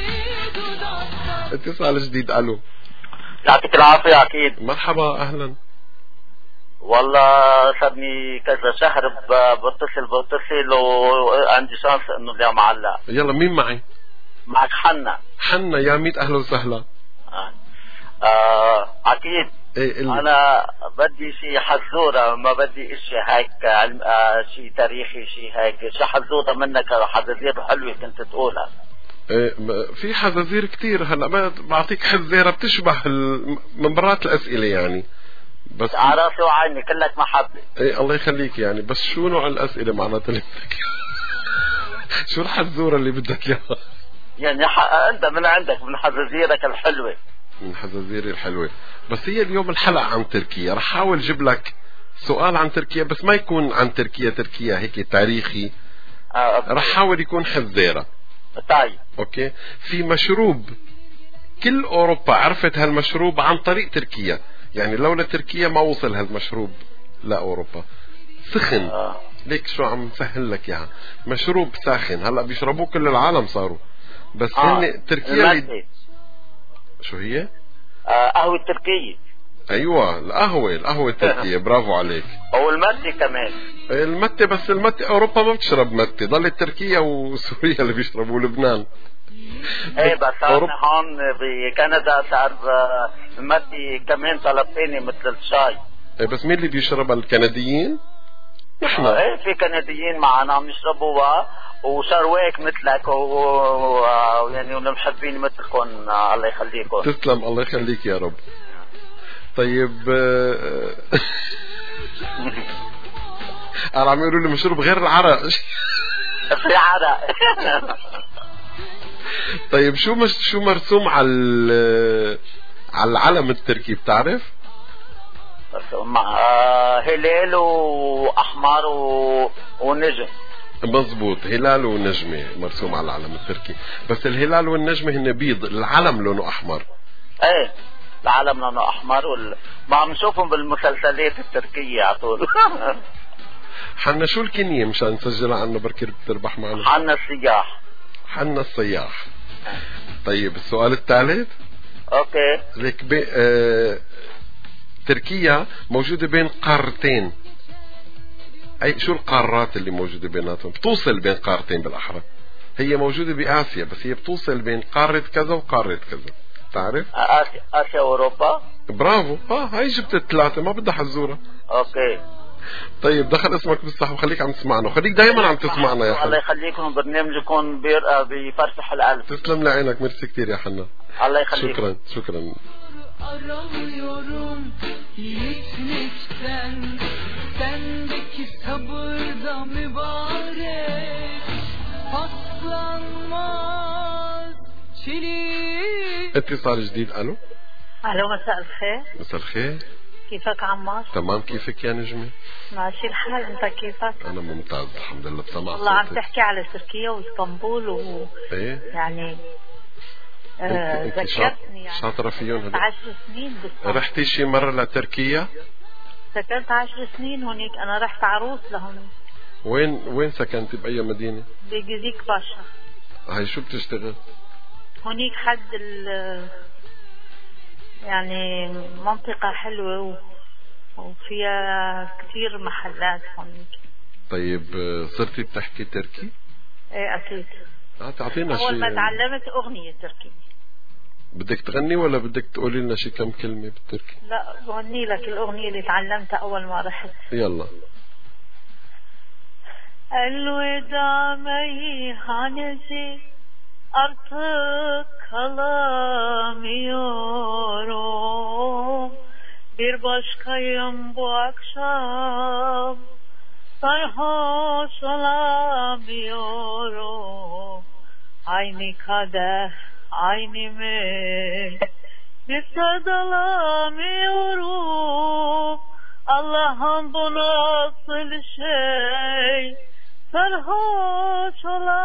اتصال جديد. الو يعطيك العافية. اكيد. مرحبا اهلا. والله صارني كذا شهر بتصل بتصل وعندي شانس انه اليوم علق. يلا مين معي؟ معك حنا. حنا يا ميت اهلا وسهلا. آه. آه. اكيد. إيه انا بدي شيء حزوره، ما بدي اشي هيك علم... آه شيء تاريخي، شيء هيك شيء حزوره منك، حزازير حلوه كنت تقولها. إيه في حزازير كتير. هلا بعطيك حزيره بتشبه ال... من برات الاسئله يعني، بس على راسي وعيني كلك محبه. ايه الله يخليك يعني. بس شو نوع الاسئله معناتها اللي بدك؟ شو الحزوره اللي بدك اياها؟ يعني ح... انت من عندك من حزازيرك الحلوه. من حزازيري الحلوة. بس هي اليوم الحلقة عن تركيا، رح حاول جيب لك سؤال عن تركيا بس ما يكون عن تركيا تركيا هيك تاريخي. آه رح حاول يكون حزيرة. طيب اوكي. في مشروب كل أوروبا عرفت هالمشروب عن طريق تركيا، يعني لولا تركيا ما وصل هالمشروب لأوروبا. سخن آه. ليك شو عم سهل لك يعني مشروب ساخن هلا بيشربوه كل العالم صاروا، بس آه. هن تركيا لي... شو هي؟ آه قهوة تركية. ايوه القهوة القهوة التركية. برافو عليك. او المتة كمان. المتة، بس المتة اوروبا ما بتشرب متة، ضلت تركيا وسوريا اللي بيشربوا، لبنان. ايه بس انا هون بكندا صار المتة كمان طلبتني مثل الشاي. ايه بس مين اللي بيشربها؟ الكنديين؟ نحن. ايه في كنديين معنا عم يشربوها وشرواك مثلك ويعني ونمحبين مثلكم. الله يخليكم. تسلم الله يخليك يا رب. طيب انا عم يقولوا لي مشروب غير العرق. في عرق. طيب شو مش شو مرسوم على على العلم التركي بتعرف؟ مع هلال واحمر ونجم. مزبوط، هلال ونجمة مرسوم على العلم التركي، بس الهلال والنجمة هن بيض، العلم لونه احمر. ايه العلم لونه احمر وال... ما عم نشوفهم بالمسلسلات التركية على طول. حنا شو الكنية مشان نسجلها عنا بركي بتربح معنا؟ حنا السياح. حنا السياح. طيب السؤال الثالث. اوكي. ليك بي... آه... تركيا موجودة بين قارتين، أي شو القارات اللي موجودة بيناتهم؟ بتوصل بين قارتين بالأحرى. هي موجودة بآسيا بس هي بتوصل بين قارة كذا وقارة كذا، تعرف؟ آسيا آسيا وأوروبا. برافو. اه هاي جبت الثلاثة، ما بدها حزورة. اوكي. طيب دخل اسمك بالصح وخليك عم تسمعنا وخليك دائما عم تسمعنا يا حنا. الله يخليكم، برنامجكم بيفرح القلب. تسلم لعينك، ميرسي كتير يا حنا. الله يخليك. شكرا شكرا. Aramıyorum yetmekten, sendeki sabırda mübarek, paslanmaz çelik. اتصال جديد. الو الو مساء الخير. مساء الخير. كيفك عمار؟ تمام، كيفك يا نجمة؟ ماشي الحال، انت كيفك؟ انا ممتاز الحمد لله. بسمع والله عم تحكي على تركيا واسطنبول و ايه يعني آه ذكرتني يعني شاطرة فيهم هذول. عشر سنين بالضبط. رحتي شي مرة لتركيا؟ سكنت عشر سنين هونيك، انا رحت عروس لهون. وين وين سكنتي بأي مدينة؟ بجزيك باشا. هاي شو بتشتغل؟ هونيك حد ال يعني منطقة حلوة و... وفيها كثير محلات هونيك. طيب صرتي بتحكي تركي؟ ايه اكيد. اه تعطينا شيء. اول ما تعلمت اغنية تركي. بدك تغني ولا بدك تقولي لنا شي كم كلمة بالتركي؟ لا بغني لك الأغنية اللي تعلمتها أول ما رحت. يلا. Elveda meyhanesi, artık kalamıyorum. Bir başkayım bu akşam, sarhoş olamıyorum. Aynı kadeh aynı meclis dalamıyorum. Allah'ım bu nasıl şey, sarhoş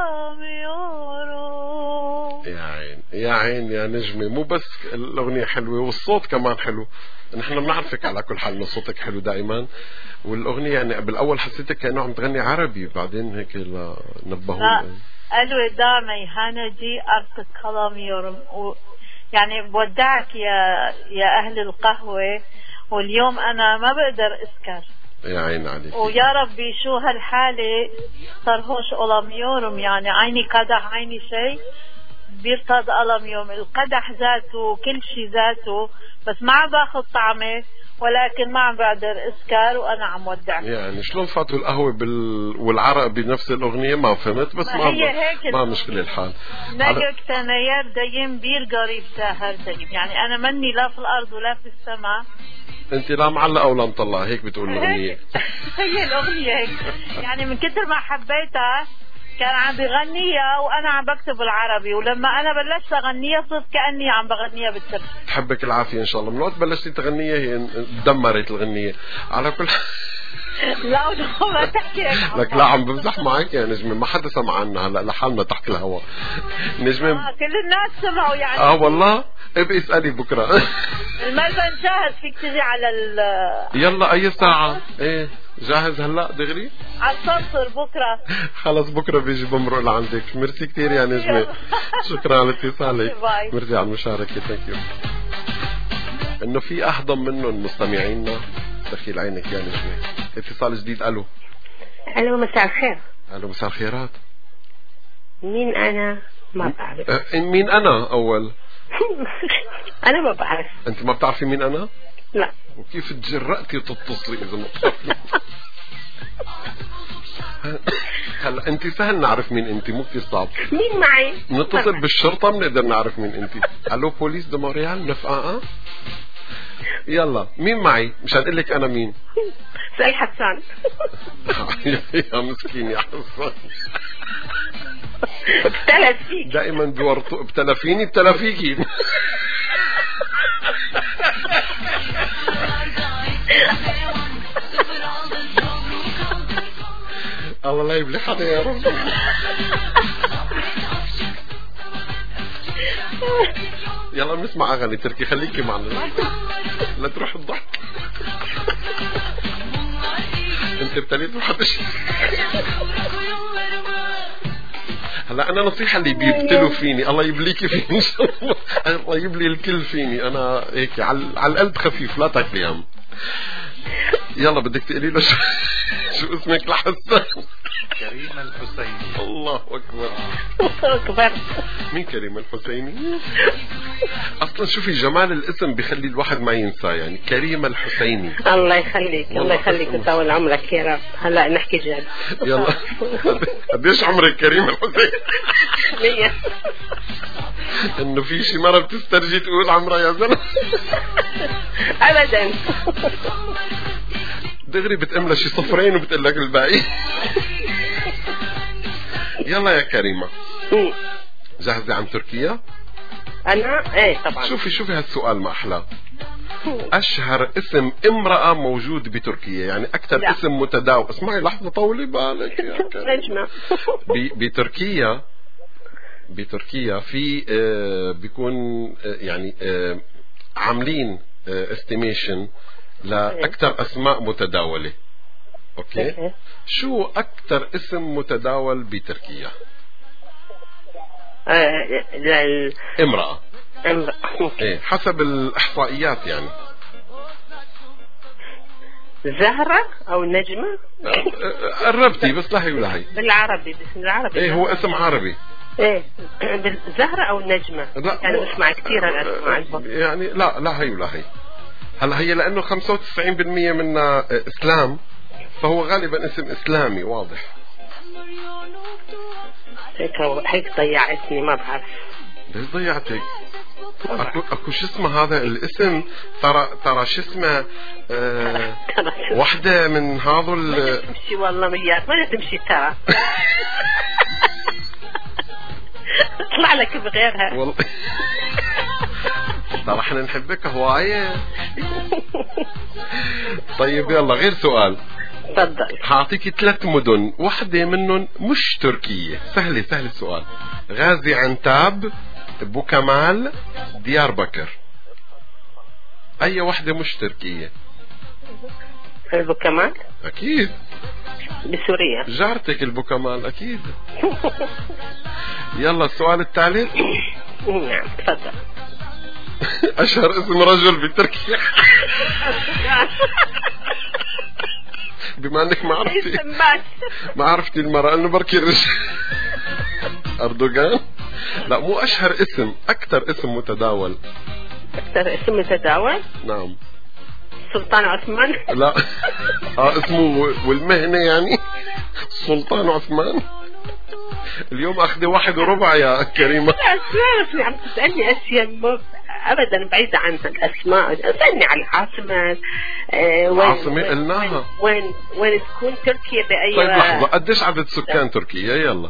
olamıyorum. يا عين يا عين يا نجمة، مو بس الأغنية حلوة والصوت كمان حلو. نحن بنعرفك على كل حال إن صوتك حلو دائما، والأغنية يعني بالأول حسيتك كأنه عم تغني عربي، بعدين هيك نبهوني. الوداع ميهانجي artık kalamıyorum. يعني بودعك يا يا أهل القهوة، واليوم أنا ما بقدر أسكر. يا عين عليك. ويا ربي شو هالحالة، sarhoş olamıyorum يعني عيني قدح عيني شيء bir tad alamıyorum. القدح ذاته كل شيء ذاته، بس ما عم باخذ طعمه ولكن ما عم بقدر اسكر وانا عم ودعك. يعني شلون فاتوا القهوه بال... والعرق بنفس الاغنيه؟ ما فهمت بس ما هي هيك ما مشكله الحال. نجك تناير دايم بير قريب ساهر دايم، يعني انا مني لا في الارض ولا في السماء. انت لا معلقه ولا مطلعه، هيك بتقول الاغنيه. هي الاغنيه هيك يعني من كثر ما حبيتها كان عم بغنيها وانا عم بكتب العربي، ولما انا بلشت اغنيها صرت كاني عم بغنيها بالتركي. تحبك العافيه ان شاء الله. من وقت بلشتي تغنيها هي دمرت الغنيه على كل لا ما تحكي لك. لا عم بمزح معك يا نجمه، ما حدا سمع عنا هلا لحالنا تحت الهواء. نجمه آه كل الناس سمعوا يعني. اه والله ابقي اسالي بكره. المرة جاهز فيك تجي على ال يلا اي ساعه؟ ايه جاهز هلا دغري على الصفر بكره. خلص بكره بيجي بمرق لعندك. ميرسي كثير يا نجمه. شكرا على اتصالك. ميرسي على المشاركه. ثانك يو. انه في اهضم منهم مستمعينا. دخيل عينك يا نجمه. اتصال جديد. الو الو مساء الخير. الو مساء الخيرات. مين انا؟ ما بعرف. أه مين انا اول؟ انا ما بعرف. انت ما بتعرفي مين انا؟ لا. وكيف تجرأتي تتصلي اذا ما بتعرفي؟ هلا انت سهل نعرف مين انت، مو كثير صعب. مين معي؟ نتصل بالشرطه بنقدر نعرف مين انت. الو بوليس دو مونريال نفقا. يلا مين معي مشان اقول لك انا مين؟ سأل حسان. يا مسكين يا حسان. ابتلى فيك دائما بورطو. ابتلى فيني ابتلى فيكي. الله لا يبلي حدا يا رب. يلا بنسمع اغاني تركي. خليكي معنا لا تروح الضحك. انت ابتليت وحدش. هلا انا نصيحه اللي بيبتلوا فيني الله يبليكي فيني ان شاء الله. الله يبلي الكل فيني انا هيك على على القلب خفيف لا تاكلي هم. يلا بدك تقولي له شو, شو اسمك لحسن؟ كريمة الحسيني. الله اكبر. الله اكبر. مين كريمة الحسيني؟ اصلا شوفي جمال الاسم بيخلي الواحد ما ينسى يعني. كريمة الحسيني. الله يخليك الله يخليك ويطول عمرك يا رب. هلا نحكي جد. يلا قديش عمرك كريمة الحسيني؟ مية. انه في شي مرة بتسترجي تقول عمرها يا زلمة؟ ابدا. دغري بتأملها شي صفرين وبتقول لك الباقي. يلا يا كريمة جاهزة عن تركيا؟ انا ايه طبعا. شوفي شوفي هالسؤال ما احلاه. اشهر اسم امرأة موجود بتركيا يعني اكثر اسم متداول. اسمعي لحظة طولي بالك يا كريمة. بتركيا بتركيا في آه بيكون آه يعني آه عاملين استيميشن لأكثر أسماء متداولة. أوكي. شو أكثر اسم متداول بتركيا؟ آه لل... امرأة. امرأة. إيه حسب الإحصائيات يعني. زهرة أو نجمة؟ قربتي بس لا هي ولا هي. بالعربي باسم العربي. إيه هو اسم عربي. ايه زهرة او نجمة. لا انا بسمع كثير الاسماء يعني. لا لا هي ولا هي. هلا هي لانه خمسة وتسعين بالمية منا اسلام فهو غالبا اسم اسلامي واضح. هيك هيك ضيعتني ما بعرف. ليش ضيعتك؟ اكو اكو شو اسمه هذا الاسم ترى ترى شو اسمه آه وحده من هذا ما تمشي والله وياك ما تمشي ترى. اطلع لك بغيرها والله. ترى احنا نحبك هوايه. طيب يلا غير سؤال. تفضل. حاعطيكي ثلاث مدن واحدة منهم مش تركية. سهلة سهل السؤال. غازي عنتاب بوكمال ديار بكر. اي واحدة مش تركية؟ البوكمال اكيد بسوريا. جارتك البوكمال اكيد. يلا السؤال الثالث. نعم تفضل. اشهر اسم رجل بتركيا. بما انك ما عرفتي ما عرفتي المرأة انه بركي الرجل. اردوغان. لا مو اشهر اسم اكثر اسم متداول. اكثر اسم متداول. نعم. سلطان عثمان. لا اه اسمه والمهنة يعني سلطان عثمان. اليوم اخذي واحد وربع يا كريمة. لا اسمعني عم تسألني اشياء ابدا بعيدة عن الاسماء. اسألني عن العاصمة. آه وين عاصمة قلناها. وين وين تكون تركيا بأي. طيب لحظة قديش عدد سكان تركيا؟ يلا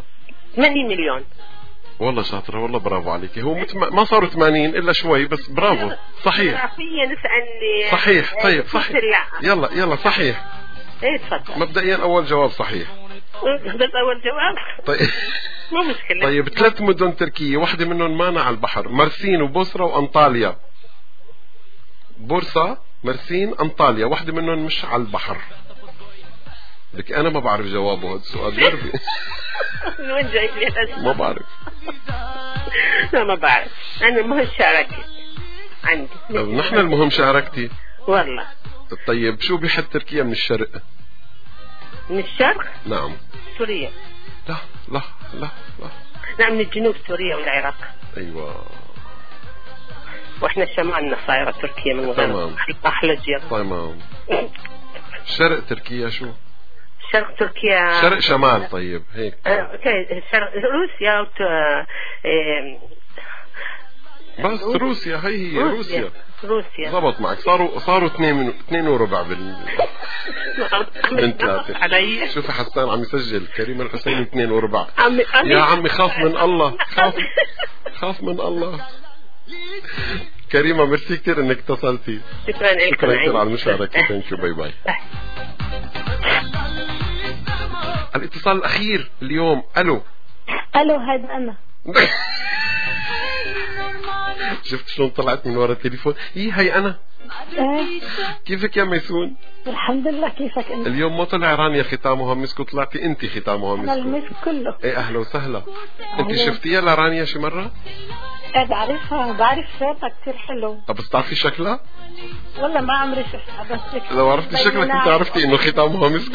ثمانين مليون. والله شاطرة، والله برافو عليك. هو متم... ما صاروا ثمانين إلا شوي بس برافو صحيح. جغرافيا نسألني صحيح. طيب صحيح. يلا يلا صحيح. ايه تفضل. مبدئيا أول جواب صحيح. بس أول جواب. طيب مو مشكلة. طيب ثلاث مدن تركية واحدة منهم مانا على البحر، مرسين وبوسرة وأنطاليا. بورصة مرسين أنطاليا، واحدة منهم مش على البحر. لك أنا ما بعرف جوابه هذا السؤال. جربي. من وين جايب لي هذا؟ ما بعرف. لا ما بعرف، أنا المهم شاركت عندي. نحن المهم شاركتي. والله. طيب شو بيحد تركيا من الشرق؟ من الشرق؟ نعم. سوريا. لا لا لا لا. نعم من الجنوب سوريا والعراق. أيوة. واحنا شمالنا صايرة تركيا من غير. تمام. أحلى جيران. تمام. شرق تركيا شو؟ شرق تركيا. شرق شمال. طيب هيك. آه، اوكي شرق روسيا وت... آه... بس روسيا, روسيا هي هي روسيا. روسيا. ضبط معك. صاروا صاروا اثنين من اثنين وربع بال من ثلاثة. شوفي حسان عم يسجل كريم الحسين اثنين وربع. عمي يا عمي خاف من الله، خاف خاف من الله. كريمة ميرسي كتير انك اتصلتي. شكرا لك. شكرا كتير على المشاركة. ثانك يو. باي باي. الاتصال الأخير اليوم. ألو. ألو هذا أنا. شفت شلون طلعت من ورا التليفون؟ إيه هي أنا. إيه. كيفك يا ميسون؟ الحمد لله. كيفك أنت؟ اليوم مو طلع رانيا ختامها مسك وطلعتي أنت ختامها مسك. أنا المسك كله. إيه أهلا وسهلا. أنت شفتيها لرانيا شي مرة؟ إيه بعرفها، بعرف صوتها كتير حلو. طب بس تعرفي شكلها؟ والله ما عمري شفتها بس شكلها. لو عرفتي شكلها كنت عرفتي إنه ختامها مسك.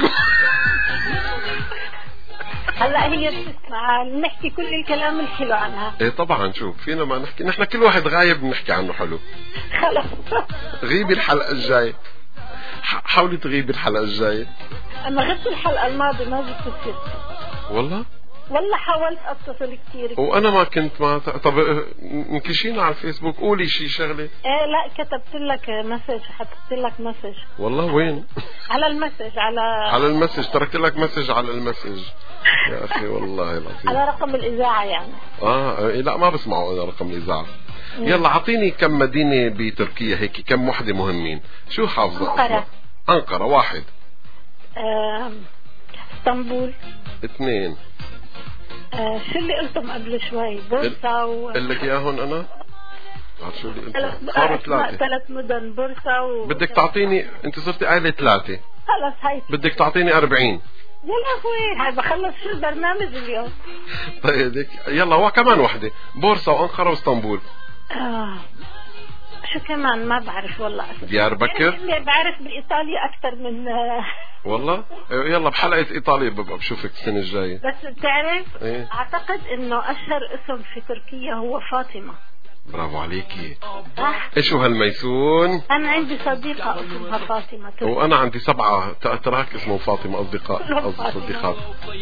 هلا هي بتسمع نحكي كل الكلام الحلو عنها. ايه طبعا. شوف فينا ما نحكي، نحن كل واحد غايب بنحكي عنه حلو. خلص. غيبي الحلقة الجاية، حاولي تغيبي الحلقة الجاية. انا غبت الحلقة الماضية ما جبت سيرتي. والله؟ والله حاولت اتصل كثير. وانا ما كنت ما طب انكشينا على الفيسبوك. قولي شي شغلة. ايه لا كتبت لك مسج، حطيت لك مسج. والله وين؟ على المسج. على على المسج. تركت لك مسج على المسج يا اخي والله العظيم. على رقم الاذاعة يعني. اه إيه لا ما بسمعوا انا رقم الاذاعة. يلا اعطيني كم مدينة بتركيا هيك، كم وحدة مهمين. شو حافظة؟ أنقرة. أنقرة واحد. آه... اسطنبول اثنين. آه شو اللي قلتم قبل شوي؟ بورصة و... قل لك اياهم انا؟ شو اللي قلت؟ صاروا ثلاثة. ثلاث مدن بورصة و... بدك تعطيني، انت صرتي قايلة ثلاثة. خلص هاي. بدك تعطيني أربعين. يا لهوي هاي بخلص شو البرنامج اليوم. طيب يلا هو كمان وحدة. بورصة وأنقرة واسطنبول. آه. شو كمان ما بعرف والله. ديار بكر. يعني بعرف بإيطاليا أكثر من. والله يلا بحلقة إيطاليا ببقى بشوفك السنة الجاية. بس بتعرف إيه؟ أعتقد إنه أشهر اسم في تركيا هو فاطمة. برافو عليكي. صح. ايش هالميسون؟ أنا عندي صديقة اسمها فاطمة. وأنا عندي سبعة تراك اسمه فاطمة أصدقاء قصدي صديقات.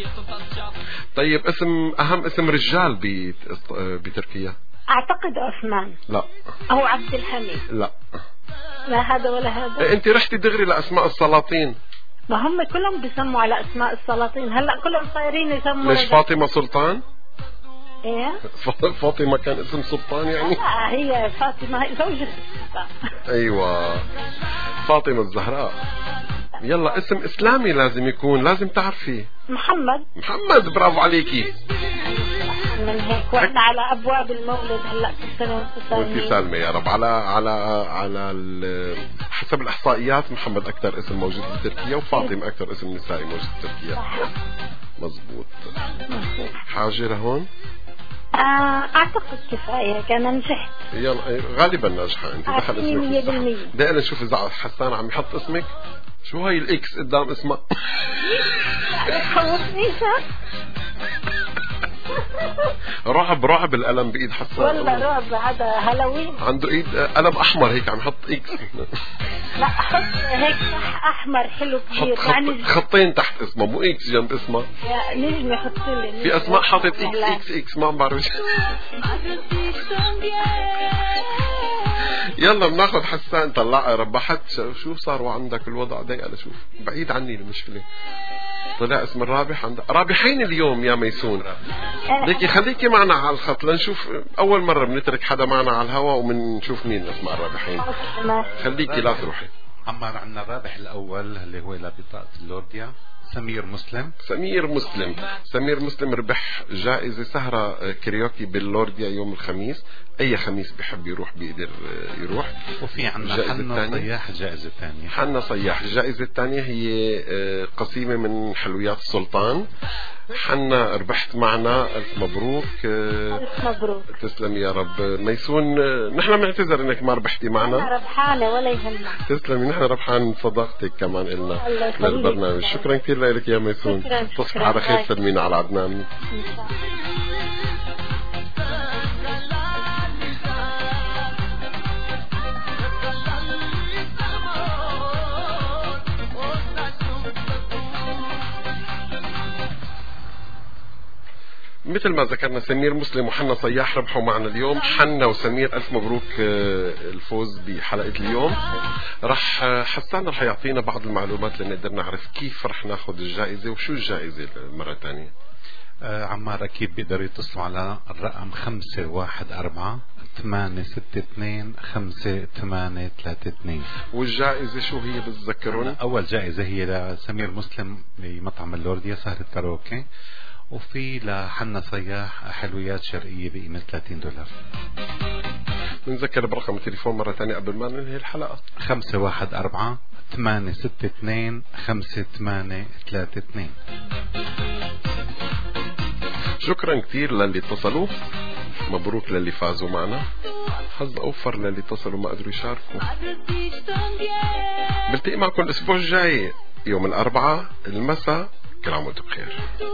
طيب اسم أهم اسم رجال بتركيا؟ أعتقد عثمان. لا. أو عبد الحميد. لا. لا هذا ولا هذا. أنت رحتي دغري لأسماء السلاطين. ما هم كلهم بيسموا على أسماء السلاطين. هلا كلهم صايرين يسموا. ليش فاطمة سلطان؟ ايه فاطمة كان اسم سلطان يعني؟ لا هي فاطمة زوجة السلطان. ايوه فاطمة الزهراء. يلا اسم اسلامي لازم يكون، لازم تعرفيه. محمد. محمد برافو عليكي. من هيك واحنا على ابواب المولد هلا كل سنة وانتم وانت سالمة يا رب. على على على حسب الاحصائيات محمد اكثر اسم موجود بتركيا وفاطمة اكثر اسم نسائي موجود بتركيا. مزبوط. حاجة لهون؟ اعتقد كفاية كان نجحت. يلا غالبا ناجحة انت. دخل اسمك. دقيقة نشوف اذا حسان عم يحط اسمك. شو هاي الاكس قدام اسمها؟ رعب رعب القلم بايد حسان. والله رعب. هذا هالوين عنده ايد قلم احمر هيك عم يحط اكس. لا حط هيك صح احمر حلو كثير. خط يعني خطين تحت اسمه مو اكس جنب اسمه. يا نجم يحط لي في اسماء حاطط اكس اكس اكس ما بعرف. يلا بناخذ حسان. طلع ربحت. شو صار وعندك الوضع ضيق؟ اشوف بعيد عني المشكلة. طلع اسم الرابح عند رابحين اليوم يا ميسون. ليكي خليكي معنا على الخط لنشوف، اول مرة بنترك حدا معنا على الهواء وبنشوف مين اسماء الرابحين. خليكي لا تروحي. عمار عنا الرابح الاول اللي هو لبطاقة اللورديا سمير مسلم. سمير مسلم سمير مسلم ربح جائزة سهرة كاريوكي باللورديا يوم الخميس. اي خميس بحب يروح بيقدر يروح. وفي عنا حنا صياح الجائزة الثانية. حنا صياح الجائزة الثانية هي قسيمة من حلويات السلطان. حنا ربحت معنا ألف مبروك. ألف مبروك. تسلم يا رب. ميسون نحن بنعتذر انك ما ربحتي معنا. أنا ربحانة ولا يهمك. تسلمي، نحن ربحان صداقتك كمان إلنا للبرنامج. شكرا كثير لك يا ميسون. تصبح على خير. سلمينا على عدنان. مثل ما ذكرنا سمير مسلم وحنا صياح ربحوا معنا اليوم. حنا وسمير ألف مبروك الفوز بحلقة اليوم. رح حسان رح يعطينا بعض المعلومات لنقدر نعرف كيف رح ناخذ الجائزة وشو الجائزة مرة تانية. آه عمار أكيد بيقدروا يتصلوا على الرقم خمسة واحد أربعة ثمانية ستة اثنين خمسة ثمانية ثلاثة اثنين. والجائزة شو هي بتذكرون؟ أول جائزة هي لسمير مسلم بمطعم اللورديا سهرة كاروكي، وفي لحنا صياح حلويات شرقية بقيمة ثلاثين دولار. بنذكر برقم التليفون مرة ثانية قبل ما ننهي الحلقة. خمسة واحد أربعة ثمانية ستة اثنين خمسة ثمانية ثلاثة اثنين. شكرا كثير للي اتصلوا. مبروك للي فازوا معنا. حظ أوفر للي اتصلوا ما قدروا يشاركوا. بلتقي معكم الأسبوع الجاي يوم الأربعاء المساء. كل عام وانتم بخير.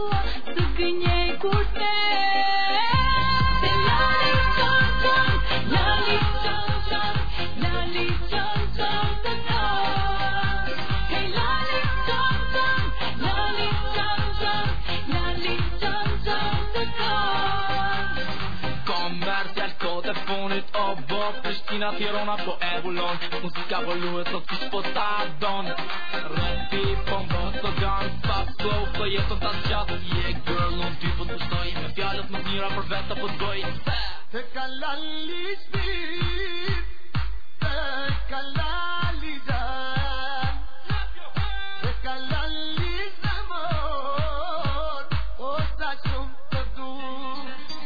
Pristina, Tirana på Avalon. Musika voluet så fisk på stadion. Rappi, bomba, så dans, fast flow. Så jag som tar chat. Yeah girl, någon typ av stoj. Med fjället med nyra för vänta på skoj. Tekalali spir. Tekalali zan. Tekalali zamor. Osasum tadur.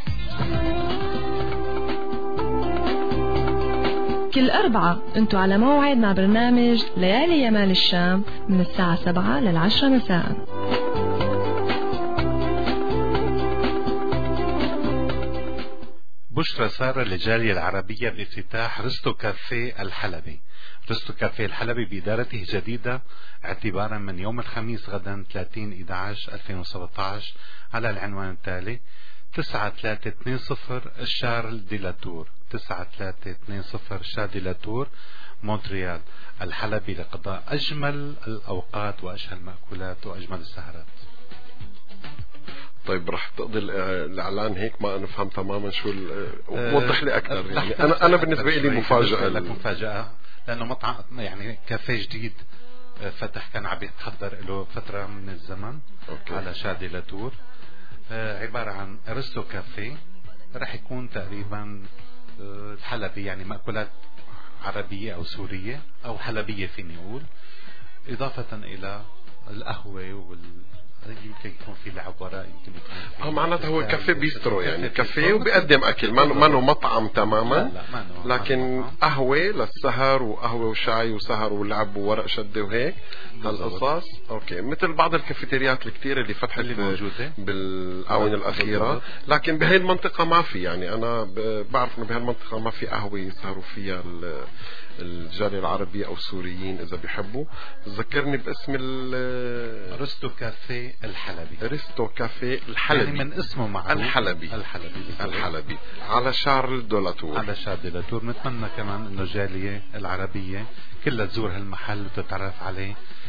كل أربعة أنتوا على موعد مع برنامج ليالي يمال الشام من الساعة سبعة للعشرة مساء. بشرى سارة للجالية العربية بافتتاح رستو كافيه الحلبي. رستو كافيه الحلبي بإدارته جديدة اعتبارا من يوم الخميس غدا ثلاثين إحدى عشر ألفين وسبعة عشر على العنوان التالي: تسعة ثلاثة اثنين صفر شارل دي لاتور، تسعة ثلاثة اثنين صفر شارل دي لاتور، مونتريال. الحلبي لقضاء أجمل الأوقات وأشهى المأكولات وأجمل السهرات. طيب رح تقضي الإعلان هيك ما أنا فهم تماما شو وضح لي أكثر. يعني أنا أنا بالنسبة لي مفاجأة. لك مفاجأة لأنه مطعم يعني كافيه جديد فتح، كان عم يتحضر له فترة من الزمن. أوكي. على شادي لاتور. عبارة عن رستو كافيه، رح يكون تقريبا الحلبي يعني مأكولات عربية أو سورية أو حلبية فيني أقول، إضافة إلى القهوة وال يمكن يكون في لعب وراء، يمكن يكون اه معناته هو كافيه بيسترو، يعني كافيه وبيقدم اكل، ما ما انه مطعم تماما. لا لا لكن قهوه للسهر وقهوه وشاي وسهر ولعب وورق شده وهيك هالقصص. اوكي، مثل بعض الكافيتريات الكثيره اللي فتحت اللي موجوده بالاونه الاخيره، لكن بهي المنطقه ما في. يعني انا بعرف انه بهي المنطقه ما في قهوه يسهروا فيها الجالية العربية أو السوريين إذا بيحبوا. ذكرني باسم رستو كافيه الحلبي. رستو كافيه الحلبي يعني من اسمه معروف. الحلبي الحلبي الحلبي على شارل دو لاتور. على شارل دو لاتور. نتمنى كمان إنه الجالية العربية كلها تزور هالمحل وتتعرف عليه.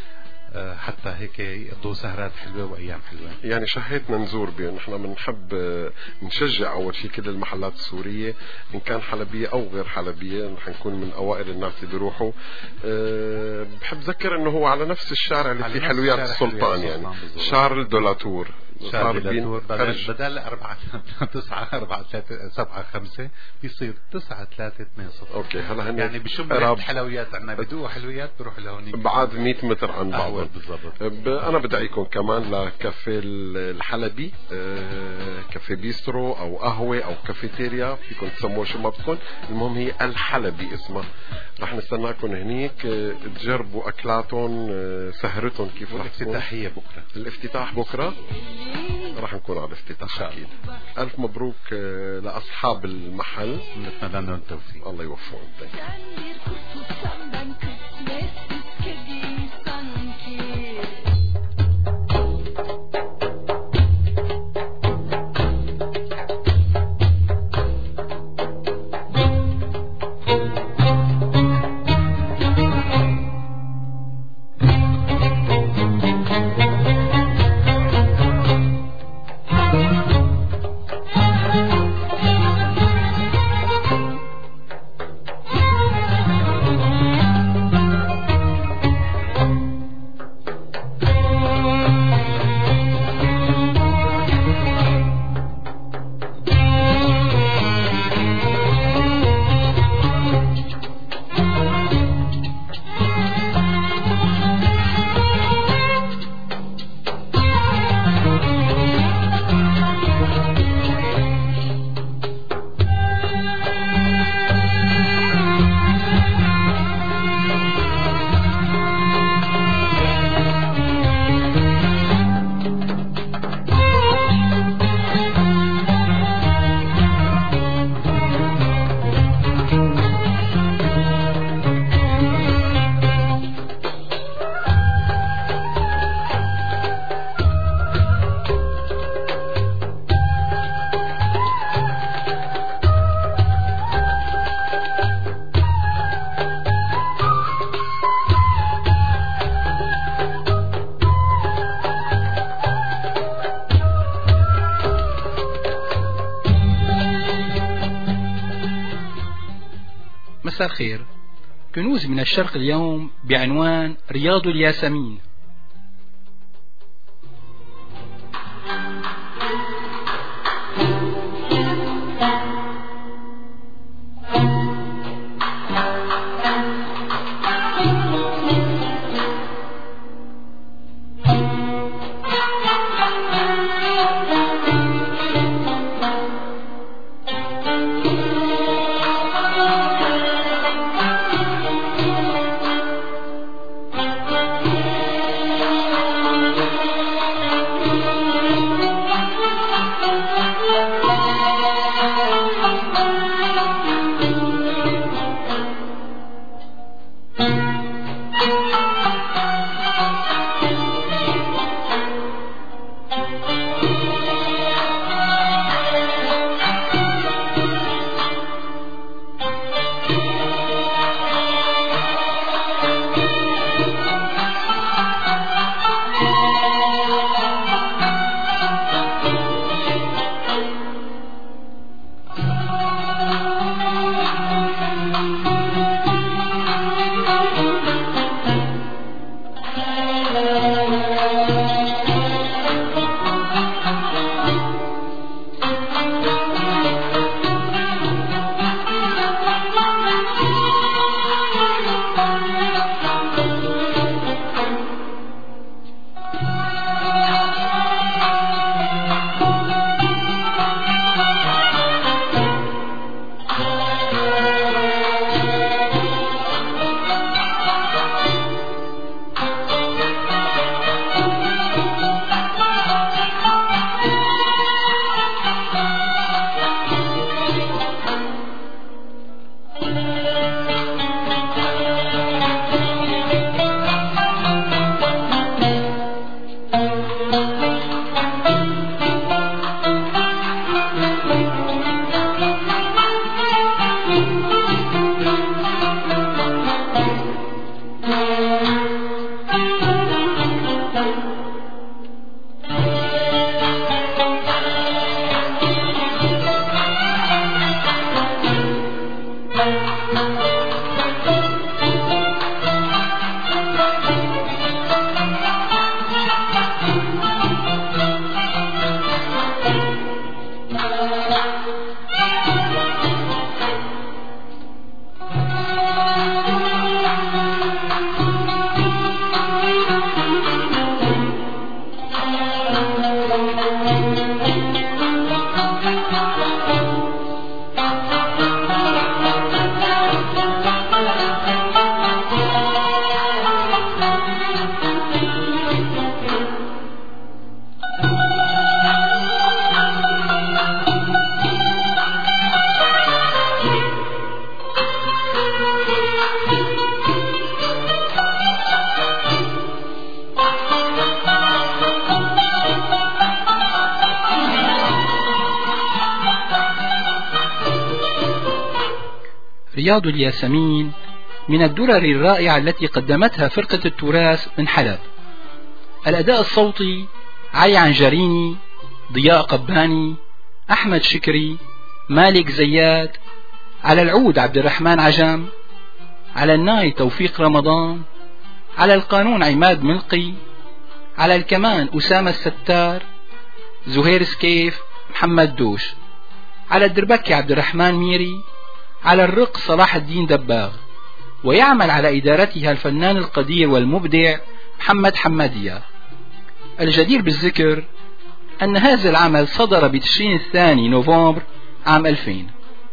حتى هيك يقضوا سهرات حلوة وأيام حلوة. يعني شهيتنا نزور بيه. نحن بنحب نشجع أول شيء كل المحلات السورية إن كان حلبية أو غير حلبية، نحن نكون من أوائل الناس اللي بيروحوا. أه بحب ذكر إنه هو على نفس الشارع اللي فيه حلويات السلطان، يعني شارل دولاتور. صار بدل بدل أربعة تسعة أربعة ثلاثة سبعة خمسة بيصير تسعة ثلاثة اثنين صفر. أوكي هلا هن يعني بشم حلويات عنا بدو حلويات بروح لهونيك بعد مئة متر عن بعض. بالضبط. أنا بدعيكم كمان لكافيه الحلبي، أه كافيه بيسترو أو قهوة أو كافيتيريا، فيكم تسموه شو ما بدكم، المهم هي الحلبي اسمها. رح نستناكم هنيك أه تجربوا أكلاتهم، أه سهرتهم كيف رح تكون. الافتتاحية بكرة. الافتتاح بكرة راح نكون على الافتتاح أكيد. ألف مبروك لأصحاب المحل، نتمنى لهم التوفيق. الله يوفقهم. مساء الخير. كنوز من الشرق اليوم بعنوان رياض الياسمين. رياض الياسمين من الدرر الرائعة التي قدمتها فرقة التراث من حلب. الأداء الصوتي علي عنجريني، ضياء قباني، أحمد شكري، مالك زياد. على العود عبد الرحمن عجم. على الناي توفيق رمضان. على القانون عماد ملقي. على الكمان أسامة الستار، زهير سكيف، محمد دوش. على الدربكي عبد الرحمن ميري. على الرق صلاح الدين دباغ. ويعمل على إدارتها الفنان القدير والمبدع محمد حمادية. الجدير بالذكر أن هذا العمل صدر بتشرين الثاني نوفمبر عام ألفين.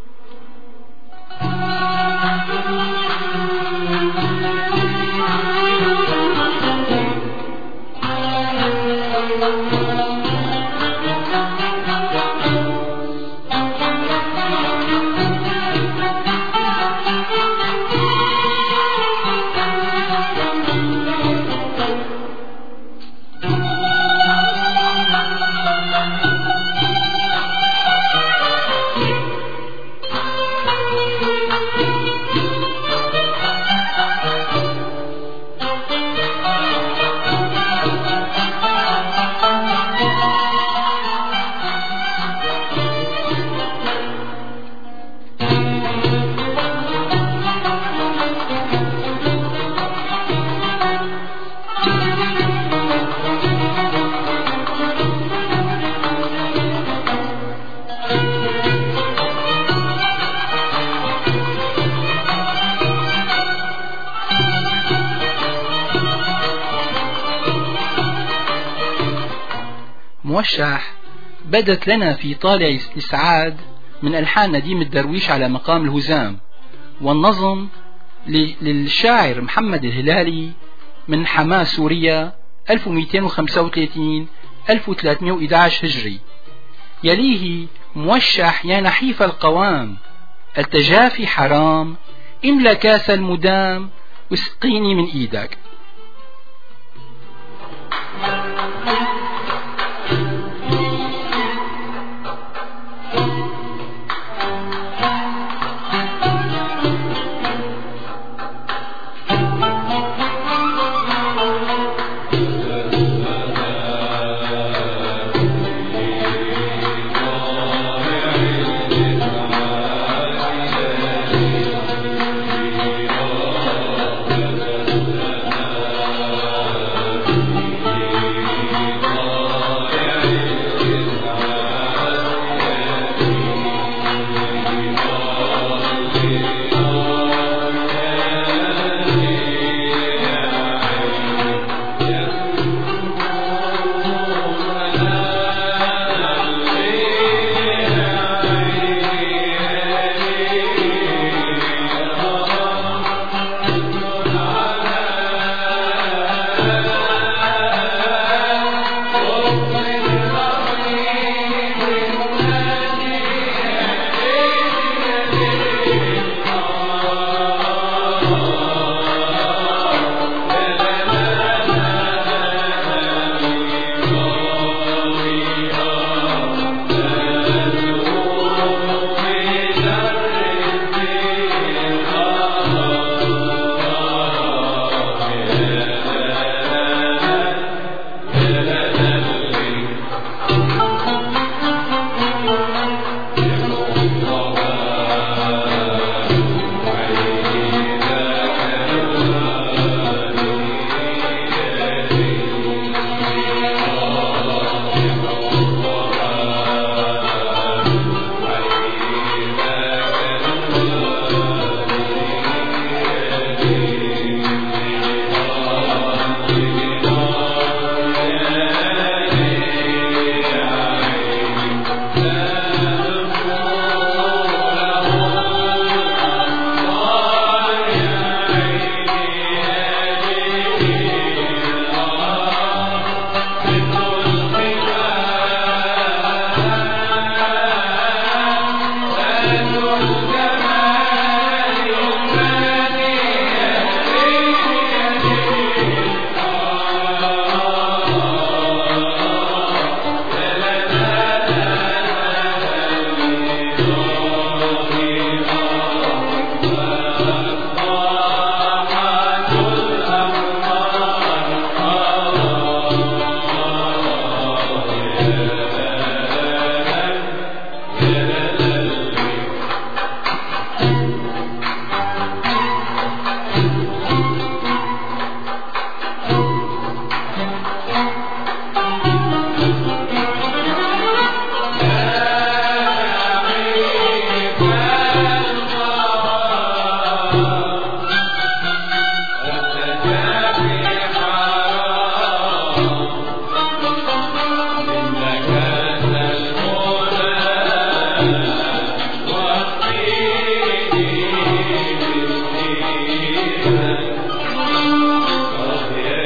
موشح بدت لنا في طالع الإسعاد من ألحان نديم الدرويش على مقام الهزام، والنظم للشاعر محمد الهلالي من حماة سوريا ألف ومئتين وخمسة وثلاثين ألف وثلاثمئة وأحد عشر هجري. يليه موشح يا نحيف القوام، التجافي حرام، املى كاس المدام واسقيني من ايدك.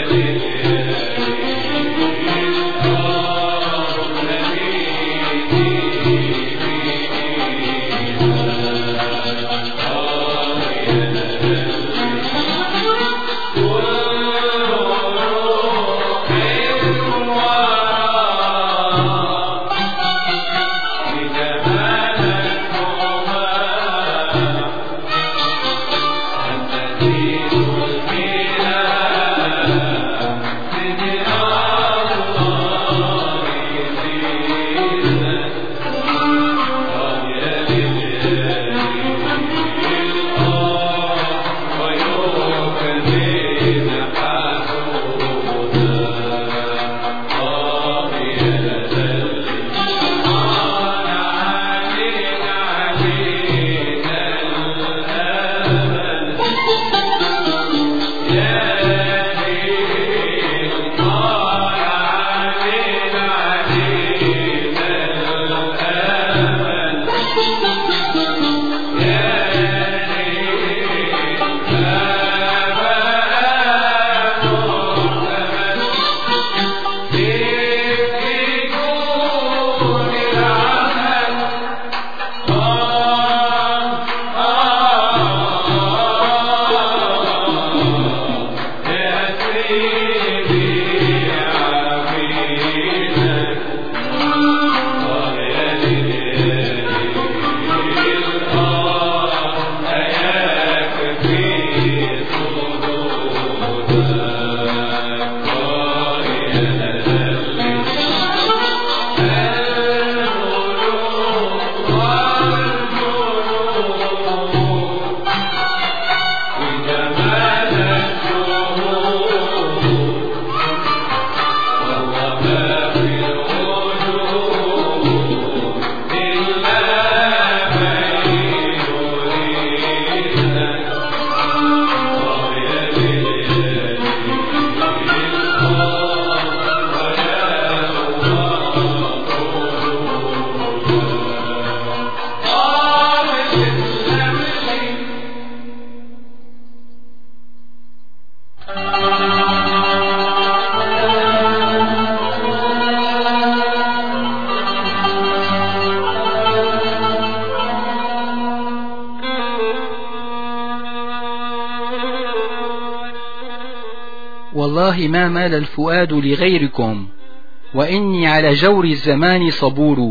والله ما مال الفؤاد لغيركم وإني على جور الزمان صبور.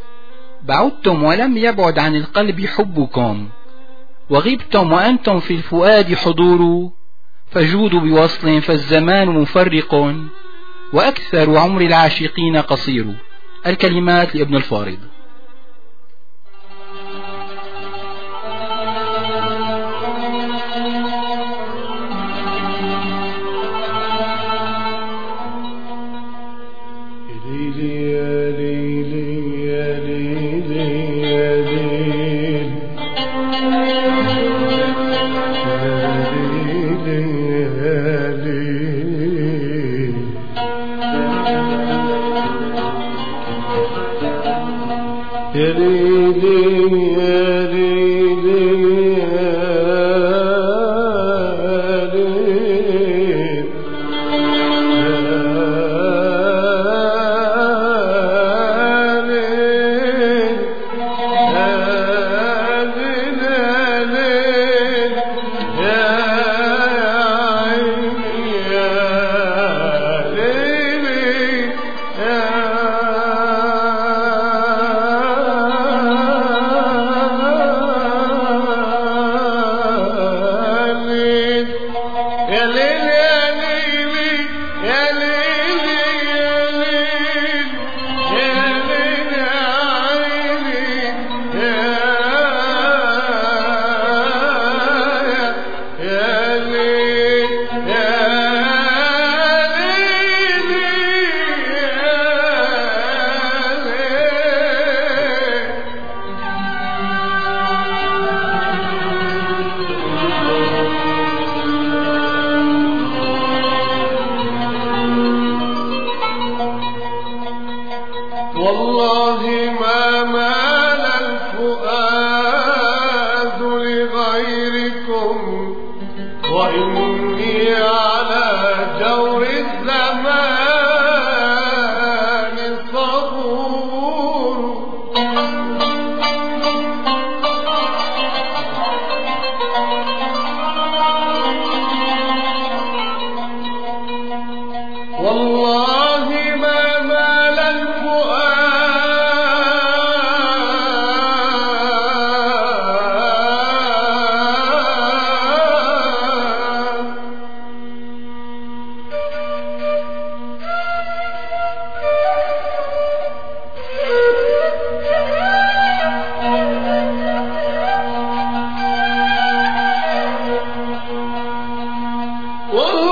بعدتم ولم يبعد عن القلب حبكم، وغبتم وأنتم في الفؤاد حضور. فجودوا بوصل فالزمان مفرق، وأكثر عمر العاشقين قصير. الكلمات لابن الفارض.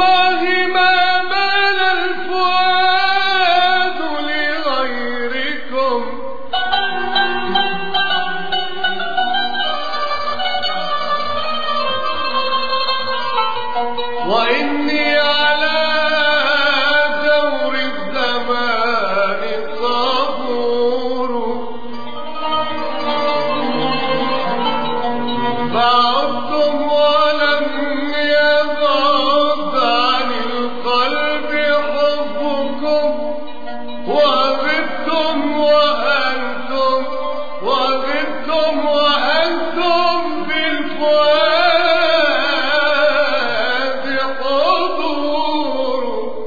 والله ما مال الفؤاد لغيركم وإني على دور الزمان صبور بعدتم ولم يبعد عن القلب حبكم وغبتم وأنتم وغبتم وأنتم بالفؤاد حضور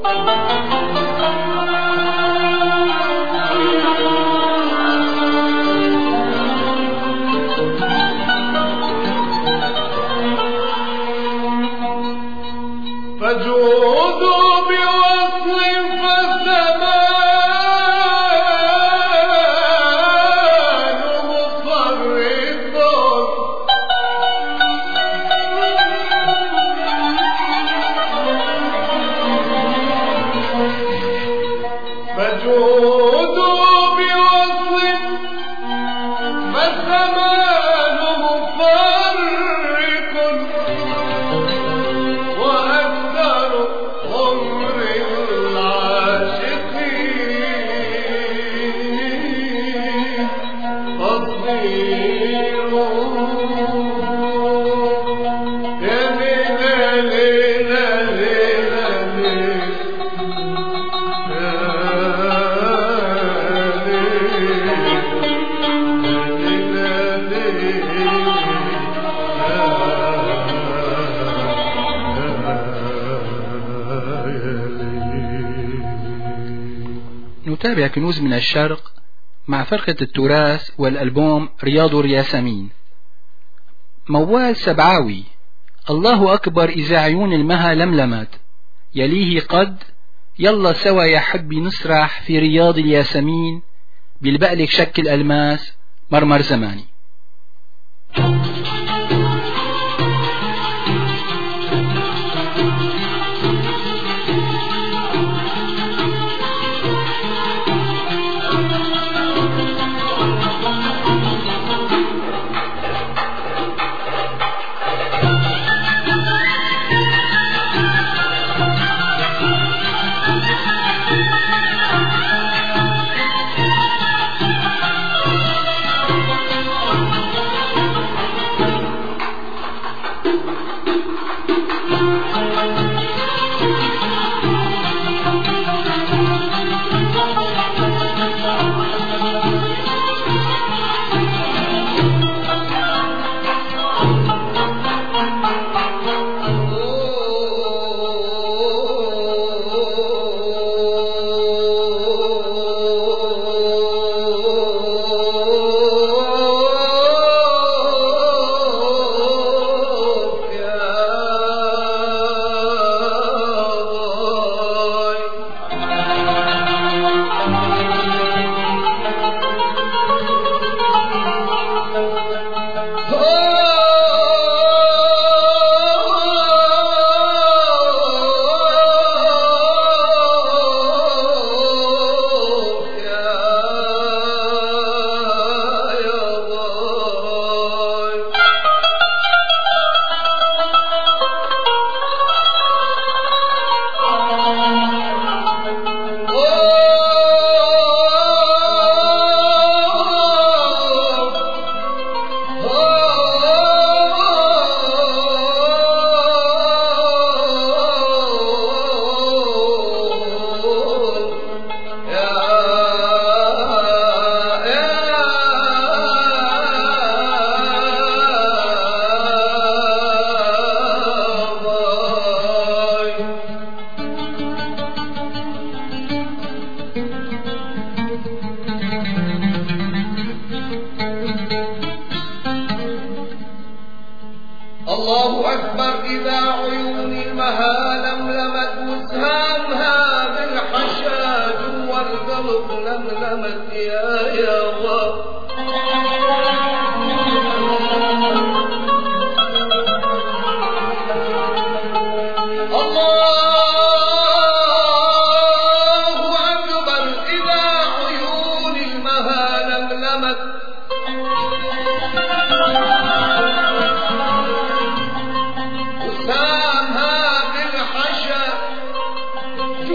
فجودوا بوصل فالزمان مفرط فجودوا بوصل فالزمان مفرق وأكثر عمر العاشقين تصغير يا ليلى ليلى ليلى ليلى نتابع كنوز من الشرق مع فرقة التراث والألبوم رياض الياسمين. موال سبعاوي الله أكبر إذا عيون المها لملمت، يليه قد يلا سوا يا حبي نسرح في رياض الياسمين، بالبقلك شكل ألماس مرمر زماني. Thank you.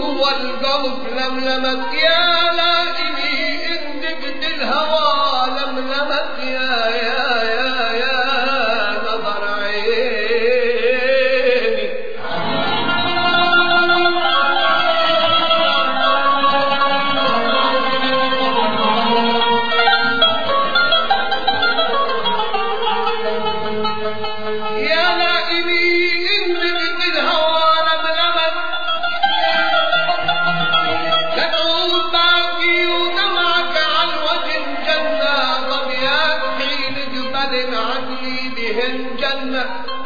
جوا القلب لملمت يا لائمي إن دقت الهوى لملمت يا يا يا يا نظر عيني يا لائمي إن دقت الهوى لملمت تدعو باقي ودمعك عن وجه الجنة ضبيات حين قبل عدلي بهن جنة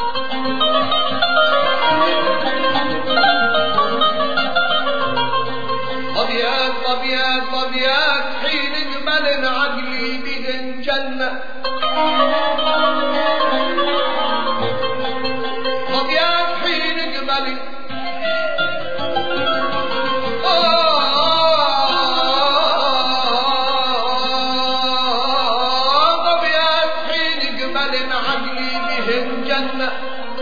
ضبيات ضبيات ضبيات حين قبل عدلي بهن جنة ضبيات حين قبل ضبيات حين قبل عقلي بهن جنة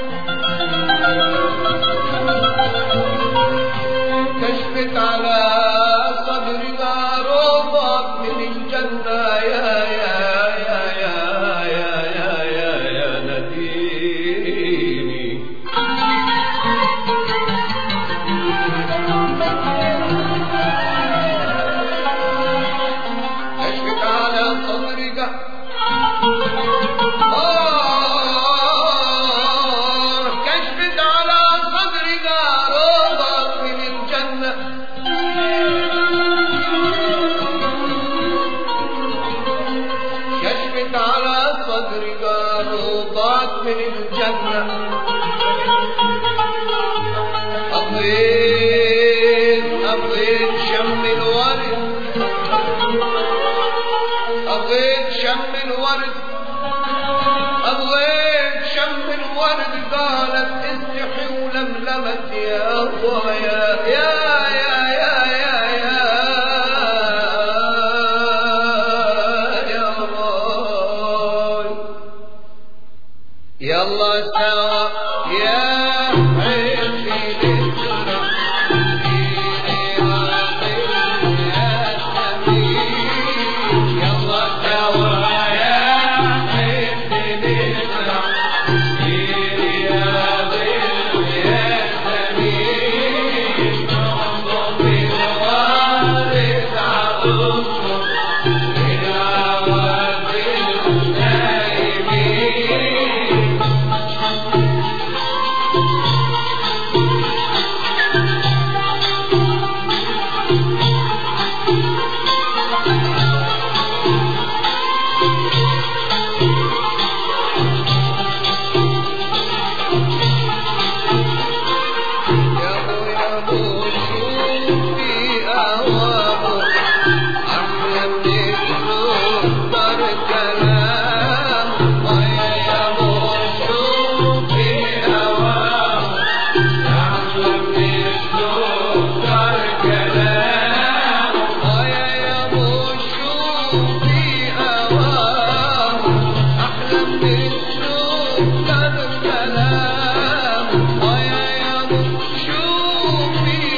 كشفت على صدري روضة من الجنة يا يا يا يا يا يا يا يا نديني كشفت على صدرك آه كشفت على صدرك روضة من الجنة كشفت على صدرك روضات من الجنة أبغيت أبغيت شم الورد أبغيت شم الورد أبغيت شم الورد قالت استحي ولملمت يا الله يا يا يا يا يا يا يا الله يلا سوا يا عيشي للجرى يلا سوا يا عيشي للجرى يا ظل يا سمين انظر الوارد عظمه إلى واد النايمين شوفي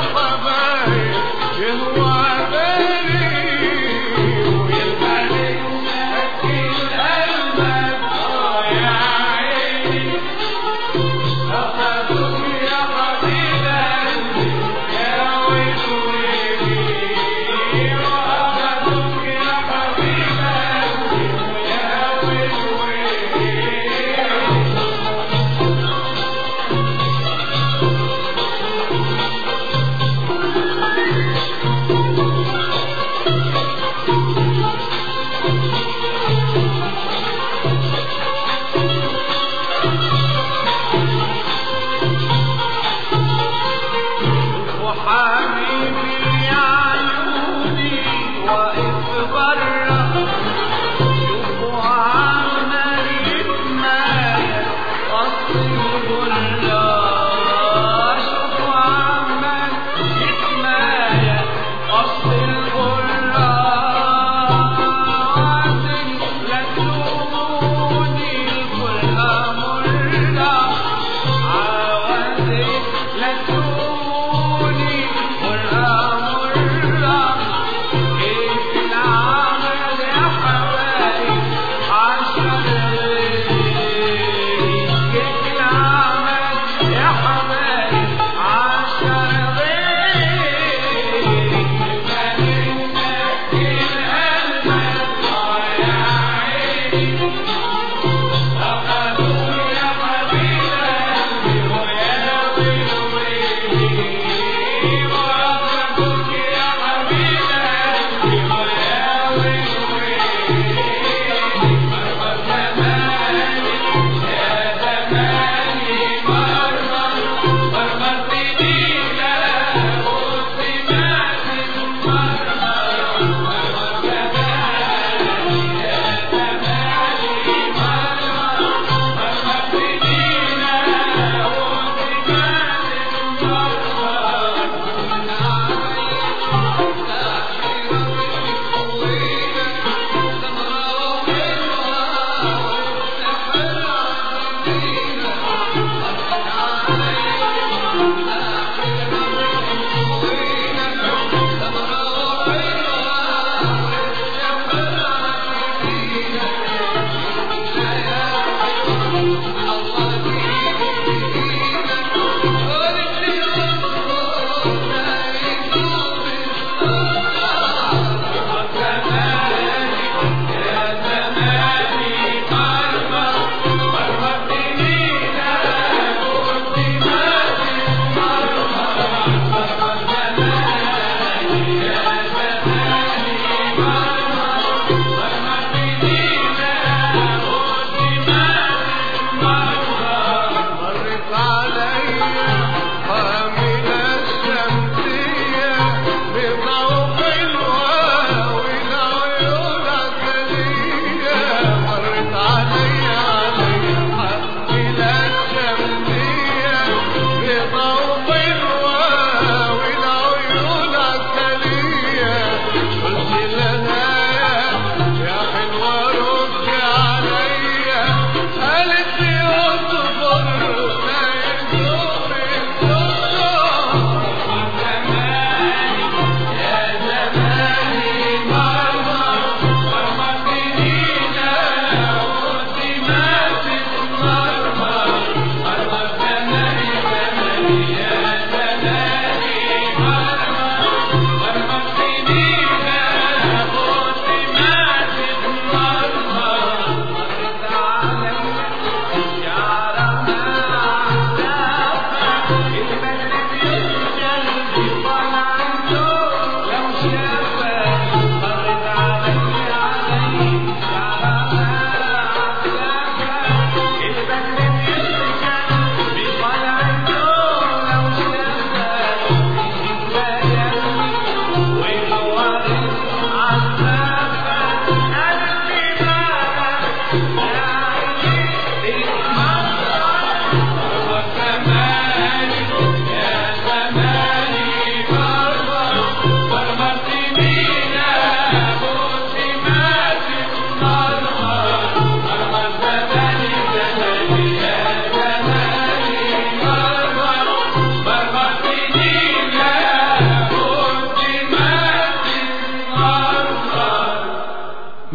حبايب يهوى بالي ويلقاني أكيد قلبك آه يا عيني أخذوك يا حبيب قلبي يا ويل ويلي وأخذوك يا حبيب قلبي يا ويل ويلي وحبيبي يا عيوني واقف برا شوفوا عمال يتمايل قص الغلا شوفوا عمال يتمايل قص الغلا عازم لا تلوموني الكلها مرة عوازم لا تلوموني والأمر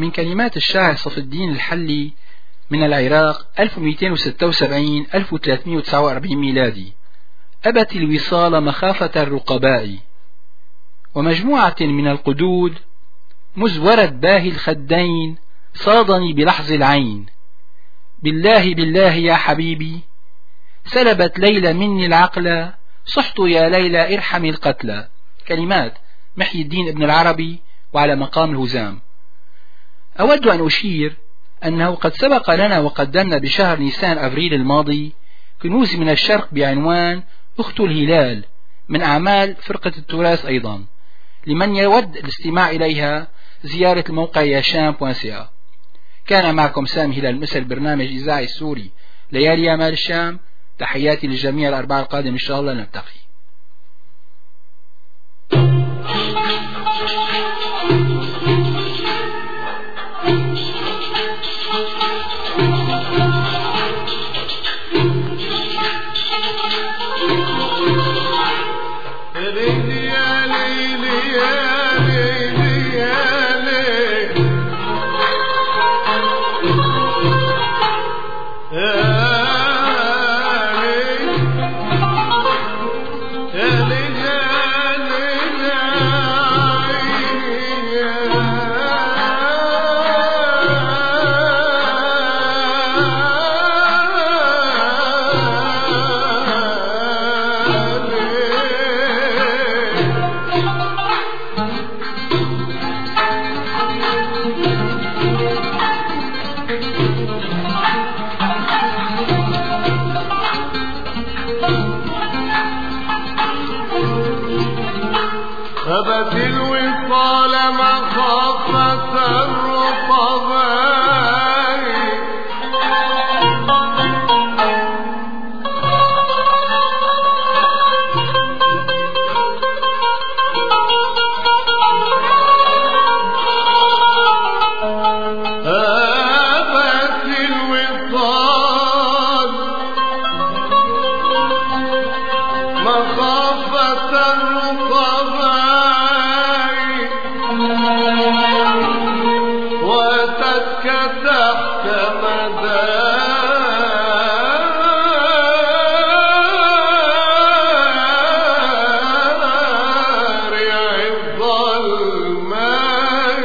من كلمات الشاعر صف الدين الحلي من العراق ألف ومئتين وستة وسبعين ألف وثلاثمئة وتسعة وأربعين ميلادي: أبت الوصال مخافة الرقباء، ومجموعة من القدود مزورة باهي الخدين صادني بلحظ العين، بالله بالله يا حبيبي سلبت ليلى مني العقل، صحت يا ليلى ارحمي القتلى. كلمات محي الدين ابن العربي وعلى مقام الهزام. أود أن أشير أنه قد سبق لنا وقدمنا بشهر نيسان أفريل الماضي كنوز من الشرق بعنوان أخت الهلال من أعمال فرقة التراث. أيضا لمن يود الاستماع إليها زيارة الموقع ياشام دوت سي إيه. كان معكم سامي هلال مثل برنامج إذاعي السوري ليالي أمال الشام. تحياتي للجميع. الأربعاء القادم إن شاء الله نلتقي. أبت الوصال مخافة الرقباء، أبت الوصال مخافة الرقباء، تحت مدارع الظلماء،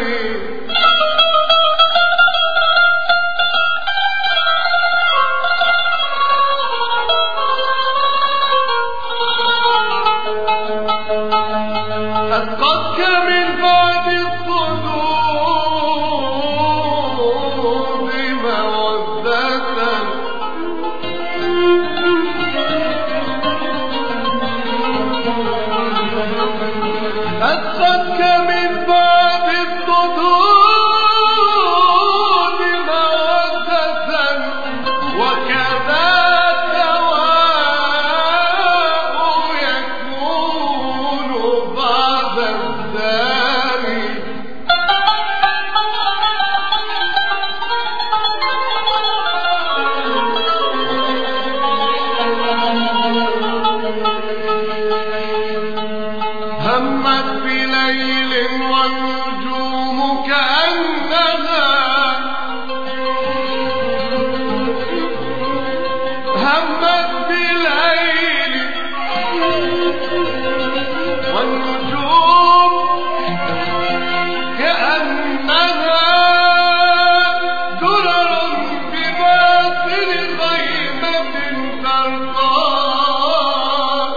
أسقطك من بعد الصدود أسقطك من بعد الصدود مودة، وكذا الدواء يكون بعد الدار. همت بليل والنجوم كأنها همت بليل والنجوم كأنها درر بباطن خيمة ترقى،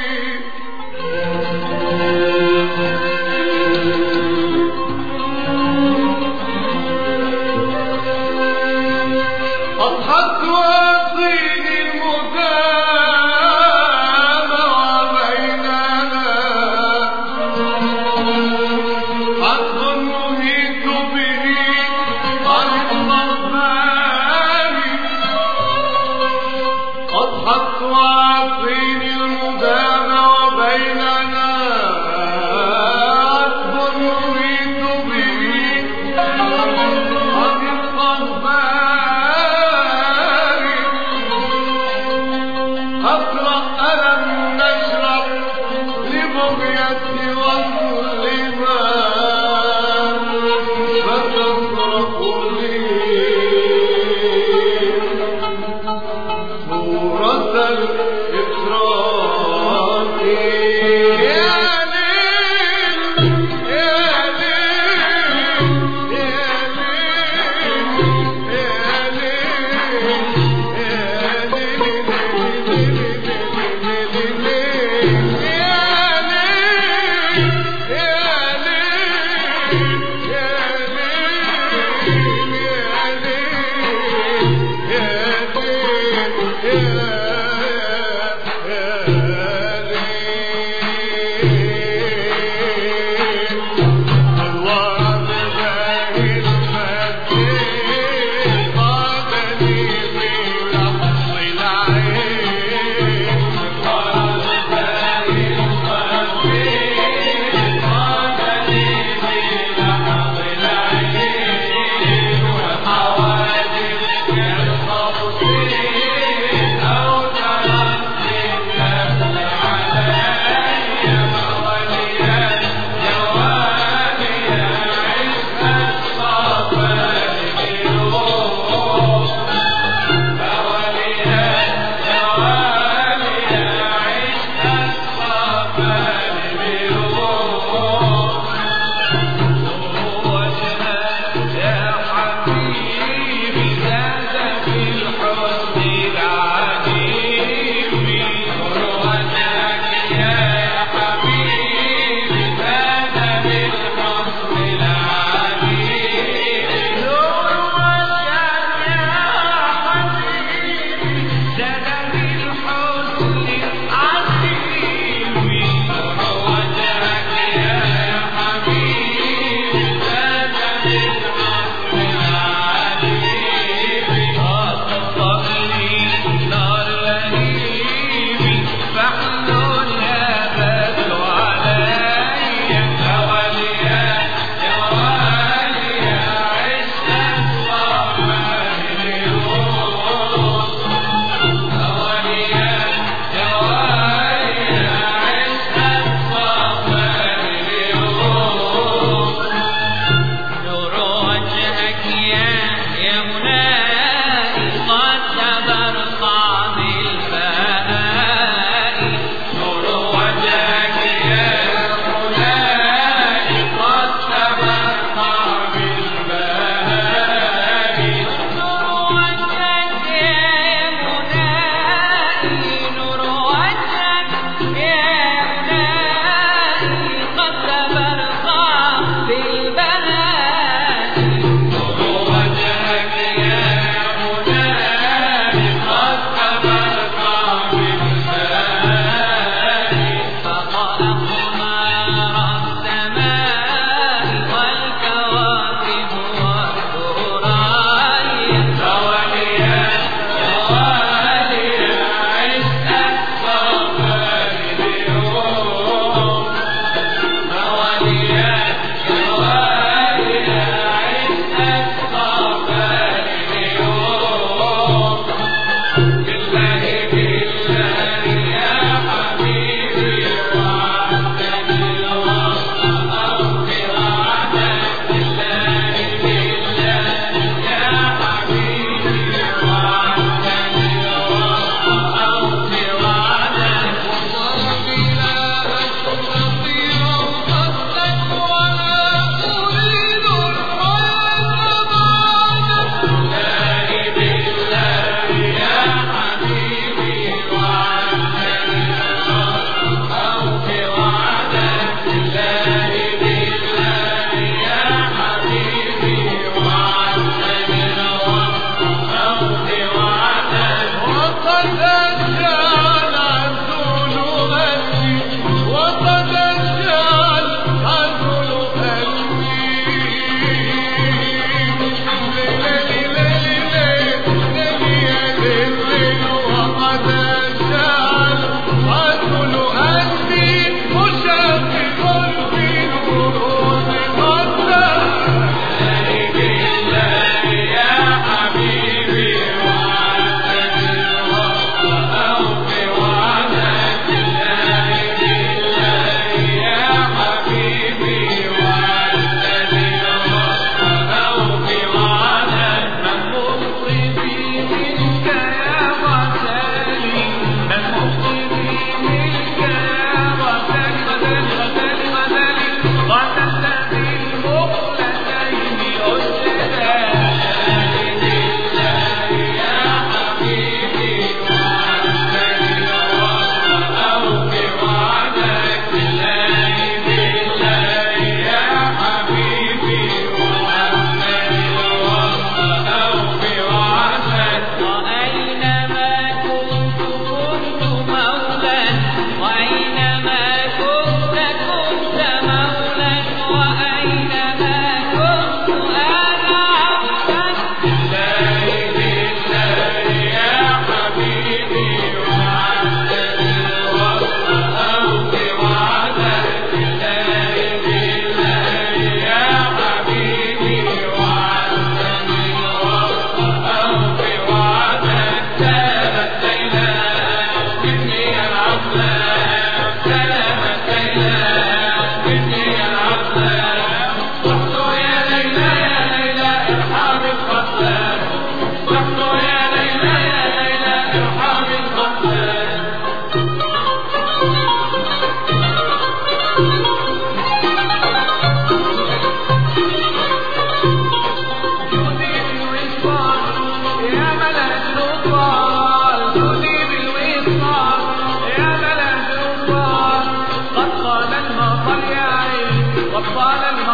أضحت وأصيل المدام وبيننا عقد نهيت به عن الصفان، أضحت وأصيل المدام وبيننا عقد نهيت به عن الصفان. أقرأ ألم نشرح لبغية وظلما، فتقرأ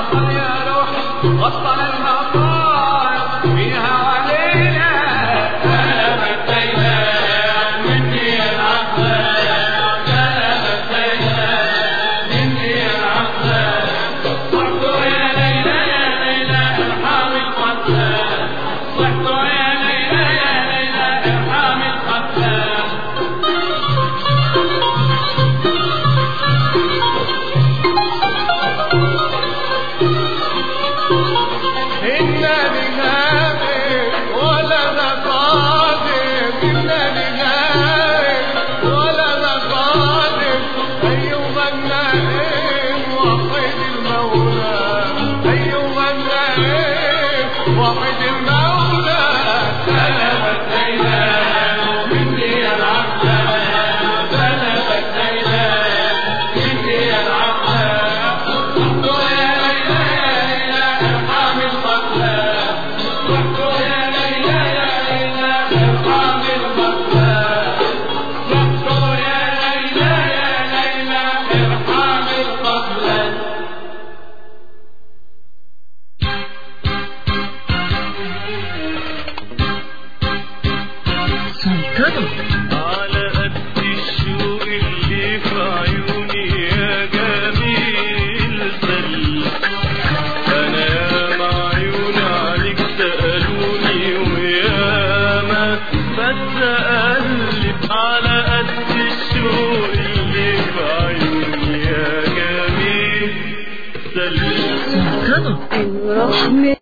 عطل يا روحي وصل المطار فيها علينا سلامة ليلى مني العقل سلامة ليلى مني العقل صحتوا يا ليلى يا ليلى ارحم القتلى صحتوا يا ليلى يا ليلى ارحم القتلى واحد المولى سلامة ليلى مني العقل سلامة ليلى مني العقل صحتوا يا ليلى يا ليلى ارحم القتلى صحتوا يا ليلى يا ليلى ارحم القتلى صحتوا يا ليلى يا ليلى ارحم القتلى على قد الشوق اللي في عيوني يا جميل سل انا يا معيون عليك سألوني وياما بتقلب على قد الشوق اللي في عيوني يا جميل سل